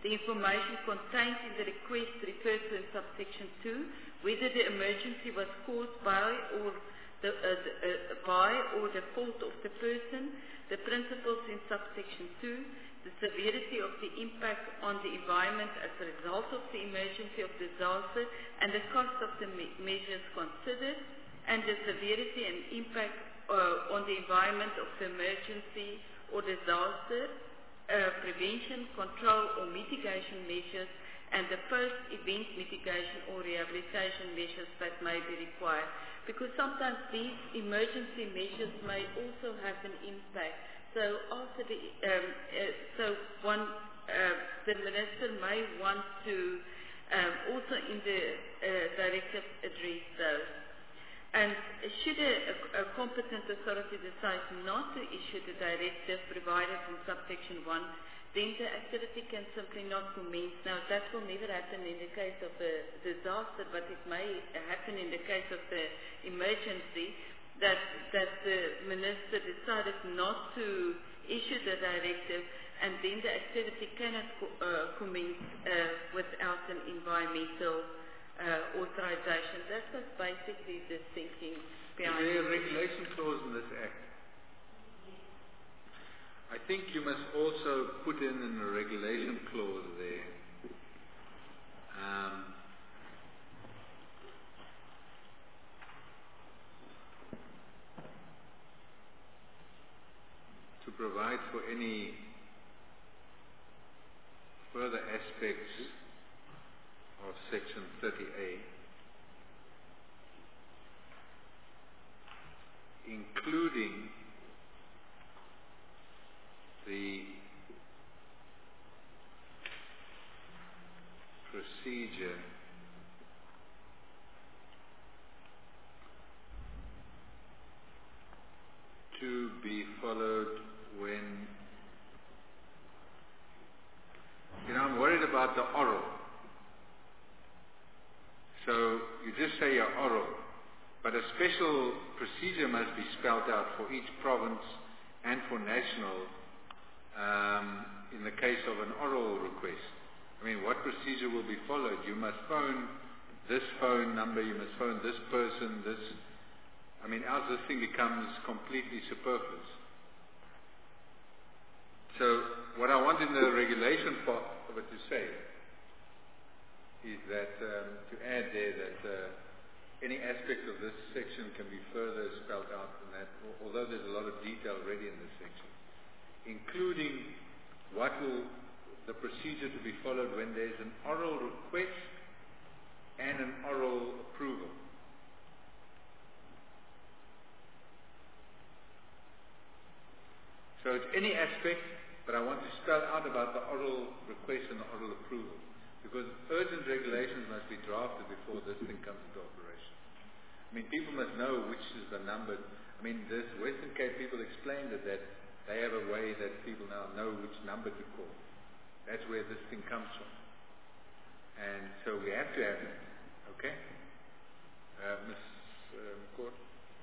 the information contained in the request referred to in subsection two, whether the emergency was caused by or the, uh, the, uh, by or the fault of the person, the principles in subsection two, the severity of the impact on the environment as a result of the emergency of disaster, and the cost of the me measures considered, and the severity and impact uh, on the environment of the emergency or disaster, uh, prevention, control or mitigation measures, and the post-event mitigation or rehabilitation measures that may be required. Because sometimes these emergency measures may also have an impact. So after the, um, uh, so one, uh, the minister may want to um, also in the uh, directive address those. And should a, a, a competent authority decide not to issue the directive provided in subsection one, then the activity can simply not commence. Now, that will never happen in the case of a disaster, but it may happen in the case of the emergency, that, that the minister decided not to issue the directive, and then the activity cannot co uh, commence uh, without an environmental Uh, authorization. That was basically the thinking behind it. Is there a regulation clause in this Act? I think you must also put in a regulation clause there. Um, to provide for any further aspects of section thirty A, including the procedure to be followed when, you know, I'm worried about the oral. So you just say you're oral, but a special procedure must be spelled out for each province and for national um, in the case of an oral request. I mean, what procedure will be followed? You must phone this phone number, you must phone this person, this... I mean, else this thing becomes completely superfluous. So what I want in the regulation part of it to say is that, um, to add there that uh, any aspect of this section can be further spelled out than that, although there's a lot of detail already in this section, including what will the procedure to be followed when there's an oral request and an oral approval. So it's any aspect, but I want to spell out about the oral request and the oral approval. Because urgent regulations must be drafted before this thing comes into operation. I mean, people must know which is the number. I mean, this Western Cape people explained it, that they have a way that people now know which number to call. That's where this thing comes from. And so we have to have it. Okay? Uh, Miz Uh, McCourt?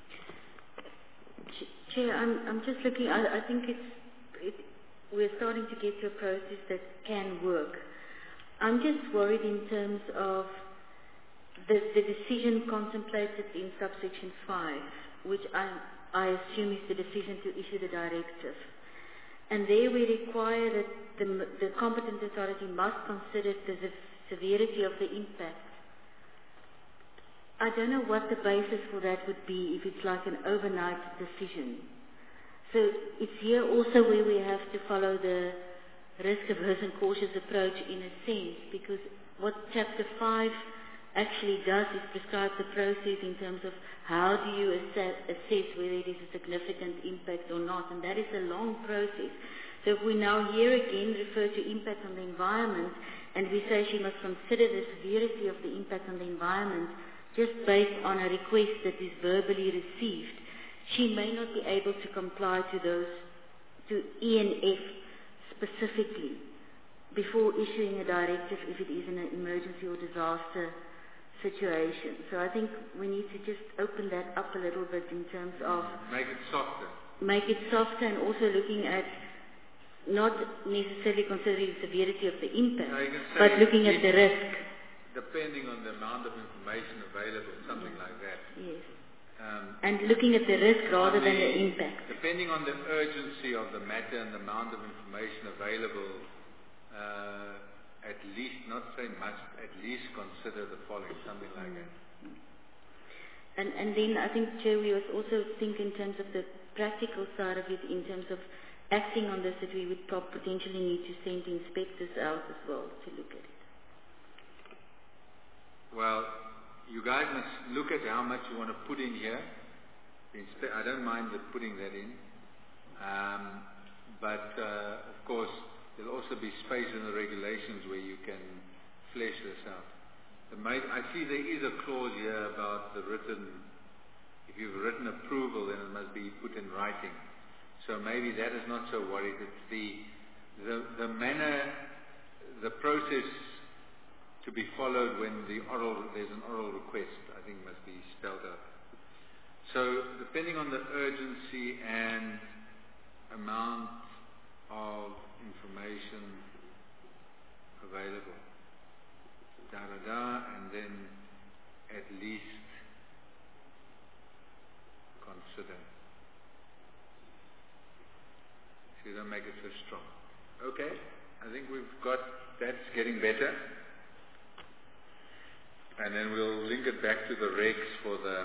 Chair, I'm, I'm just looking, I, I think it's, it, we're starting to get to a process that can work. I'm just worried in terms of the, the decision contemplated in subsection five, which I, I assume is the decision to issue the directive. And there we require that the, the competent authority must consider the, the severity of the impact. I don't know what the basis for that would be if it's like an overnight decision. So it's here also where we have to follow the risk-averse and cautious approach in a sense, because what Chapter five actually does is prescribe the process in terms of how do you assess, assess whether it is a significant impact or not, and that is a long process. So if we now here again refer to impact on the environment, and we say she must consider the severity of the impact on the environment just based on a request that is verbally received, she may not be able to comply to those, to E and F specifically before issuing a directive if it is in an emergency or disaster situation. So I think we need to just open that up a little bit in terms of... Make it softer. Make it softer, and also looking at not necessarily considering the severity of the impact, No, you can say but looking at if- the risk. Depending on the amount of information available, something like that. Yes. Um, And looking at the risk rather on than the impact. Depending on the urgency of the matter and the amount of information available, uh, at least, not say much, at least consider the following, something like that. And, and then I think, Chair, we was also think in terms of the practical side of it, in terms of acting on this, that we would prob- potentially need to send inspectors out as well to look at it. Well, you guys must look at how much you want to put in here. Inspe- I don't mind the putting that in. Um, but, uh, of course, there'll also be space in the regulations where you can flesh this out. The ma- I see there is a clause here about the written, if you've written approval, then it must be put in writing. So maybe that is not so worried. It's the, the, the manner, the process to be followed when the oral, there's an oral request, I think must be spelled out. So depending on the urgency and amount of information available, da da da, and then at least consider. So you don't make it so strong. Okay, I think we've got, that's getting better. And then we'll link it back to the regs for the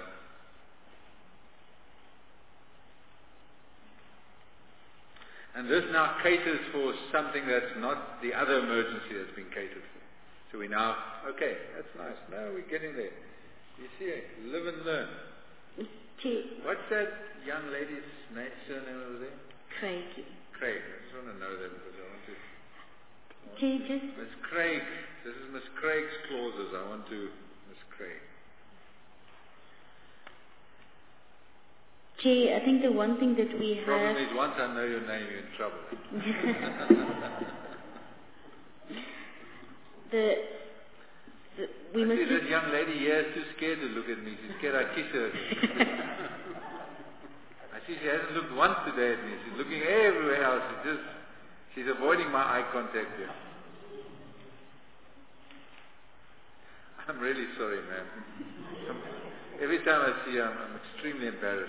and this now caters for something that's not the other emergency that's been catered for. So we now, okay, that's nice. Now we're getting there. You see, live and learn. What's that young lady's name, surname over there? Craig. Craig. I just want to know that because I want to... Can you just... Miss Craig. This is Miss Craig's clauses. I want to... Miss Craig. Chair, I think the one thing that we The problem have... is once I know your name, you're in trouble. the, the, we I must see just- this young lady here is too scared to look at me. She's scared I kiss her. I see she hasn't looked once today at me. She's looking everywhere else. She's just... She's avoiding my eye contact here. I'm really sorry, ma'am. I'm, every time I see her, I'm, I'm extremely embarrassed.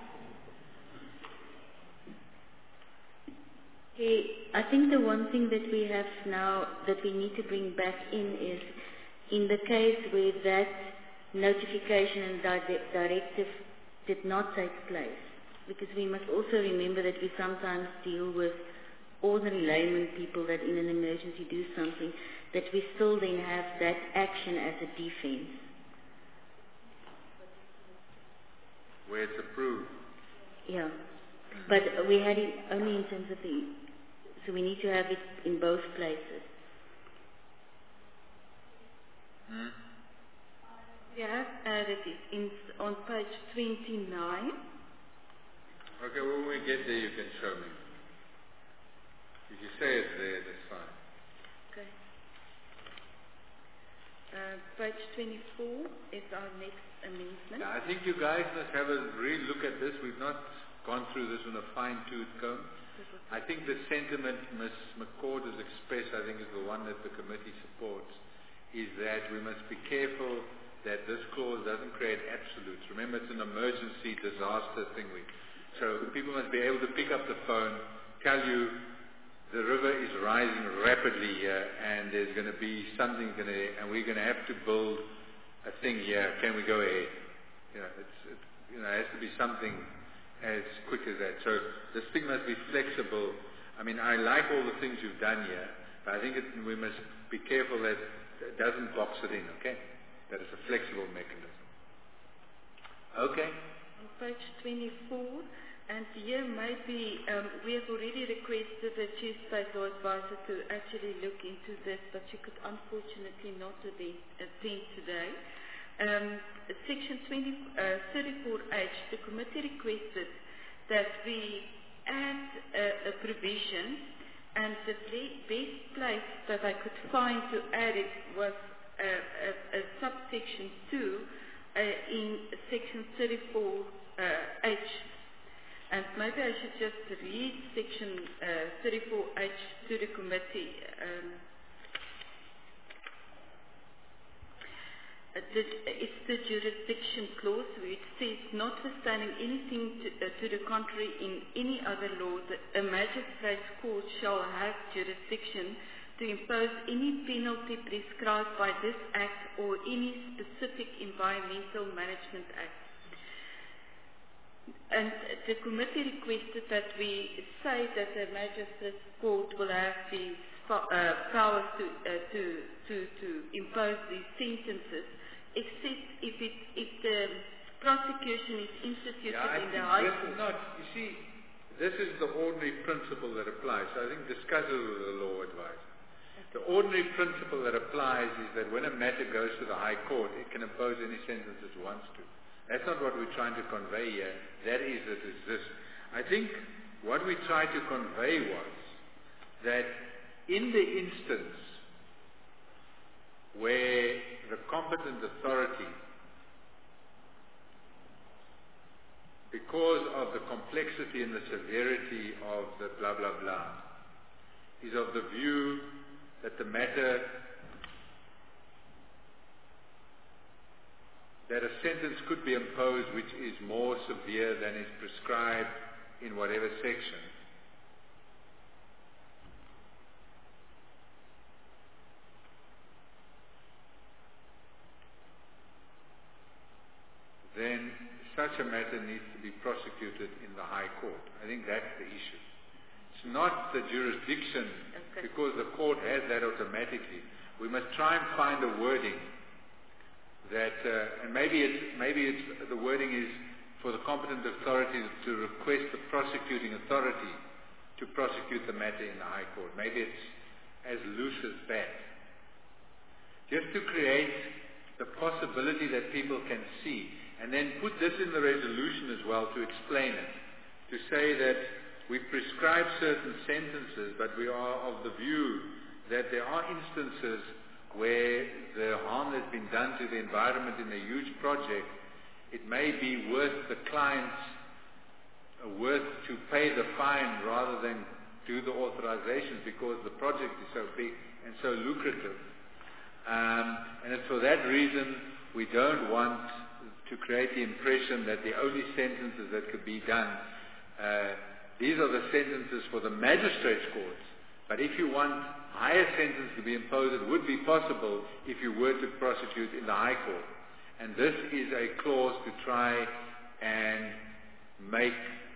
Okay, I think the one thing that we have now that we need to bring back in is in the case where that notification and di- directive did not take place. Because we must also remember that we sometimes deal with ordinary layman people that in an emergency do something, that we still then have that action as a defense. Where it's approved. Yeah. But we had it only in terms of the... So we need to have it in both places. Hmm? We have added it in, on page twenty-nine. Okay, well, when we get there, you can show me. If you say it's there, that's fine. Okay. Uh, page twenty-four is our next amendment. Yeah, I think you guys must have a real look at this. We've not gone through this with a fine-tooth comb. I think the sentiment Miz McCord has expressed, I think is the one that the committee supports, is that we must be careful that this clause doesn't create absolutes. Remember, it's an emergency disaster thing. We, so people must be able to pick up the phone, tell you the river is rising rapidly here, and there's going to be something going to, and we're going to have to build a thing here. Can we go ahead? You know, it's, it, you know, it has to be something as quick as that. So this thing must be flexible. I mean, I like all the things you've done here, but I think it, we must be careful that it doesn't box it in, okay? That it's a flexible mechanism. Okay? On page twenty-four, and here maybe um, we have already requested the Chief State Law Advisor to actually look into this, but she could unfortunately not attend, attend today. Um, section twenty, uh, thirty-four H, the committee requested that we add uh, a provision, and the best place that I could find to add it was uh, a, a subsection two uh, in section thirty-four H. Uh, And maybe I should just read section uh, thirty-four H to the committee. Um, the, it's the jurisdiction clause which says, notwithstanding anything to, uh, to the contrary in any other law, the, a magistrate's court shall have jurisdiction to impose any penalty prescribed by this Act or any specific Environmental Management Act. And the committee requested that we say that the magistrate's court will have these uh, powers to, uh, to, to, to impose these sentences, except if, it, if the prosecution is instituted Yeah, I in the think High this Court. is not, you see, this is the ordinary principle that applies. So I think discuss it with the law advisor. The ordinary principle that applies is that when a matter goes to the High Court, it can impose any sentence it wants to. That's not what we're trying to convey here. That is that it's this. I think what we tried to convey was that in the instance where the competent authority, because of the complexity and the severity of the blah, blah, blah, is of the view that the matter, that a sentence could be imposed which is more severe than is prescribed in whatever section, then such a matter needs to be prosecuted in the High Court. I think that's the issue. It's not the jurisdiction, Okay. because the court has that automatically. We must try and find a wording that, uh, and maybe it's, maybe it's, the wording is for the competent authority to request the prosecuting authority to prosecute the matter in the High Court. Maybe it's as loose as that. Just to create the possibility that people can see, and then put this in the resolution as well to explain it, to say that we prescribe certain sentences, but we are of the view that there are instances where the harm that's been done to the environment in a huge project, it may be worth the clients, uh, worth to pay the fine rather than do the authorizations, because the project is so big and so lucrative. Um, and it's for that reason we don't want to create the impression that the only sentences that could be done, uh, these are the sentences for the magistrates' courts. But if you want higher sentences to be imposed, it would be possible if you were to prosecute in the High Court. And this is a clause to try and make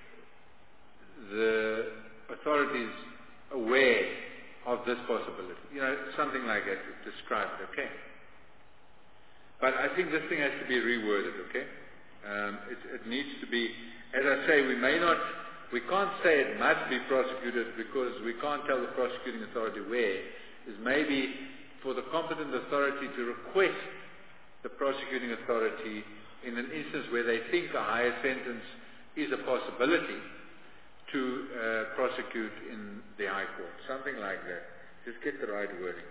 the authorities aware of this possibility. You know, something like that described, okay? But I think this thing has to be reworded, okay? Um, it, it needs to be, as I say, we may not, we can't say it must be prosecuted because we can't tell the prosecuting authority where. Is maybe for the competent authority to request the prosecuting authority in an instance where they think a higher sentence is a possibility to uh, prosecute in the High Court. Something like that. Just get the right wording.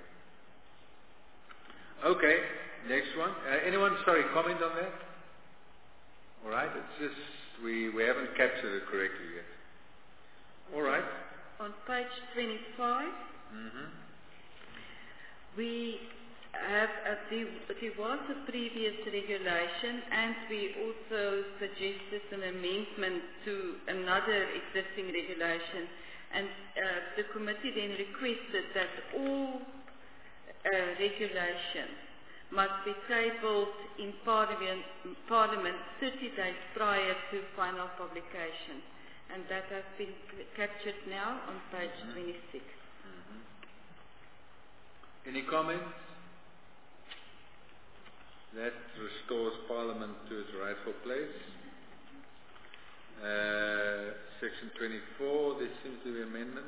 Okay, next one. Uh, anyone, sorry, comment on that? All right, it's just, we, we haven't captured it correctly yet. All right. On page twenty-five, Mm-hmm. we have, a, there, there was a previous regulation, and we also suggested an amendment to another existing regulation. And uh, the committee then requested that all uh, regulations must be tabled in Parliament, Parliament thirty days prior to final publication. And that has been captured now on page mm-hmm. twenty-six. Mm-hmm. Any comments? That restores Parliament to its rightful place. Uh, section twenty-four, there seems to be amendment.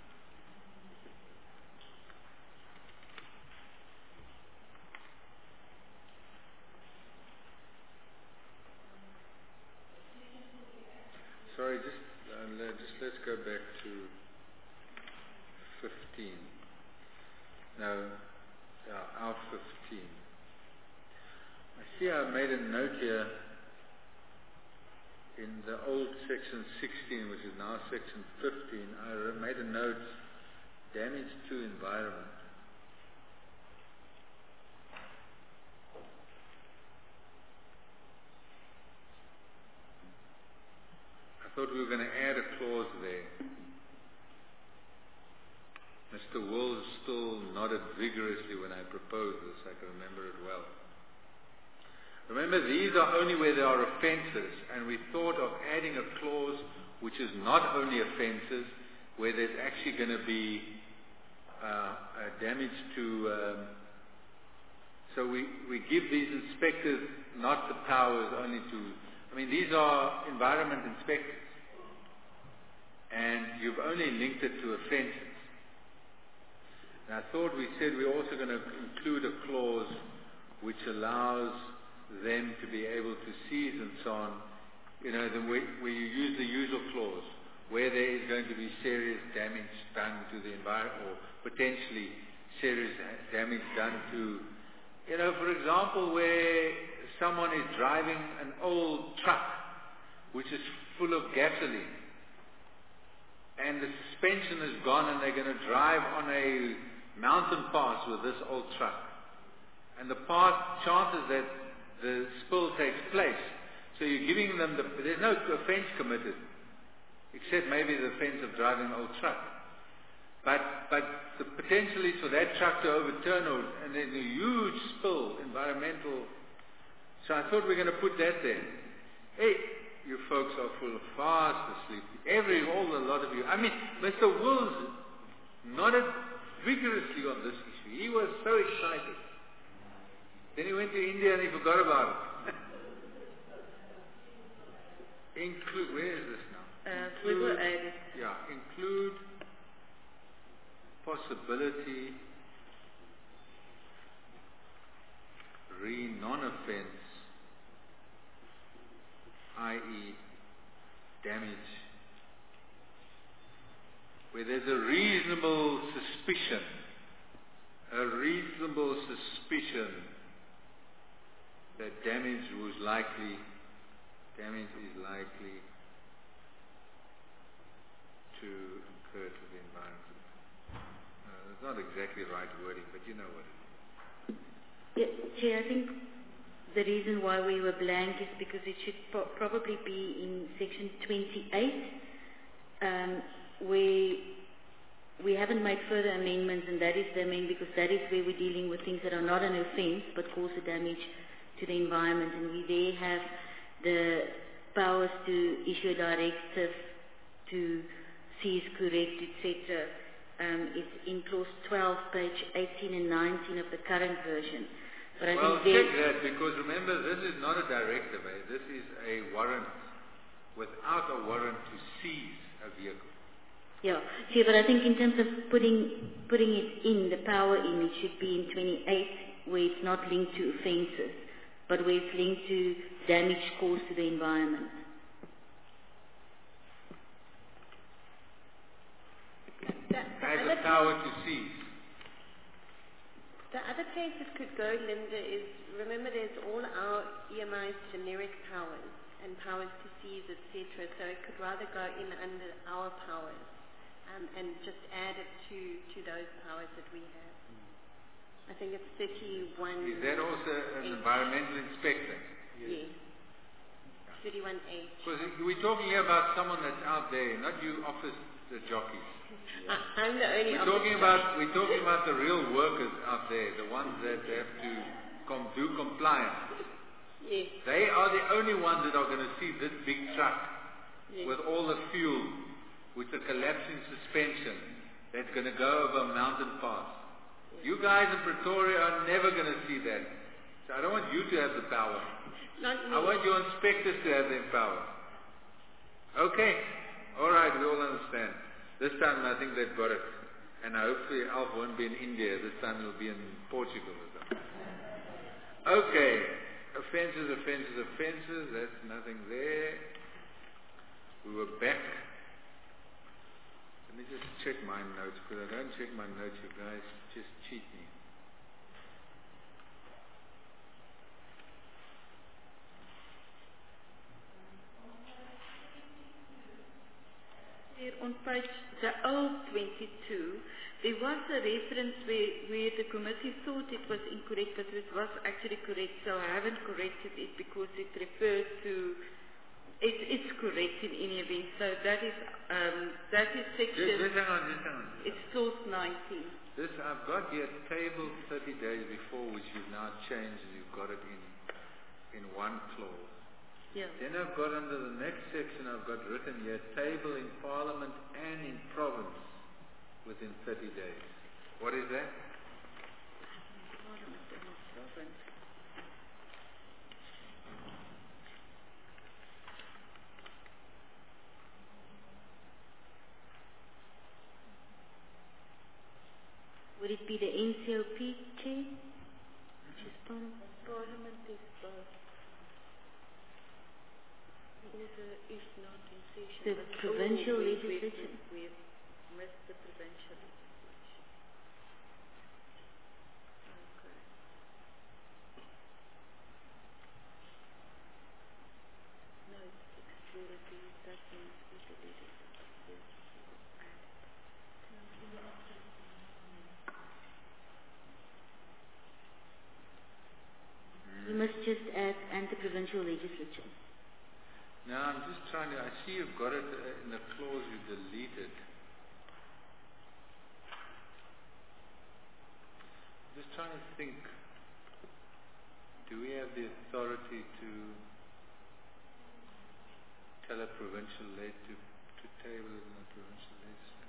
Sorry, just uh, let, just let's go back to fifteen. No, yeah, our fifteen. I see I made a note here. in the old section sixteen, which is now section fifteen, I re- made a note, damage to environment. I thought we were going to add a clause there. Mister Wills still nodded vigorously when I proposed this. I can remember it well. Remember, these are only where there are offences, and we thought of adding a clause which is not only offences, where there's actually going to be uh, a damage to... Um, so we, we give these inspectors not the powers only to... I mean, these are environment inspectors, and you've only linked it to offences. And I thought we said we're also going to include a clause which allows them to be able to seize and so on, you know, the way, where you use the usual clause, where there is going to be serious damage done to the environment, or potentially serious damage done to, you know, for example, where someone is driving an old truck which is full of gasoline, and the suspension is gone, and they're going to drive on a mountain pass with this old truck. And the path, chances that the spill takes place. So you're giving them the, there's no offence committed, except maybe the offence of driving an old truck. But, but the potential is for that truck to overturn, or, and there's a huge spill, environmental. So I thought we we're going to put that there. Hey, you folks are full of fast asleep. Every, all a lot of you. I mean, Mister Wills nodded vigorously on this issue. He was so excited. Then he went to India and he forgot about it. Include, where is this now? Uh, we include, were added. yeah, include possibility re non-offense, that is damage, where there's a reasonable suspicion, a reasonable suspicion that damage was likely, damage is likely to occur to the environment. Uh, it's not exactly the right wording, but you know what it is. Yeah, Chair, I think the reason why we were blank is because it should pro- probably be in section twenty-eight, um, where we haven't made further amendments, and that is the amendment because that is where we're dealing with things that are not an offence but cause a damage to the environment, and we there have the powers to issue a directive to seize, correct, et cetera. Um, it's in clause twelve, page eighteen and nineteen of the current version. But I well, think check that, because remember, this is not a directive. Eh? This is a warrant without a warrant to seize a vehicle. Yeah, see, but I think in terms of putting putting it in, the power in, it should be in twenty-eight, where it's not linked to offences, but where it's linked to damage caused to the environment. The, the Has other the power to seize. The other place it could go, Linda, is, remember there's all our E M I's generic powers and powers to seize, et cetera. So it could rather go in under our powers um, and just add it to, to those powers that we have. I think it's thirty-one. Is that also an environmental inspector? Yes. thirty-one H. Because we're talking here about someone that's out there, not you office the jockeys. I, I'm the only We're talking about we're talking about the real workers out there, the ones that have to com- do compliance. Yes. They are the only ones that are going to see this big truck Yes. with all the fuel, with the collapsing suspension that's going to go over a mountain pass. Yes. You guys in Pretoria are never going to see that. So I don't want you to have the power. Not me. I want your inspectors to have the power. Okay. All right, we all understand. This time I think they've got it. And hopefully Alf won't be in India. This time he'll be in Portugal or something. Okay. Offences, offences, offences. That's nothing there. We were back. Let me just check my notes, because I don't check my notes, you guys just cheat me. on page, the old twenty-two, there was a reference where, where the committee thought it was incorrect, but it was actually correct, so I haven't corrected it because it refers to, it, it's correct in any event, so that is, um, that is section, Just, just hang on, just hang on. it's clause nineteen. This, I've got here table thirty days before, which you've now changed and you've got it in, in one clause. Yeah. Then I've got under the next section, I've got written here, table in Parliament and in province within thirty days. What is that? Parliament and in province. Would it be the N C O P, Chair? Which is part of Parliament is both. Order is not in session. the but provincial oh, we- legislature? We, we missed the provincial legislation. Okay. No, it's excluded. That means we deleted it. You must just add and the provincial legislature. Now I'm just trying to, I see you've got it uh, in the clause you deleted. Just trying to think, do we have the authority to tell a provincial led to, to table it in a provincial legislature?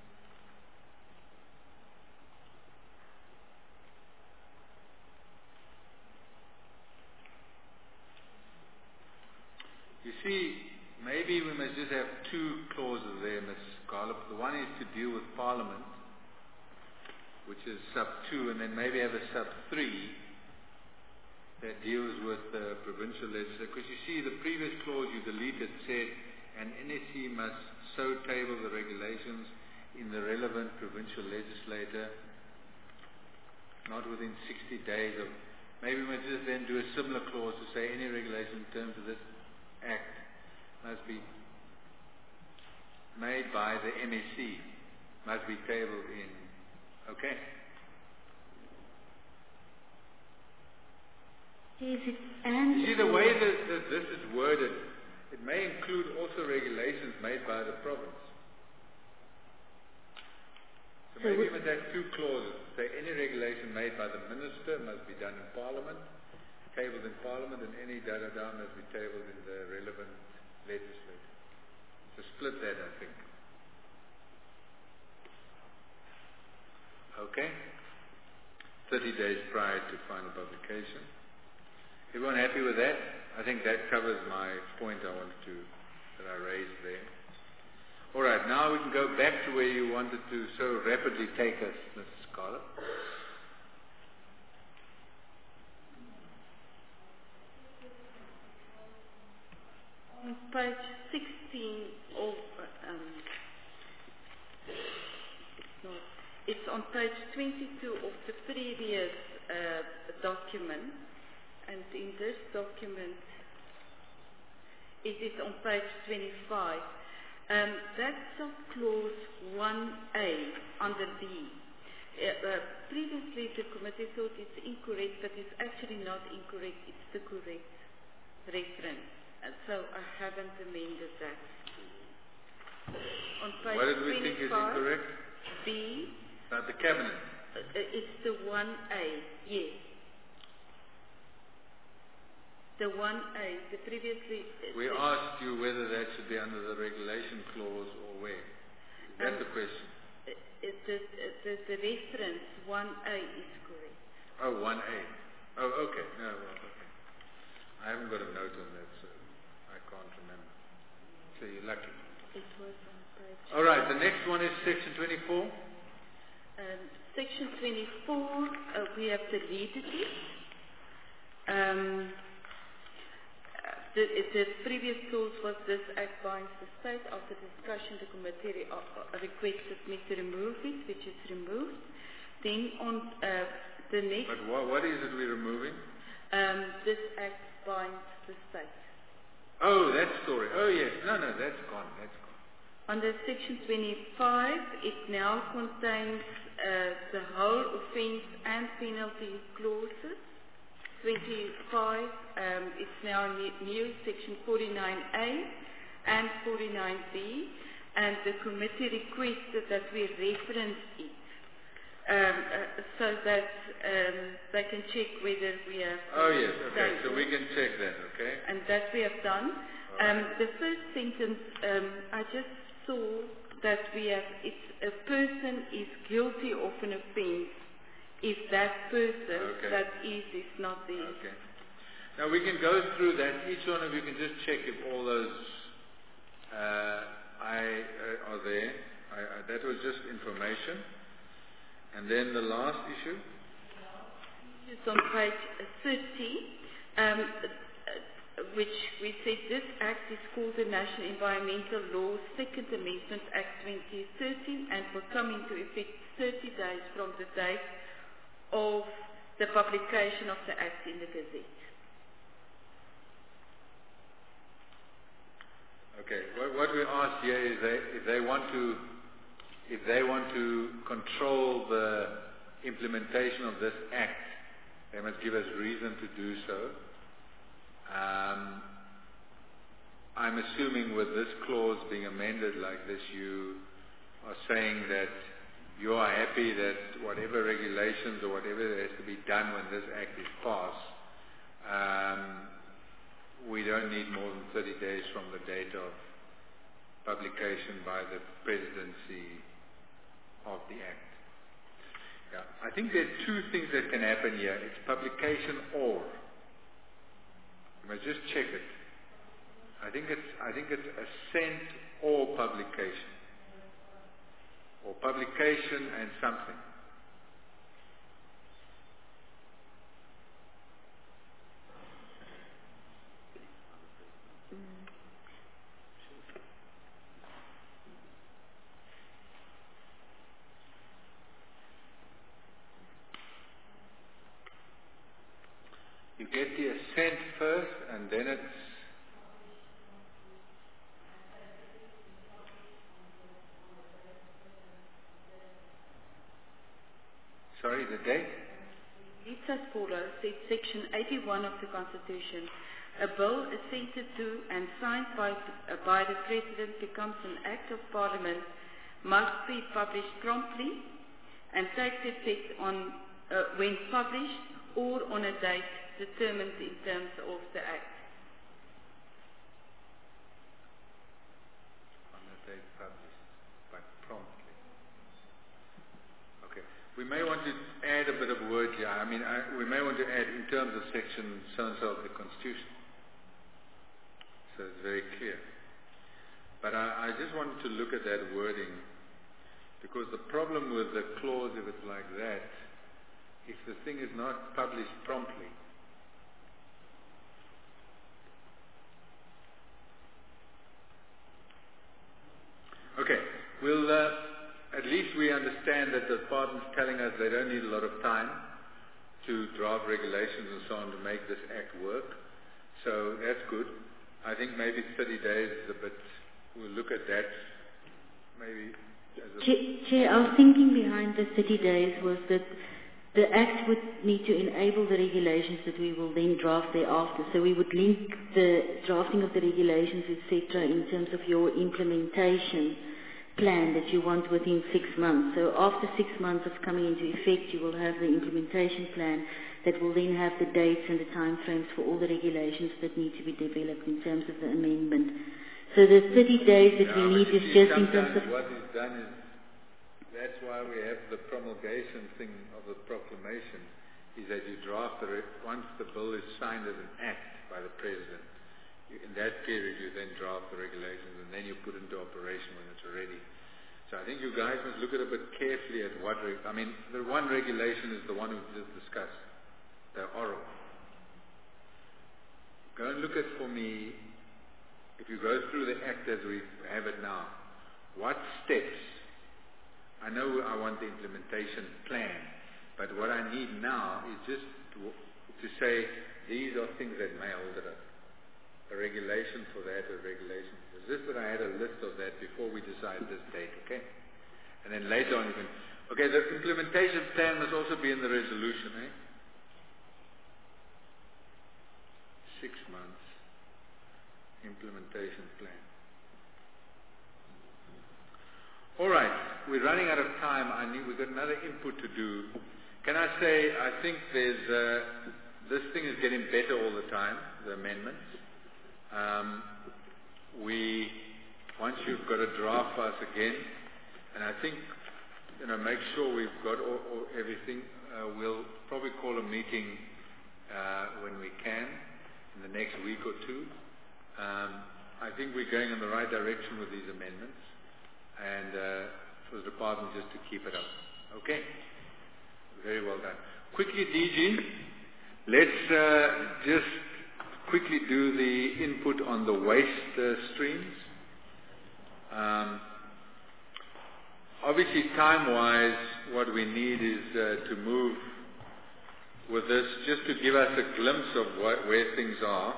You see, maybe we must just have two clauses there, Miz Garlop. The one is to deal with Parliament, which is sub two, and then maybe have a sub three that deals with the provincial legislature. Because you see, the previous clause you deleted said, an N S C must so table the regulations in the relevant provincial legislature, not within sixty days of. Maybe we must just then do a similar clause to say any regulation in terms of this Act must be made by the M S C, must be tabled in, okay? Is it and You see, the way that, that this is worded, it may include also regulations made by the province. So, So maybe we must have two clauses. Say any regulation made by the minister must be done in Parliament, tabled in Parliament, and any da-da-da must be tabled in the relevant legislature. So split that, I think. Okay? thirty days prior to final publication. Everyone happy with that? I think that covers my point I wanted to, that I raised there. All right, now we can go back to where you wanted to so rapidly take us, Missus Scarlett. On page sixteen of, um, it's not, it's on page twenty-two of the previous uh, document, and in this document, it is on page twenty-five. Um, that's of clause one A under B. Uh, uh, previously, the committee thought it's incorrect, but it's actually not incorrect. It's the correct reference. And so I haven't amended that. On page What did we think is incorrect? B. About the cabinet. Uh, it's the one A, yes. The one A, the previously... Uh, We the, asked you whether that should be under the regulation clause or where. That's Um, the question. uh, uh, the, uh, the, the reference one A is correct. Oh, one A. Oh, okay. No, well, okay. I haven't got a note on that, so I can't remember. So you're lucky. It was on page... All right, the next one is section twenty-four. Um, section twenty-four, uh, we have deleted it. Um, The, the previous clause was this act binds the state. After discussion, the committee re- uh, requested me to remove it, which is removed. Then on uh, the next, But what, what is it we're removing? um, this act binds the state. Oh, that story. Oh, yes. No, no, that's gone. That's gone. Under Section twenty-five, it now contains uh, the whole offence and penalty clauses. twenty-five, um, it's now new, new Section forty-nine A and forty-nine B, and the committee requested that we reference it um, uh, so that um, they can check whether we have... Oh yes, okay, so we can check that, okay? And that we have done. Um, the first sentence, um, I just saw that we have, it's a person is guilty of an offence if that person Okay. that is is not there. Okay. Now we can go through that. Each one of you can just check if all those uh, I uh, are there. I, I, that was just information. And then the last issue. It's on page thirty, um, uh, which we said this act is called the National Environmental Law Second Amendment Act twenty thirteen and will come into effect thirty days from the date of the publication of the Act in the Gazette. Okay. What, what we ask here is they, if they want to, if they want to control the implementation of this Act, they must give us reason to do so. Um, I'm assuming with this clause being amended like this, you are saying that you are happy that whatever regulations or whatever has to be done when this Act is passed, um, we don't need more than thirty days from the date of publication by the presidency of the Act. Yeah. I think there are two things that can happen here. It's publication or. You must just check it. I think it's I think it's assent or publication. Or publication and something. You get the assent first, and then it's sorry, the date? It's as follows. It's Section eighty-one of the Constitution. A bill assented to and signed by, uh, by the President becomes an Act of Parliament, must be published promptly and takes effect on, uh, when published or on a date determined in terms of the Act. On the date published, but promptly. Okay. We may want to add a bit of word here. I mean, I, we may want to add in terms of section so-and-so of the Constitution. So it's very clear. But I, I just wanted to look at that wording, because the problem with the clause, if it's like that, if the thing is not published promptly, okay, we'll, uh, at least we understand that the Department's telling us they don't need a lot of time to draft regulations and so on to make this Act work. So that's good. I think maybe thirty days is a bit, we'll look at that maybe as a... Chair, Chair, our thinking behind the thirty days was that the Act would need to enable the regulations that we will then draft thereafter. So we would link the drafting of the regulations, et cetera, in terms of your implementation plan that you want within six months. So after six months of coming into effect, you will have the implementation plan that will then have the dates and the time frames for all the regulations that need to be developed in terms of the amendment. So the thirty days that yeah, we need is just in terms of... What is done is, that's why we have the promulgation thing of the proclamation, is that you draft the, re- once the bill is signed as an act by the President, you, in that period you then draft the regulations and then you put into operation when it's ready. So I think you guys must look at it a bit carefully at what, reg- I mean, the one regulation is the one we've just discussed, the oral. Go and look at for me, if you go through the act as we have it now, what steps, I know I want the implementation plan, but what I need now is just to, to say these are things that may hold it up. a regulation for that, a regulation. It's just that I had a list of that before we decide this date, okay? And then later on you can... Okay, the implementation plan must also be in the resolution, eh? Six months implementation plan. All right, we're running out of time. I need, we've got another input to do. Can I say, I think there's, uh, this thing is getting better all the time, the amendments. Um, we, once you've got a draft for us again, and I think, you know, make sure we've got all, all, everything, uh, we'll probably call a meeting uh, when we can, in the next week or two. Um, I think we're going in the right direction with these amendments, and uh, for the department just to keep it up. Okay? Very well done. Quickly, D G, let's uh, just quickly do the input on the waste uh, streams. Um, obviously, time-wise, what we need is uh, to move with this, just to give us a glimpse of what, where things are.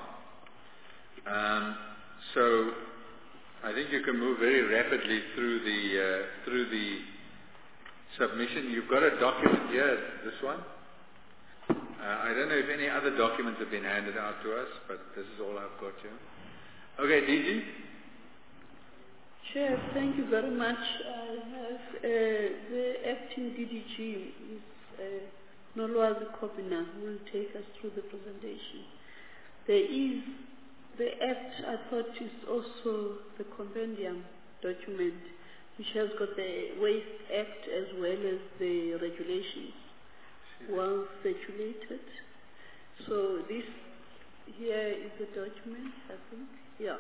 Um, so, I think you can move very rapidly through the uh, through the submission. You've got a document here, this one. Uh, I don't know if any other documents have been handed out to us, but this is all I've got here. Okay, D G? Chair, thank you very much. I have uh, the acting D D G, is uh, Nolwazi Kobina, who will take us through the presentation. There is the Act, I thought, is also the compendium document, which has got the Waste Act as well as the regulations, well circulated. So this here is the document, I think. Yeah.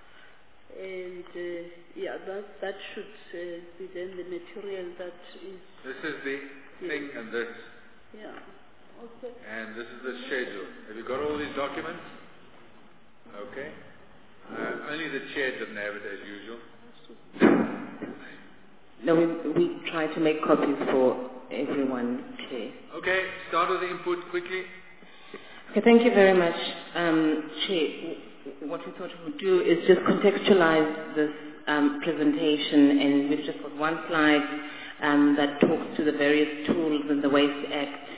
And uh, yeah, that that should uh, be then the material that is. This is the yeah. thing, and this. Yeah. Okay. And this is the schedule. Have you got all these documents? Okay. Uh, only the chair didn't have it as usual. No, we we try to make copies for everyone, Chair. Okay. Start with the input quickly. Okay. Thank you very much, um, Chair. What we thought we would do is just contextualize this um, presentation, and we've just got one slide um, that talks to the various tools in the Waste Act,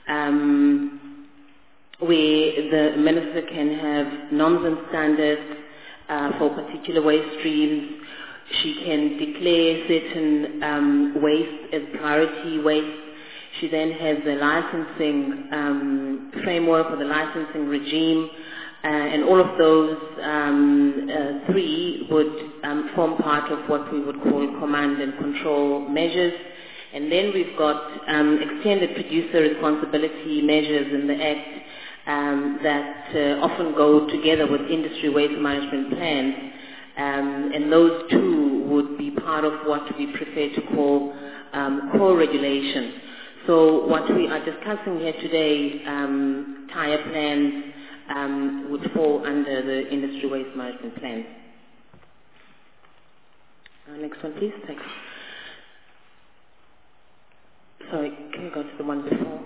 um, where the Minister can have norms and standards uh, for particular waste streams. She can declare certain um, waste as priority waste. She then has the licensing um, framework or the licensing regime. Uh, and all of those um, uh, three would um, form part of what we would call command and control measures. And then we've got um, extended producer responsibility measures in the Act um, that uh, often go together with industry waste management plans. Um, and those two would be part of what we prefer to call um, core regulation. So what we are discussing here today, um, tire plans, Um, would fall under the industry waste management plan. Uh, next one, please. Thanks. Sorry, can you go to the one before?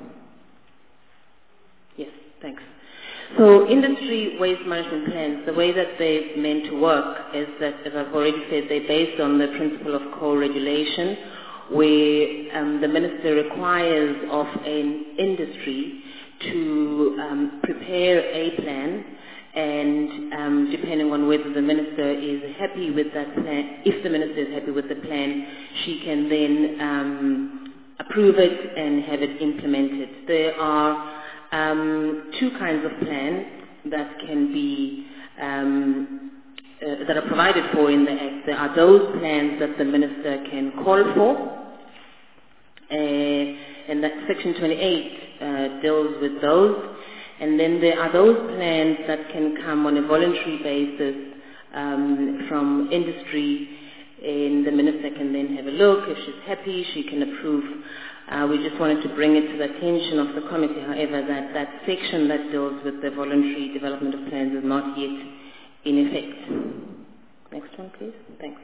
Yes, thanks. So industry waste management plans, the way that they're meant to work is that, as I've already said, they're based on the principle of co-regulation, where um, the minister requires of an industry to um, prepare a plan, and um, depending on whether the minister is happy with that plan, if the minister is happy with the plan, she can then um, approve it and have it implemented. There are um, two kinds of plans that can be um, uh, that are provided for in the Act. There are those plans that the minister can call for, uh, and that Section twenty-eight Uh, deals with those, and then there are those plans that can come on a voluntary basis um, from industry, and the minister can then have a look. If she's happy, she can approve. Uh, we just wanted to bring it to the attention of the committee, however, that that section that deals with the voluntary development of plans is not yet in effect. Next one, please. Thanks.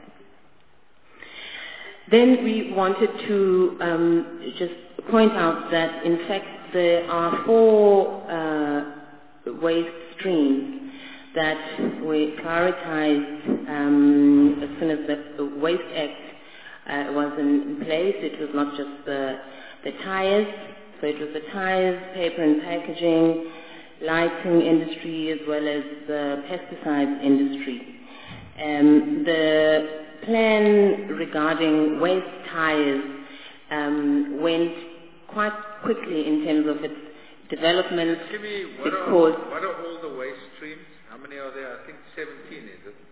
Then we wanted to um, just point out that, in fact, there are four uh, waste streams that we prioritized um, as soon as the, the Waste Act uh, was in place. It was not just the, the tires, so it was the tires, paper and packaging, lighting industry, as well as the pesticides industry. Um, the plan regarding waste tires um, went quite quickly in terms of its development. Just give me, what are, what are all the waste streams? How many are there? I think seventeen, is it?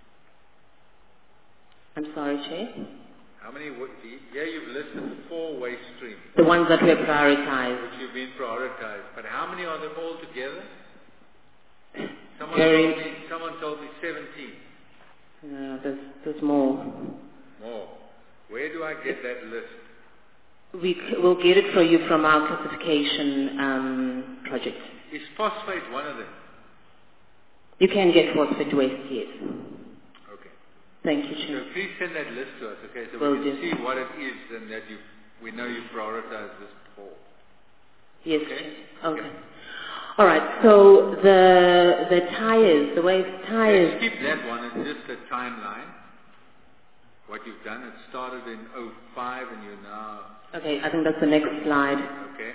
I'm sorry, Chair? How many? Yeah, you've listed four waste streams. The ones that were prioritized. Which you've been prioritized. But how many are there all together? Someone, Very told, me, someone told me seventeen. Uh, there's, there's more. More. Where do I get that list? We c- will get it for you from our classification um, project. Is phosphate one of them? You can get phosphate waste, yes. Okay. Thank you, Chair. So please send that list to us, okay, so Will we can do. see what it is and that you, we know you prioritized this before. Yes, Okay? Chair. Okay. okay. All right, so the the tires, the waste tires... Let's keep that one. It's just a timeline. What you've done, it started in oh five and you're now... Okay, I think that's the next slide. Okay.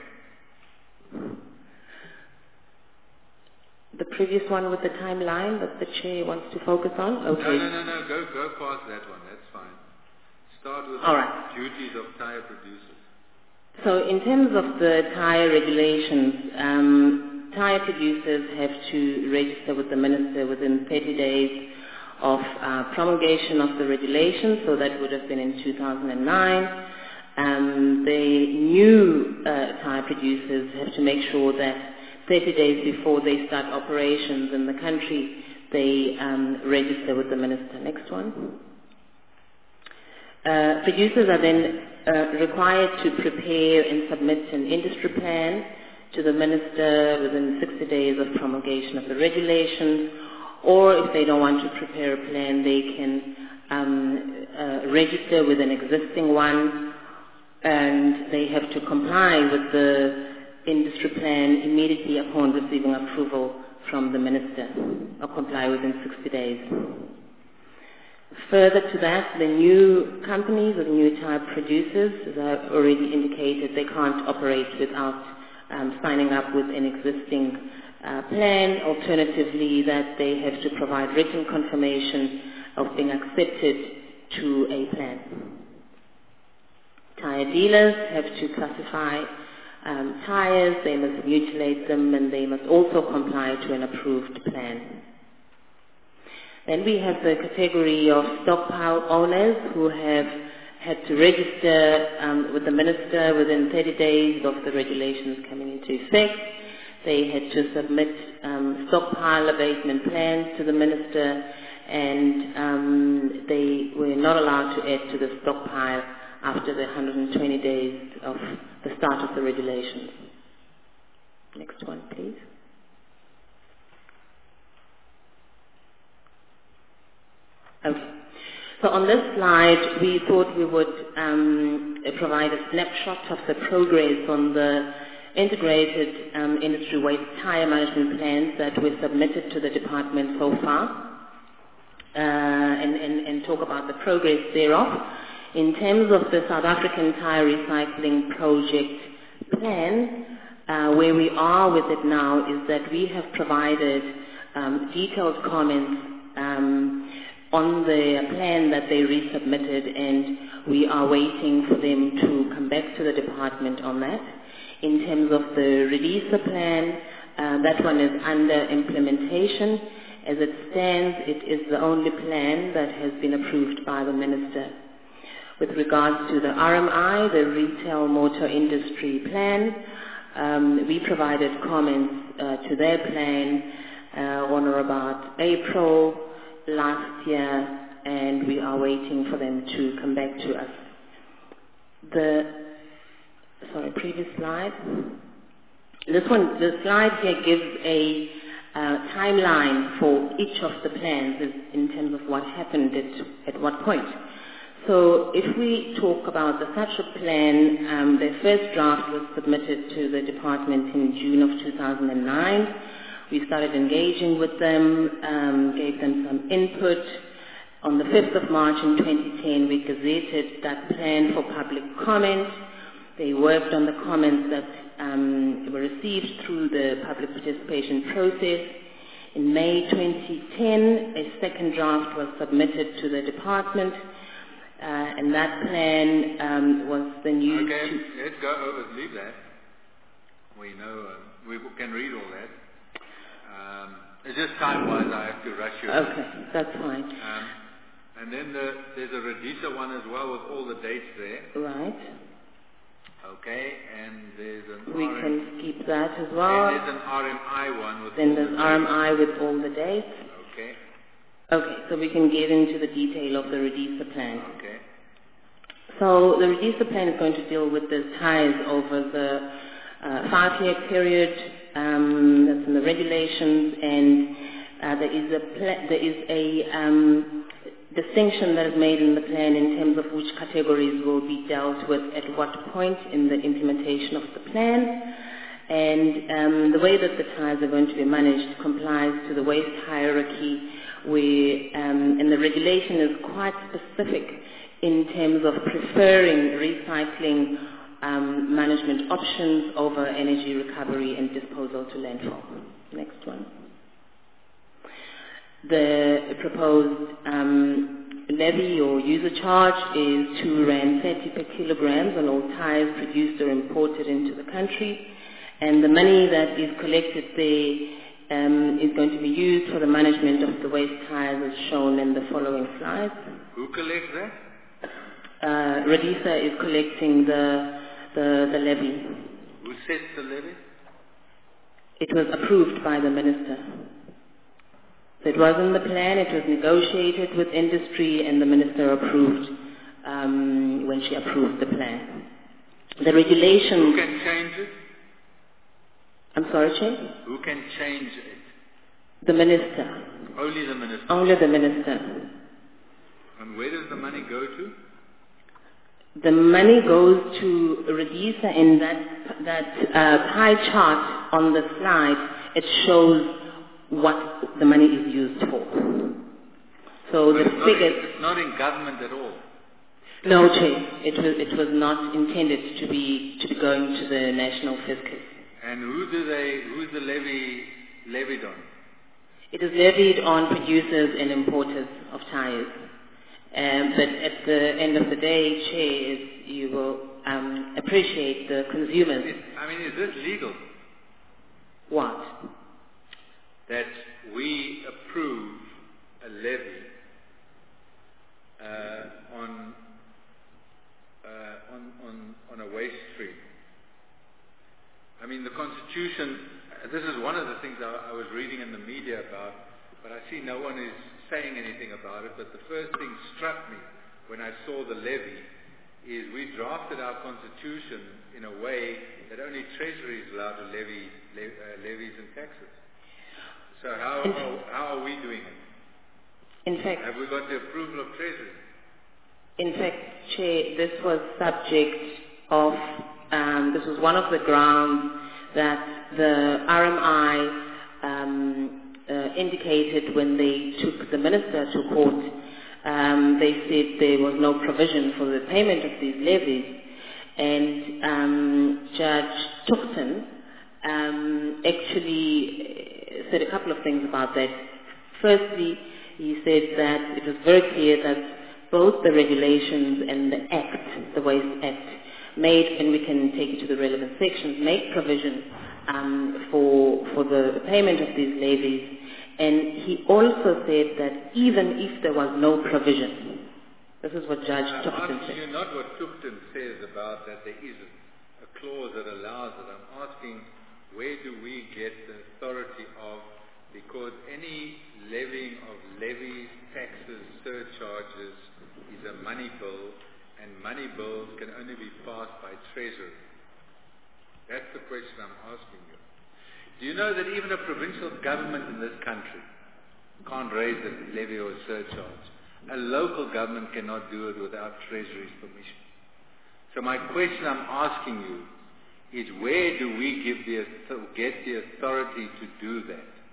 The previous one with the timeline that the Chair wants to focus on? Okay. No, no, no, no. Go, go past that one. That's fine. Start with All the right. duties of tire producers. So in terms of the tire regulations, um, tire producers have to register with the Minister within thirty days of uh, promulgation of the regulations, so that would have been in two thousand nine. Um, the new uh, tire producers have to make sure that thirty days before they start operations in the country, they um, register with the Minister. Next one. Uh, producers are then uh, required to prepare and submit an industry plan to the Minister within sixty days of promulgation of the regulations, or if they don't want to prepare a plan, they can um, uh, register with an existing one, and they have to comply with the industry plan immediately upon receiving approval from the Minister, or comply within sixty days. Further to that, the new companies or the new tire producers, as I already indicated, they can't operate without um, signing up with an existing uh, plan. Alternatively, that they have to provide written confirmation of being accepted to a plan. Tire dealers have to classify um, tires, they must mutilate them, and they must also comply to an approved plan. Then we have the category of stockpile owners who have had to register um, with the Minister within thirty days of the regulations coming into effect. They had to submit um, stockpile abatement plans to the Minister, and um, they were not allowed to add to the stockpile after the one hundred twenty days of the start of the regulations. Next one, please. Okay. So on this slide, we thought we would um, provide a snapshot of the progress on the integrated um, industry waste tire management plans that were submitted to the department so far, uh, and, and, and talk about the progress thereof. In terms of the South African Tire Recycling Project plan, uh, where we are with it now is that we have provided um, detailed comments um, on the plan that they resubmitted, and we are waiting for them to come back to the department on that. In terms of the releaser plan, uh, that one is under implementation. As it stands, it is the only plan that has been approved by the Minister. With regards to the R M I, the Retail Motor Industry Plan, um, we provided comments uh, to their plan uh, on or about April last year, and we are waiting for them to come back to us. The, sorry, previous slide. This one, the slide here gives a uh, timeline for each of the plans in terms of what happened at, at what point. So if we talk about the Thatcher plan, um, the first draft was submitted to the department in June of two thousand nine. We started engaging with them, um, gave them some input. On the fifth of March in twenty ten, we gazetted that plan for public comment. They worked on the comments that um, were received through the public participation process. In May twenty ten, a second draft was submitted to the department, uh, and that plan um, was then used Okay, to... let's go over, leave that. We know, uh, we can read all that. Um, it's just time-wise, I have to rush you. Okay, that's fine. Um, and then the, there's a Radisa one as well with all the dates there. Right. Okay, and there's an We R M, can keep that as well. and there's an R M I one with Then all there's the R M dates. I with all the dates. Okay, Okay, so we can get into the detail of the Radisa plan. okay. So the Radisa plan is going to deal with the ties over the uh, five-year period. Um, that's in the regulations, and uh, there is a pla- there is a um, distinction that is made in the plan in terms of which categories will be dealt with at what point in the implementation of the plan. And um, the way that the ties are going to be managed complies to the waste hierarchy, where um, and the regulation is quite specific in terms of preferring recycling um, management options over energy recovery and disposal to landfill. Next one. The proposed um, levy or user charge is two rand thirty per kilograms on all tires produced or imported into the country, and the money that is collected there um, is going to be used for the management of the waste tires as shown in the following slides. Who collects that? Uh, Radisa is collecting the, the, the levy. Who sets the levy? It was approved by the minister. So it was in the plan, it was negotiated with industry, and the minister approved um, when she approved the plan. The regulations... Who can change it? I'm sorry, Chair? Who can change it? The minister. Only the minister. Only the minister. And where does the money go to? The money goes to Radisa. In that, that uh, pie chart on the slide, it shows what the money is used for. So But the it's not, figures... in, it's not in government at all. No, Chair. It was, it was not intended to be, to be going to the national fiscus. And who do they, who's the levy levied on? It is levied on producers and importers of tires. Um, but at the end of the day, Chair, is you will um, appreciate the consumers. Is, I mean, is this legal? What? That we approve a levy uh, on, uh, on, on, on a waste stream. I mean, the Constitution, this is one of the things I, I was reading in the media about, but I see no one is saying anything about it. But the first thing struck me when I saw the levy is we drafted our Constitution in a way that only Treasury is allowed to levy le, uh, levies and taxes. So how, how, how are we doing it? In fact, have we got the approval of Treasury? In fact, Chair, this was subject of, um, this was one of the grounds that the R M I um, uh, indicated when they took the minister to court. Um, they said there was no provision for the payment of these levies, and um, Judge Tuchton um, actually said a couple of things about that. Firstly, he said that it was very clear that both the regulations and the Act, the Waste Act, made, and we can take it to the relevant sections, make provision um, for for the payment of these levies. And he also said that even if there was no provision, this is what Judge I'm Tuchton asking said. you not what Tuchton says about that there isn't a clause that allows it. I'm asking where do we get the authority of, because any levying of levies, taxes, surcharges is a money bill, and money bills can only be passed by Treasury. That's the question I'm asking you. Do you know that even a provincial government in this country can't raise a levy or a surcharge? A local government cannot do it without Treasury's permission. So my question I'm asking you is, where do we give the, get the authority to do that?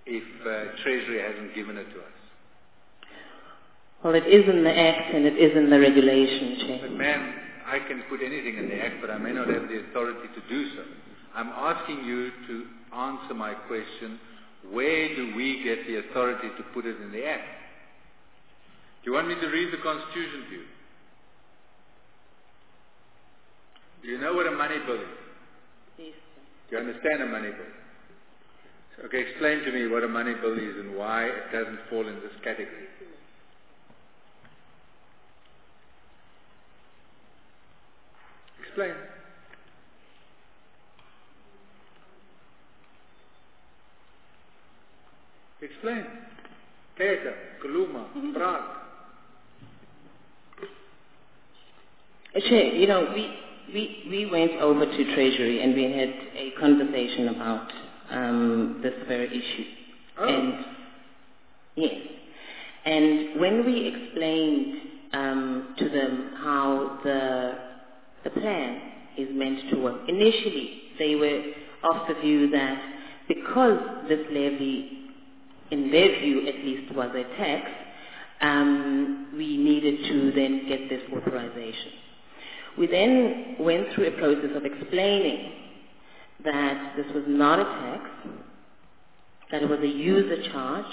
if uh, Treasury hasn't given it to us? Well, it is in the Act and it is in the regulation, Chair. But ma'am, I can put anything in the Act, but I may not have the authority to do so. I'm asking you to answer my question, where do we get the authority to put it in the Act? Do you want me to read the Constitution to you? Do you know what a money bill is? Yes. Do you understand a money bill? Okay, explain to me what a money bill is and why it doesn't fall in this category. Explain. Explain. Teta, Kaluma, Praat. Chair, you know, we, we, we went over to Treasury and we had a conversation about um, this very issue. Oh. And yes. And when we explained um, to them how the, the plan is meant to work, initially they were of the view that because this levy, in their view at least, was a tax, um, we needed to then get this authorization. We then went through a process of explaining that this was not a tax, that it was a user charge,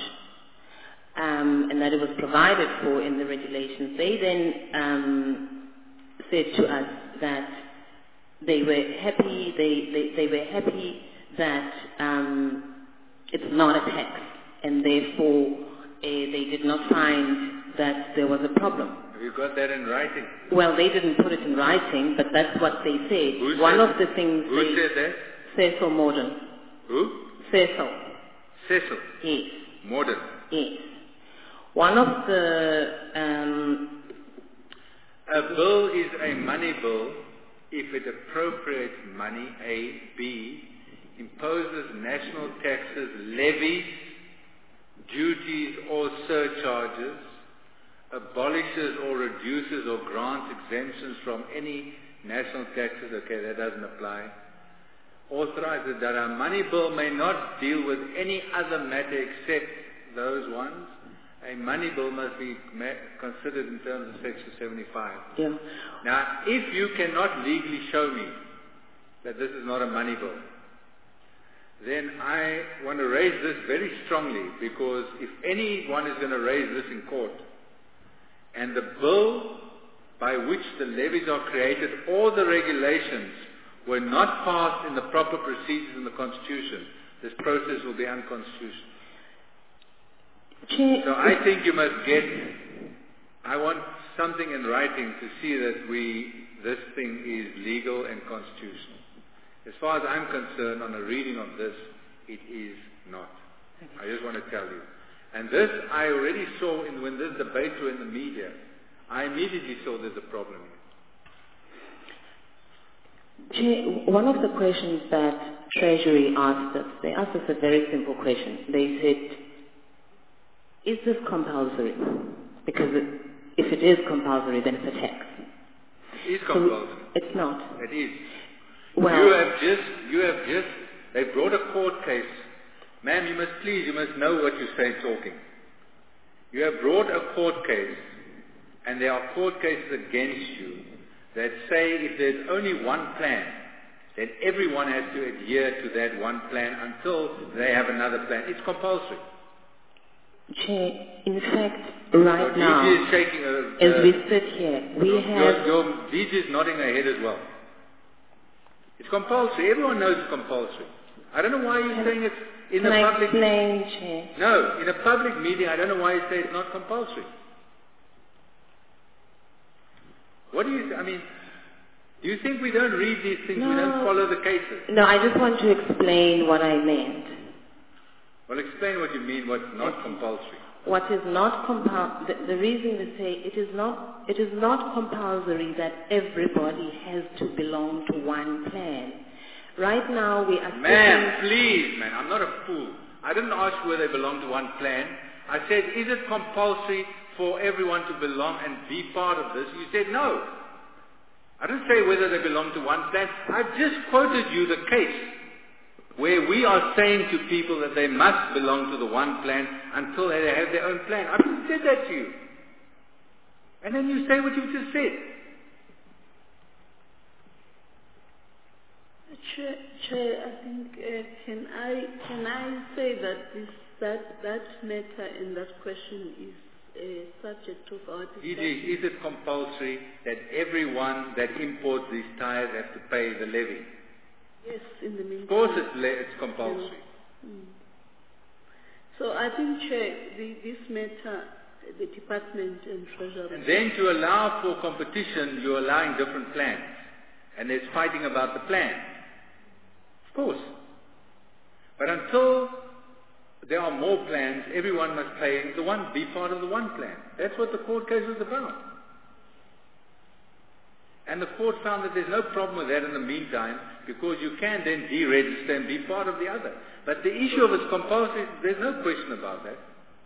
um, and that it was provided for in the regulations. They then um, said to us that they were happy, they, they, they were happy that um, it's not a tax, and therefore uh, they did not find that there was a problem. Have you got that in writing? Well, they didn't put it in writing, but that's what they said. Who One said of the things Who they... said that? Cecil Morden. Who? Cecil. Cecil. Yes. Morden. Yes. One of the... Um, a bill is a money bill if it appropriates money, A. B. imposes national taxes, levies, duties or surcharges, abolishes or reduces or grants exemptions from any national taxes. Okay, that doesn't apply. Authorizes that a money bill may not deal with any other matter except those ones. A money bill must be ma- considered in terms of Section seventy-five. Yeah. Now, if you cannot legally show me that this is not a money bill, then I want to raise this very strongly, because if anyone is going to raise this in court, and the bill by which the levies are created, all the regulations were not passed in the proper procedures in the Constitution, this process will be unconstitutional. So I think you must get, I want something in writing to see that we, this thing is legal and constitutional. As far as I'm concerned, on a reading of this, it is not. I just want to tell you. And this I already saw in, when this debate were in the media. I immediately saw there's a problem here. One of the questions that Treasury asked us, they asked us a very simple question. They said, is this compulsory? Because it, if it is compulsory, then it's a tax. It is compulsory. So it's not. It is. Well, you have just, you have just, they brought a court case. Ma'am, you must please, you must know what you say talking. You have brought a court case, and there are court cases against you that say if there's only one plan, then everyone has to adhere to that one plan until they have another plan. It's compulsory. Chair, in fact, right so now, D G is shaking, uh, as uh, we sit here, we your, have... Your, your D G is nodding her head as well. It's compulsory. Everyone knows it's compulsory. I don't know why you're Can, saying it's in can a I public... explain, Chair? No, in a public meeting, I don't know why you say it's not compulsory. What do you... I mean, do you think we don't read these things, no, we don't follow the cases? No, I just want to explain what I meant. Well, explain what you mean, what's not okay. compulsory. What is not compulsory, the, the reason we say it is not, it is not compulsory that everybody has to belong to one plan. Right now we are... Man, please, man, I'm not a fool. I didn't ask you whether they belong to one plan. I said, is it compulsory for everyone to belong and be part of this? You said no. I didn't say whether they belong to one plan. I just quoted you the case where we are saying to people that they must belong to the one plan until they have their own plan. I've just said that to you. And then you say what you just said. Chair, Chair, I think uh, can I can I say that this that that matter and that question is a subject of our discussion? Is it, is it compulsory that everyone that imports these tires has to pay the levy? Yes, in the meantime. Of course, it's, le- it's compulsory. Yeah. Mm. So I think, Chair, the, this matter, the Department and Treasury. And then to allow for competition, you're allowing different plans, and there's fighting about the plan. Of course. But until there are more plans, everyone must pay the one, be part of the one plan. That's what the court case was about. And the court found that there's no problem with that in the meantime, because you can then deregister and be part of the other. But the issue of its compulsory, there's no question about that.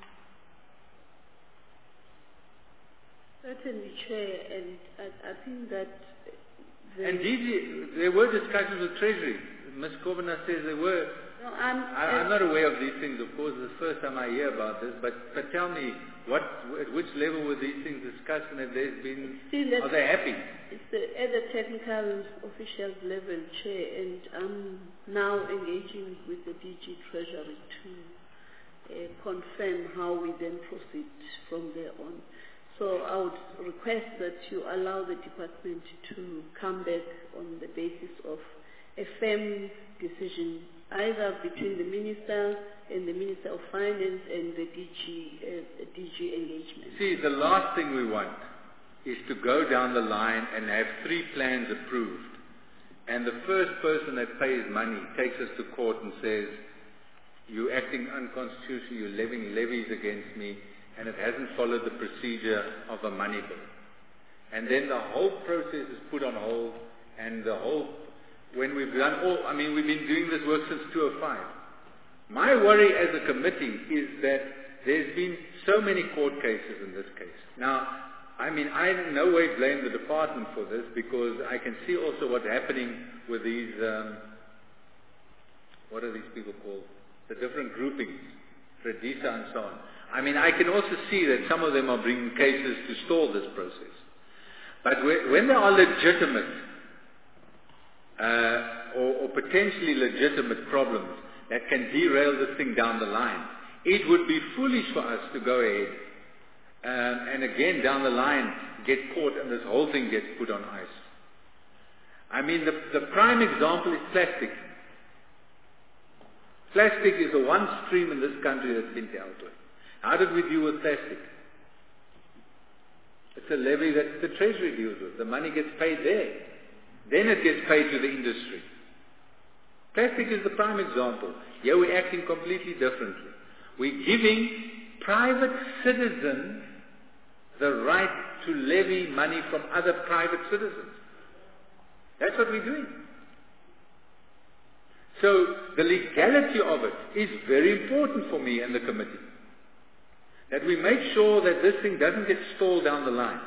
Certainly, Chair, and I, I think that... The and D G, there were discussions with Treasury. Miz Kobina says there were. No, I'm, I, I'm not aware of these things, of course. It's the first time I hear about this. But, but tell me, what, at which level were these things discussed, and have they been? Still are they happy? It's the, at the technical officials level, Chair, and I'm now engaging with the D G Treasury to uh, confirm how we then proceed from there on. So I would request that you allow the department to come back on the basis of a firm decision, either between the Minister and the Minister of Finance and the D G, uh, D G engagement. See, the last thing we want is to go down the line and have three plans approved, and the first person that pays money takes us to court and says, you're acting unconstitutionally, you're levying levies against me, and it hasn't followed the procedure of a money bill. And then the whole process is put on hold, and the whole, when we've done all, I mean, we've been doing this work since two thousand five. My worry as a committee is that there's been so many court cases in this case. Now, I mean, I in no way blame the department for this, because I can see also what's happening with these, um, what are these people called? The different groupings, Redisa and so on. I mean, I can also see that some of them are bringing cases to stall this process. But when there are legitimate uh, or, or potentially legitimate problems that can derail this thing down the line, it would be foolish for us to go ahead um, and again down the line get caught and this whole thing gets put on ice. I mean, the, the prime example is plastic. Plastic is the one stream in this country that's been dealt with. How did we deal with plastic? It's a levy that the Treasury deals with. The money gets paid there. Then it gets paid to the industry. Plastic is the prime example. Here we're acting completely differently. We're giving private citizens the right to levy money from other private citizens. That's what we're doing. So the legality of it is very important for me and the committee. That we make sure that this thing doesn't get stalled down the line.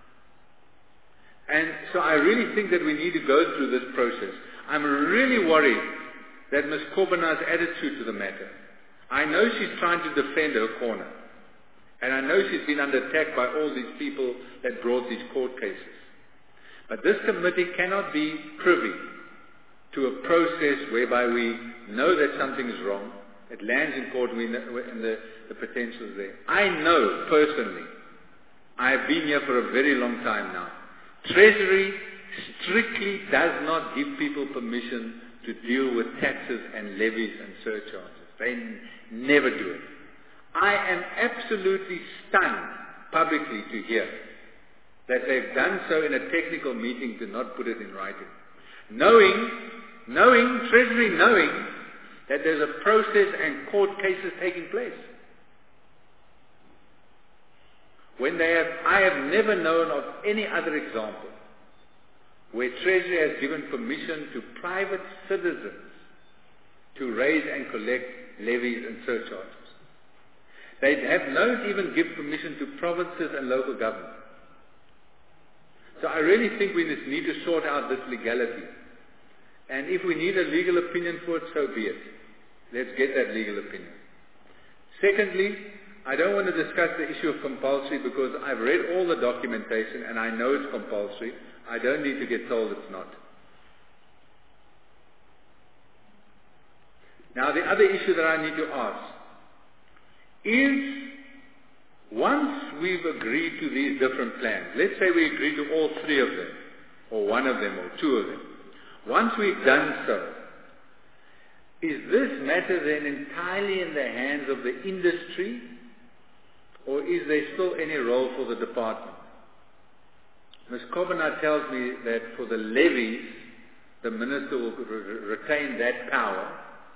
And so I really think that we need to go through this process. I'm really worried that Miz Kobina's attitude to the matter. I know she's trying to defend her corner. And I know she's been under attack by all these people that brought these court cases. But this committee cannot be privy to a process whereby we know that something is wrong. It lands in court and the, the potential is there. I know personally, I have been here for a very long time now, Treasury strictly does not give people permission to deal with taxes and levies and surcharges. They n- never do it. I am absolutely stunned publicly to hear that they've done so in a technical meeting to not put it in writing. Knowing, knowing, Treasury knowing that there's a process and court cases taking place. When they have, I have never known of any other example where Treasury has given permission to private citizens to raise and collect levies and surcharges. They have not even given permission to provinces and local government. So I really think we just need to sort out this legality. And if we need a legal opinion for it, so be it. Let's get that legal opinion. Secondly, I don't want to discuss the issue of compulsory because I've read all the documentation and I know it's compulsory. I don't need to get told it's not. Now the other issue that I need to ask is, once we've agreed to these different plans, let's say we agree to all three of them, or one of them, or two of them. Once we've done so, is this matter then entirely in the hands of the industry, or is there still any role for the department? Miz Kobana tells me that for the levies, the minister will re- retain that power.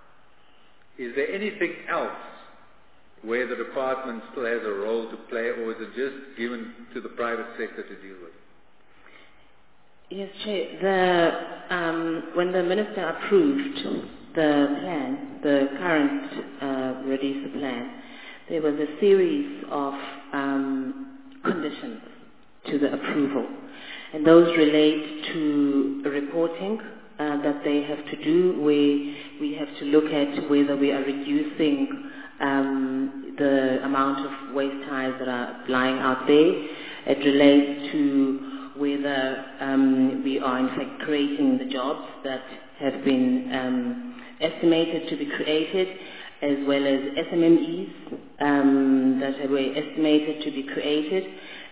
Is there anything else where the department still has a role to play, or is it just given to the private sector to deal with? Yes, Chair. The, um, when the minister approved the plan, the current uh, release plan, there was a series of um, conditions to the approval. And those relate to reporting uh, that they have to do, where we have to look at whether we are reducing um, the amount of waste ties that are lying out there. It relates to whether um, we are in fact creating the jobs that have been um, estimated to be created, as well as S M Es um, that were estimated to be created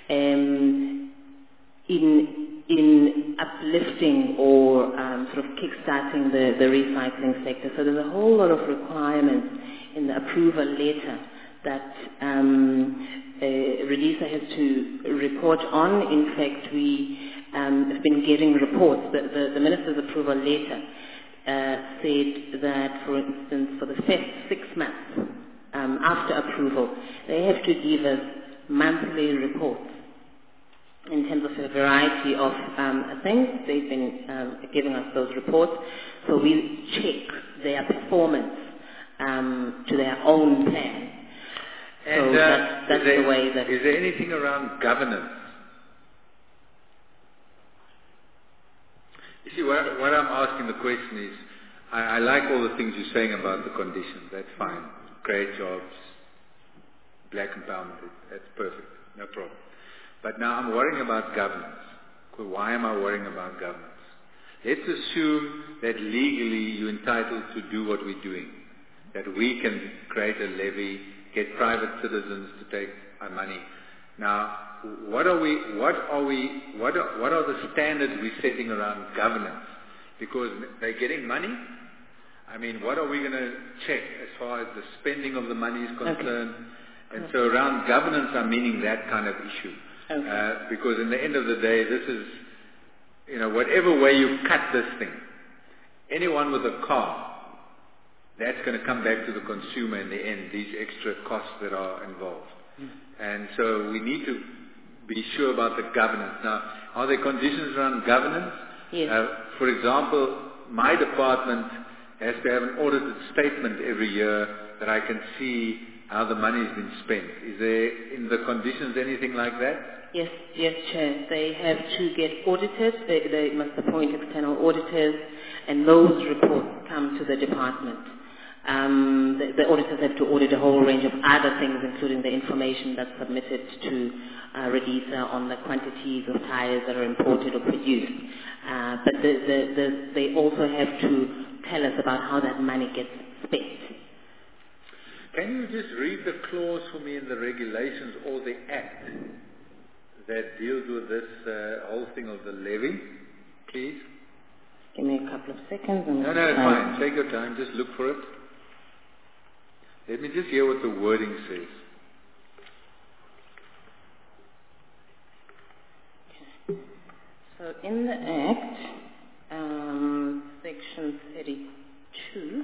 um, in, in uplifting or um, sort of kickstarting the, the recycling sector. So there's a whole lot of requirements in the approval letter that um, uh, Releasa has to report on. In fact, we um, have been getting reports. The, the, the Minister's approval letter uh, said that, for instance, for the first six months um, after approval, they have to give us monthly reports in terms of a variety of um, things. They've been um, giving us those reports. So we check their performance um, to their own plan. And so uh, that's, that's there, the way that... Is there anything around governance? You see, what, what I'm asking the question is, I, I like all the things you're saying about the conditions. That's fine. Great jobs, black empowerment, that's perfect. No problem. But now I'm worrying about governance. Why am I worrying about governance? Let's assume that legally you're entitled to do what we're doing. That we can create a levy, get private citizens to take our money. Now, what are we, what are we, what are, what are the standards we're setting around governance? Because they're getting money. I mean, what are we going to check as far as the spending of the money is concerned? Okay. And so around governance, I'm meaning that kind of issue. Okay. Uh, because in the end of the day, this is, you know, whatever way you cut this thing, anyone with a car, that's going to come back to the consumer in the end, these extra costs that are involved. Mm. And so we need to be sure about the governance. Now, are there conditions around governance? Yes. Uh, for example, my department has to have an audited statement every year that I can see how the money has been spent. Is there in the conditions anything like that? Yes, yes, Chair. They have to get audited. They, they must appoint external auditors, and those reports come to the department. Um, the, the auditors have to audit a whole range of other things, including the information that's submitted to uh, Releasa on the quantities of tires that are imported or produced. Uh, but the, the, the, they also have to tell us about how that money gets spent. Can you just read the clause for me in the regulations or the act that deals with this uh, whole thing of the levy, please? Give me a couple of seconds. And no, no, it's fine. Take your time. Just look for it. Let me just hear what the wording says. Okay. So in the Act, um, Section thirty-two,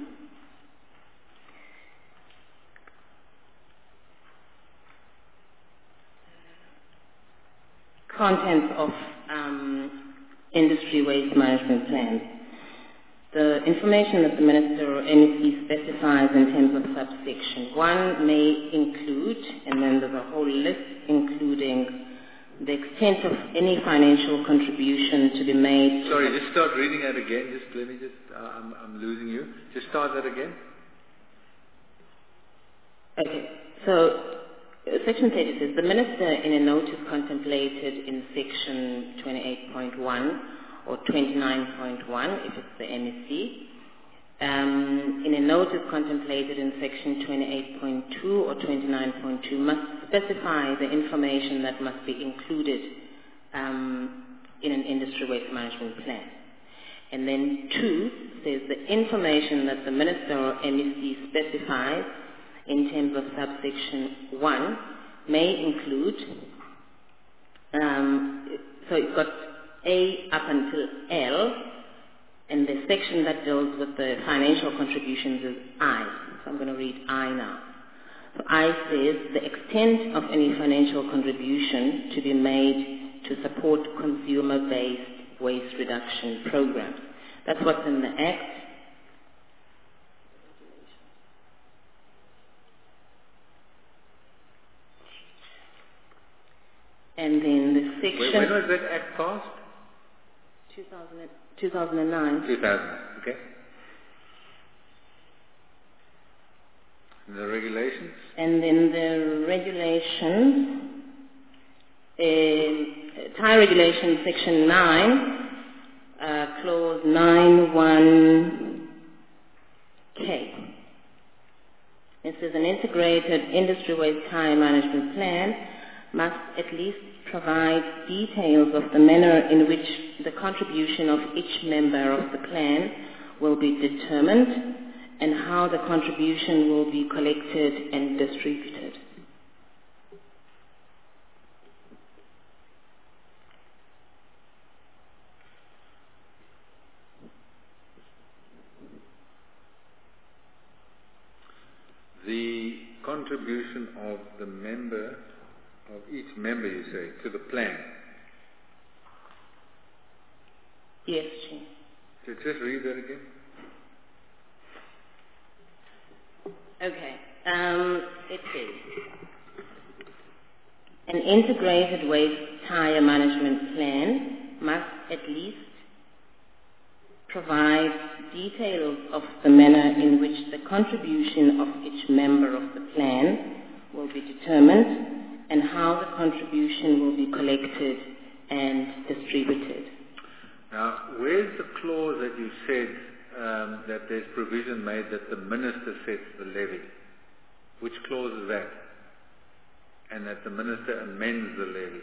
contents of um, industry waste management plans. The information that the Minister or N E C specifies in terms of subsection one may include, and then there's a whole list including the extent of any financial contribution to be made. Sorry, just start reading that again. Just let me just, uh, I'm, I'm losing you. Just start that again. Okay, so uh, Section thirty says, the Minister in a notice contemplated in Section twenty-eight point one or twenty-nine point one, if it's the M E C, um, in a notice contemplated in Section twenty-eight point two or twenty-nine point two must specify the information that must be included um, in an industry waste management plan. And then two says the information that the Minister or M E C specifies in terms of subsection one may include, um, so it's got A up until L, and the section that deals with the financial contributions is I. So I'm going to read I now. So I says the extent of any financial contribution to be made to support consumer-based waste reduction programs. That's what's in the Act. And then the section... When, when was that Act passed? two thousand, two thousand nine. two thousand, okay. And the regulations? And then the regulations, uh, Thai Regulation Section nine, uh, Clause nine one K. It says an integrated industry waste Thai management plan must at least provide details of the manner in which the contribution of each member of the plan will be determined and how the contribution will be collected and distributed. The contribution of the member, of each member, you say, to the plan. Yes, Chair. So just read that again. Okay. Um, it says, an integrated waste tire management plan must at least provide details of the manner in which the contribution of each member of the plan will be determined and how the contribution will be collected and distributed. Now, where's the clause that you said um, that there's provision made that the minister sets the levy? Which clause is that? And that the minister amends the levy?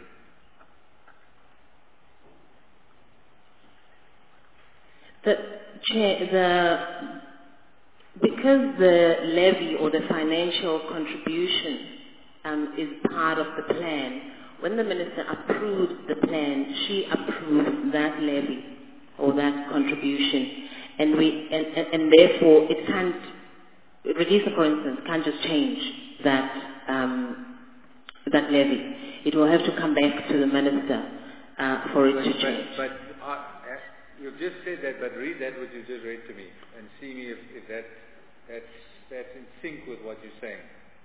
The, Chair, the, because the levy or the financial contribution um, is part of the plan, when the minister approves the plan, she approves that levy or that contribution, and we and, and, and therefore it can't. Regisa, for instance, can't just change that um, that levy. It will have to come back to the minister uh, for it but, to change. But, but uh, you've just said that, but read that what you just read to me and see me if, if that that's that's in sync with what you're saying.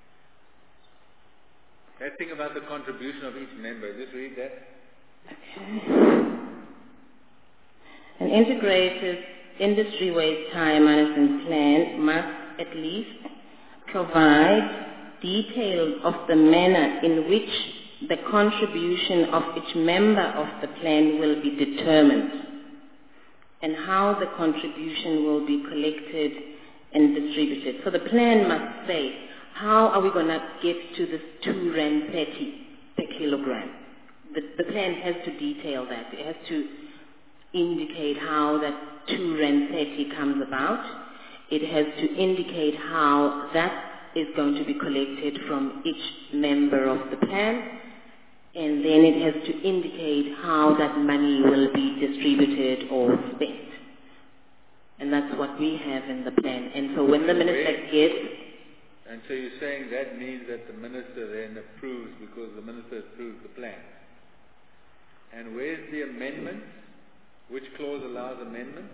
That thing about the contribution of each member, just read that. Okay. An integrated industry waste tire management plan must at least provide details of the manner in which the contribution of each member of the plan will be determined and how the contribution will be collected and distributed. So the plan must say, how are we going to get to this two rand thirty per kilogram? The, the plan has to detail that. It has to indicate how that two rand thirty comes about. It has to indicate how that is going to be collected from each member of the plan. And then it has to indicate how that money will be distributed or spent. And that's what we have in the plan. And so when the minister gets... And so you're saying that means that the minister then approves because the minister approves the plan. And where's the amendment? Which clause allows amendments?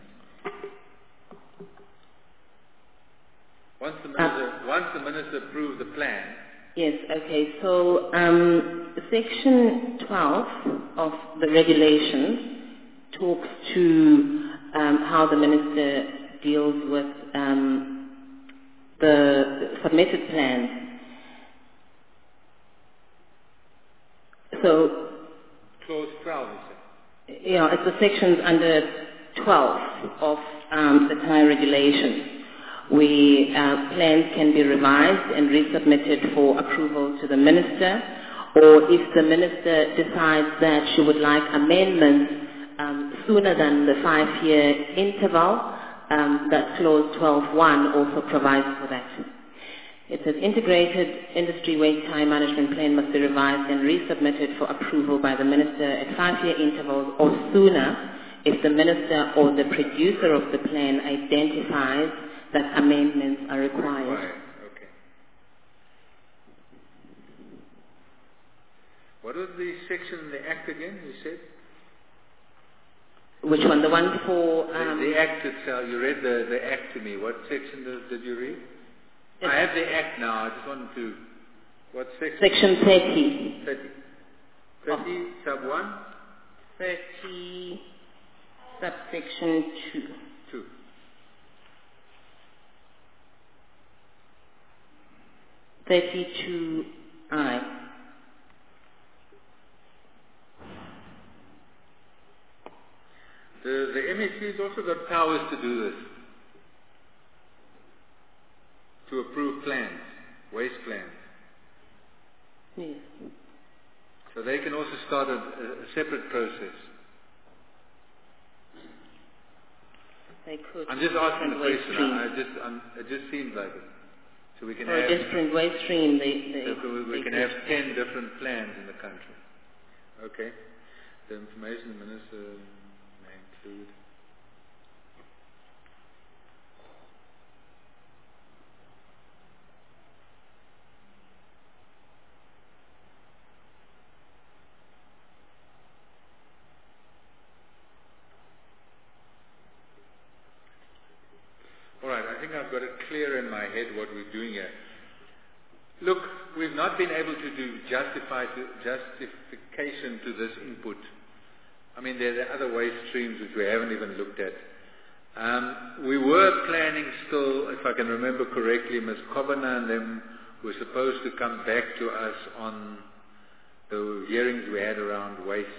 Once the minister, uh, once the minister approves the plan, Yes, okay. So um, Section twelve of the regulations talks to um, how the Minister deals with um, the submitted plans. So, Clause twelve, you said? yeah, it's the sections under twelve of um, the T I regulations. where uh, plans can be revised and resubmitted for approval to the Minister, or if the Minister decides that she would like amendments um, sooner than the five-year interval, um, that clause twelve point one also provides for that. It says integrated industry waste time management plan must be revised and resubmitted for approval by the Minister at five-year intervals or sooner if the Minister or the producer of the plan identifies that amendments are required. Required. Okay. What was the section in the Act again, you said? Which one? The one for... Um, the, the Act itself. You read the, the Act to me. What section did, did you read? I have the Act now. I just wanted to... What section? Section thirty. thirty. thirty, oh. Sub one? thirty, subsection two. two. thirty-two I. The, the M S C has also got powers to do this, to approve plans, waste plans. Yes. So they can also start a, a separate process. They could. I'm just asking the question. I, I just, I'm, it just seems like it. So we can or have a different waste stream. They, they, so we, we they can could. have ten different plans in the country. Okay. The information the minister may include. All right, I think I've got it clear in my head what we're doing here. Look, we've not been able to do justify to, justification to this input. I mean, there are other waste streams which we haven't even looked at. Um, we were planning still, if I can remember correctly, Miz Kobana and them were supposed to come back to us on the hearings we had around waste.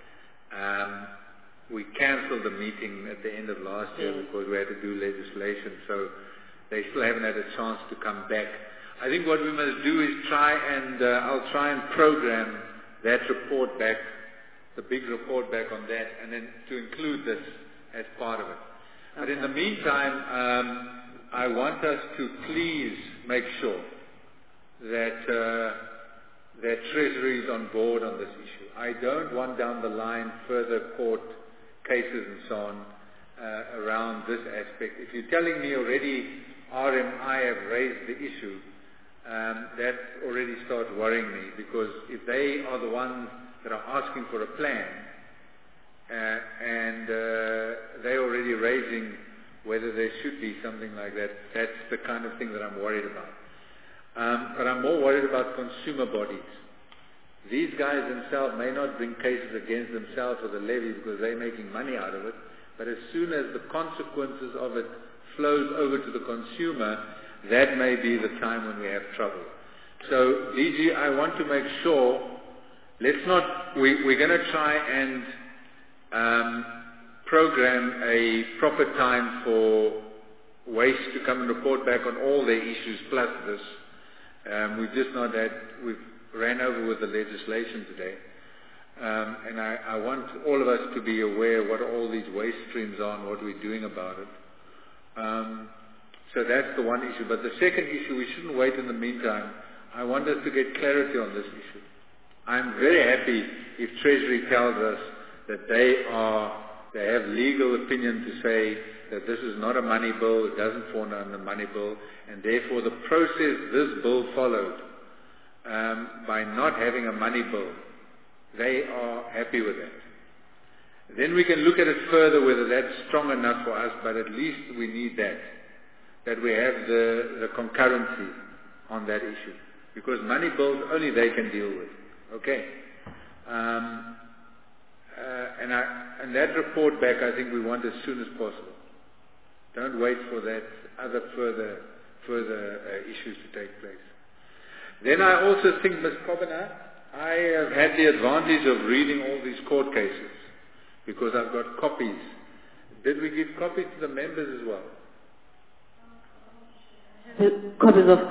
Um, we cancelled the meeting at the end of last year because we had to do legislation, so they still haven't had a chance to come back. I think what we must do is try and, uh, I'll try and program that report back, the big report back on that, and then to include this as part of it. But in the meantime, um, I want us to please make sure that uh, that Treasury is on board on this issue. I don't want down the line further court cases and so on uh, around this aspect. If you're telling me already R M I have raised the issue, um, that already starts worrying me, because if they are the ones that are asking for a plan, uh, and uh, they're already raising whether there should be something like that, that's the kind of thing that I'm worried about. Um, but I'm more worried about consumer bodies. These guys themselves may not bring cases against themselves or the levy because they're making money out of it, but as soon as the consequences of it flows over to the consumer, that may be the time when we have trouble. So, D G, I want to make sure, let's not, we, we're going to try and um, program a proper time for waste to come and report back on all their issues plus this. Um, we've just not had, we've ran over with the legislation today. Um, and I, I want all of us to be aware what all these waste streams are and what we're doing about it. Um, so that's the one issue. But the second issue, we shouldn't wait in the meantime. I want us to get clarity on this issue. I'm very happy if Treasury tells us that they are, they have legal opinion to say that this is not a money bill, it doesn't fall under a money bill, and therefore the process this bill followed um, by not having a money bill, they are happy with that. Then we can look at it further whether that's strong enough for us, but at least we need that, that we have the, the concurrency on that issue. because money bills only they can deal with. Okay. Um, uh, and, I, and that report back, I think we want as soon as possible. Don't wait for that other further further uh, issues to take place. Then I also think, Miz Kobana, I have had the advantage of reading all these court cases because I've got copies. Did we give copies to the members as well? The copies of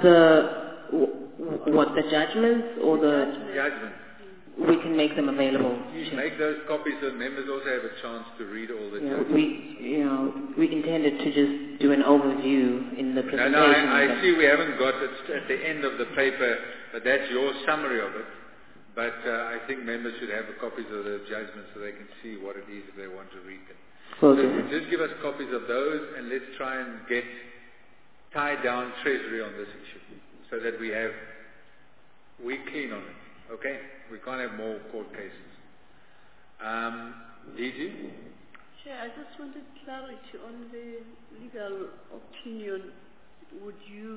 the, what, the judgments or the... Judgments. We can make them available. You make those copies so members also have a chance to read all the you know, judgments. we, you know, we intended to just do an overview in the presentation. No, no, I, I see we haven't got it at the end of the paper, but that's your summary of it. But uh, I think members should have copies of the judgments so they can see what it is if they want to read them. Okay. So just give us copies of those and let's try and get tie down Treasury on this issue so that we have, we clean on it. Okay? We can't have more court cases. Um, D G? Chair, I just wanted clarity on the legal opinion. Would you,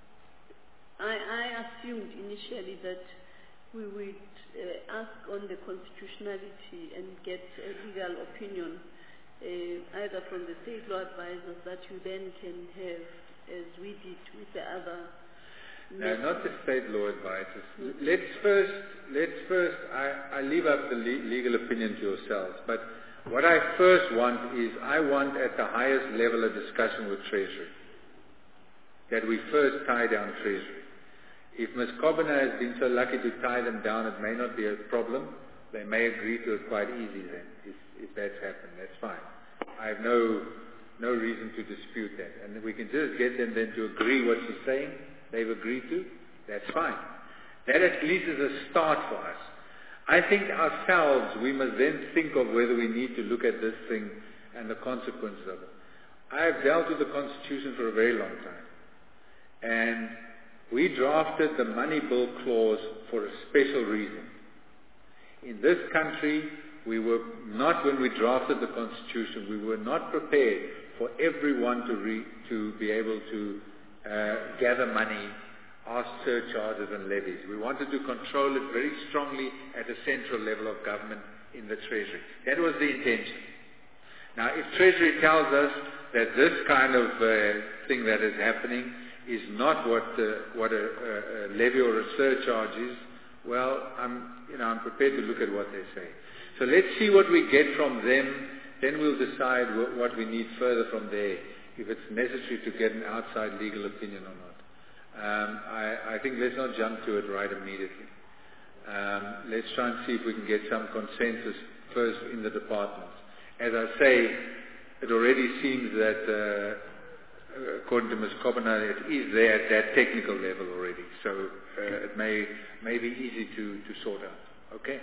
I, I assumed initially that we would uh, ask on the constitutionality and get a legal opinion uh, either from the state law advisors that you then can have as we did with the other. No, not the state law advisors. Mm-hmm. Let's first, let's first, I, I leave up the le- legal opinion to yourselves, but what I first want is I want at the highest level a discussion with Treasury, that we first tie down Treasury. If Miz Kobana has been so lucky to tie them down, it may not be a problem. They may agree to it quite easy then, if, if that's happened. That's fine. I have no, no reason to dispute that. And we can just get them then to agree what she's saying. They've agreed to, that's fine. That at least is a start for us. I think ourselves, we must then think of whether we need to look at this thing and the consequences of it. I have dealt with the Constitution for a very long time. And we drafted the money bill clause for a special reason. In this country, we were not, when we drafted the Constitution, we were not prepared for everyone to, re, to be able to Uh, gather money, ask surcharges and levies. We wanted to control it very strongly at a central level of government in the Treasury. That was the intention. Now, if Treasury tells us that this kind of uh, thing that is happening is not what uh, what a, a, a levy or a surcharge is, well, I'm you know I'm prepared to look at what they say. So let's see what we get from them. Then we'll decide w- what we need further from there, if it's necessary to get an outside legal opinion or not. Um, I, I think let's not jump to it right immediately. Um, let's try and see if we can get some consensus first in the departments. As I say, it already seems that, uh, according to Miz Kobana, it is there at that technical level already. So uh, it may, may be easy to, to sort out. Okay?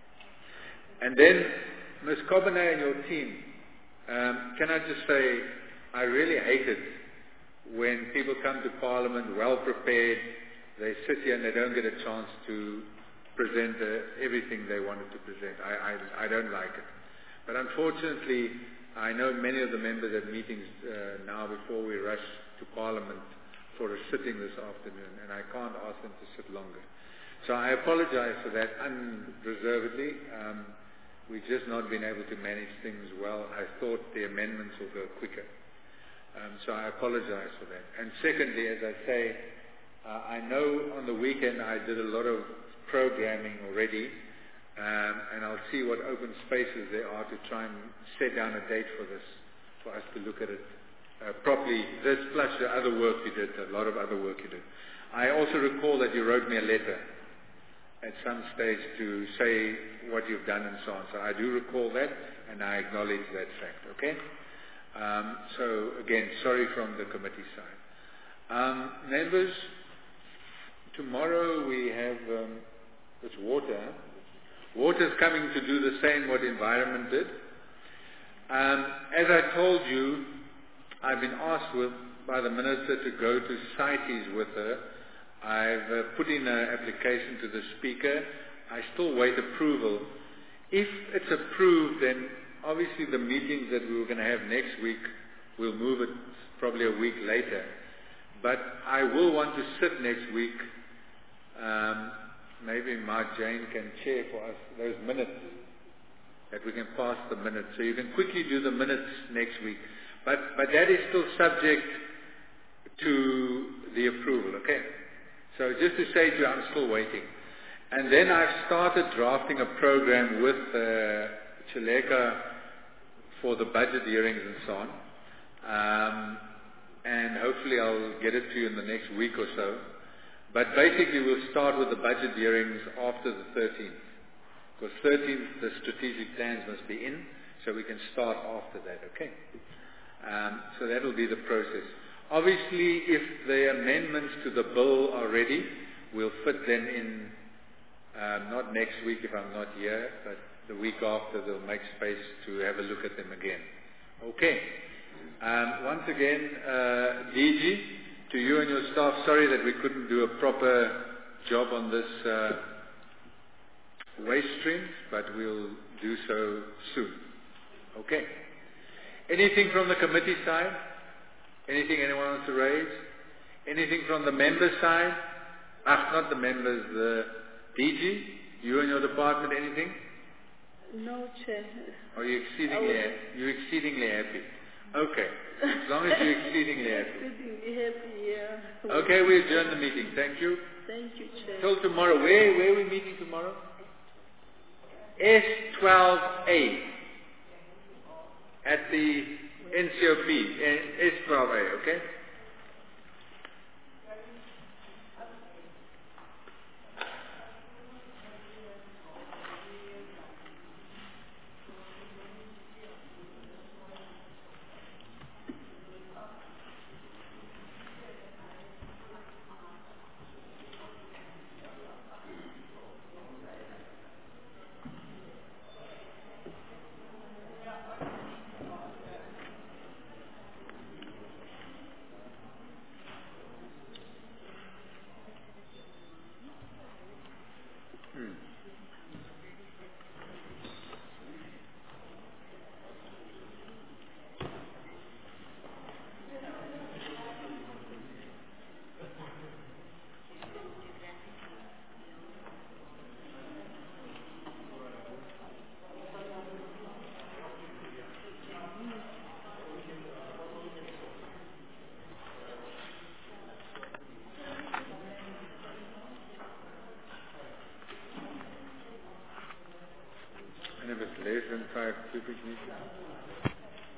And then, Miz Kobana and your team, um, can I just say, I really hate it when people come to Parliament well prepared, they sit here and they don't get a chance to present uh, everything they wanted to present. I, I, I don't like it. But unfortunately, I know many of the members at meetings uh, now before we rush to Parliament for a sitting this afternoon, and I can't ask them to sit longer. So I apologize for that unreservedly. Um, we've just not been able to manage things well. I thought the amendments will go quicker. Um, so I apologize for that. And secondly, as I say, uh, I know on the weekend I did a lot of programming already, um, and I'll see what open spaces there are to try and set down a date for this, for us to look at it uh, properly. This plus the other work you did, a lot of other work you did. I also recall that you wrote me a letter at some stage to say what you've done and so on. So I do recall that, and I acknowledge that fact, okay? Um, so again, sorry from the committee side. Um, members, tomorrow we have, um, it's water. Water's coming to do the same what environment did. Um, as I told you, I've been asked with, by the minister to go to CITES with her. I've uh, put in an application to the speaker. I still wait approval. If it's approved, then obviously the meetings that we were going to have next week, we'll move it probably a week later. But I will want to sit next week um, maybe Mark Jane can chair for us those minutes, that we can pass the minutes. So you can quickly do the minutes next week. But, but that is still subject to the approval, okay? So just to say to you, I'm still waiting. And then I've started drafting a program with uh, Chileka for the budget hearings and so on. Um, and hopefully I'll get it to you in the next week or so. But basically we'll start with the budget hearings after the thirteenth. Because thirteenth, the strategic plans must be in, so we can start after that, okay? Um, so that will be the process. Obviously, if the amendments to the bill are ready, we'll fit them in, uh, not next week if I'm not here, but the week after they'll make space to have a look at them again. Okay. Um, once again, uh, D G, to you and your staff, sorry that we couldn't do a proper job on this uh, waste streams, but we'll do so soon. Okay. Anything from the committee side? Anything anyone wants to raise? Anything from the member side? Ah, not the members, the D G? You and your department, anything? No, Chair. Are you exceedingly happy? You're exceedingly happy. Okay. As long as you're exceedingly happy. Exceedingly happy, yeah. Okay, we adjourn the meeting. Thank you. Thank you, Chair. Till tomorrow. Where, where are we meeting tomorrow? S twelve A. At the N C O P. S twelve A, okay? And if it's less than five cubic meters?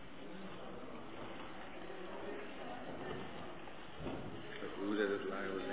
But who does it lie with?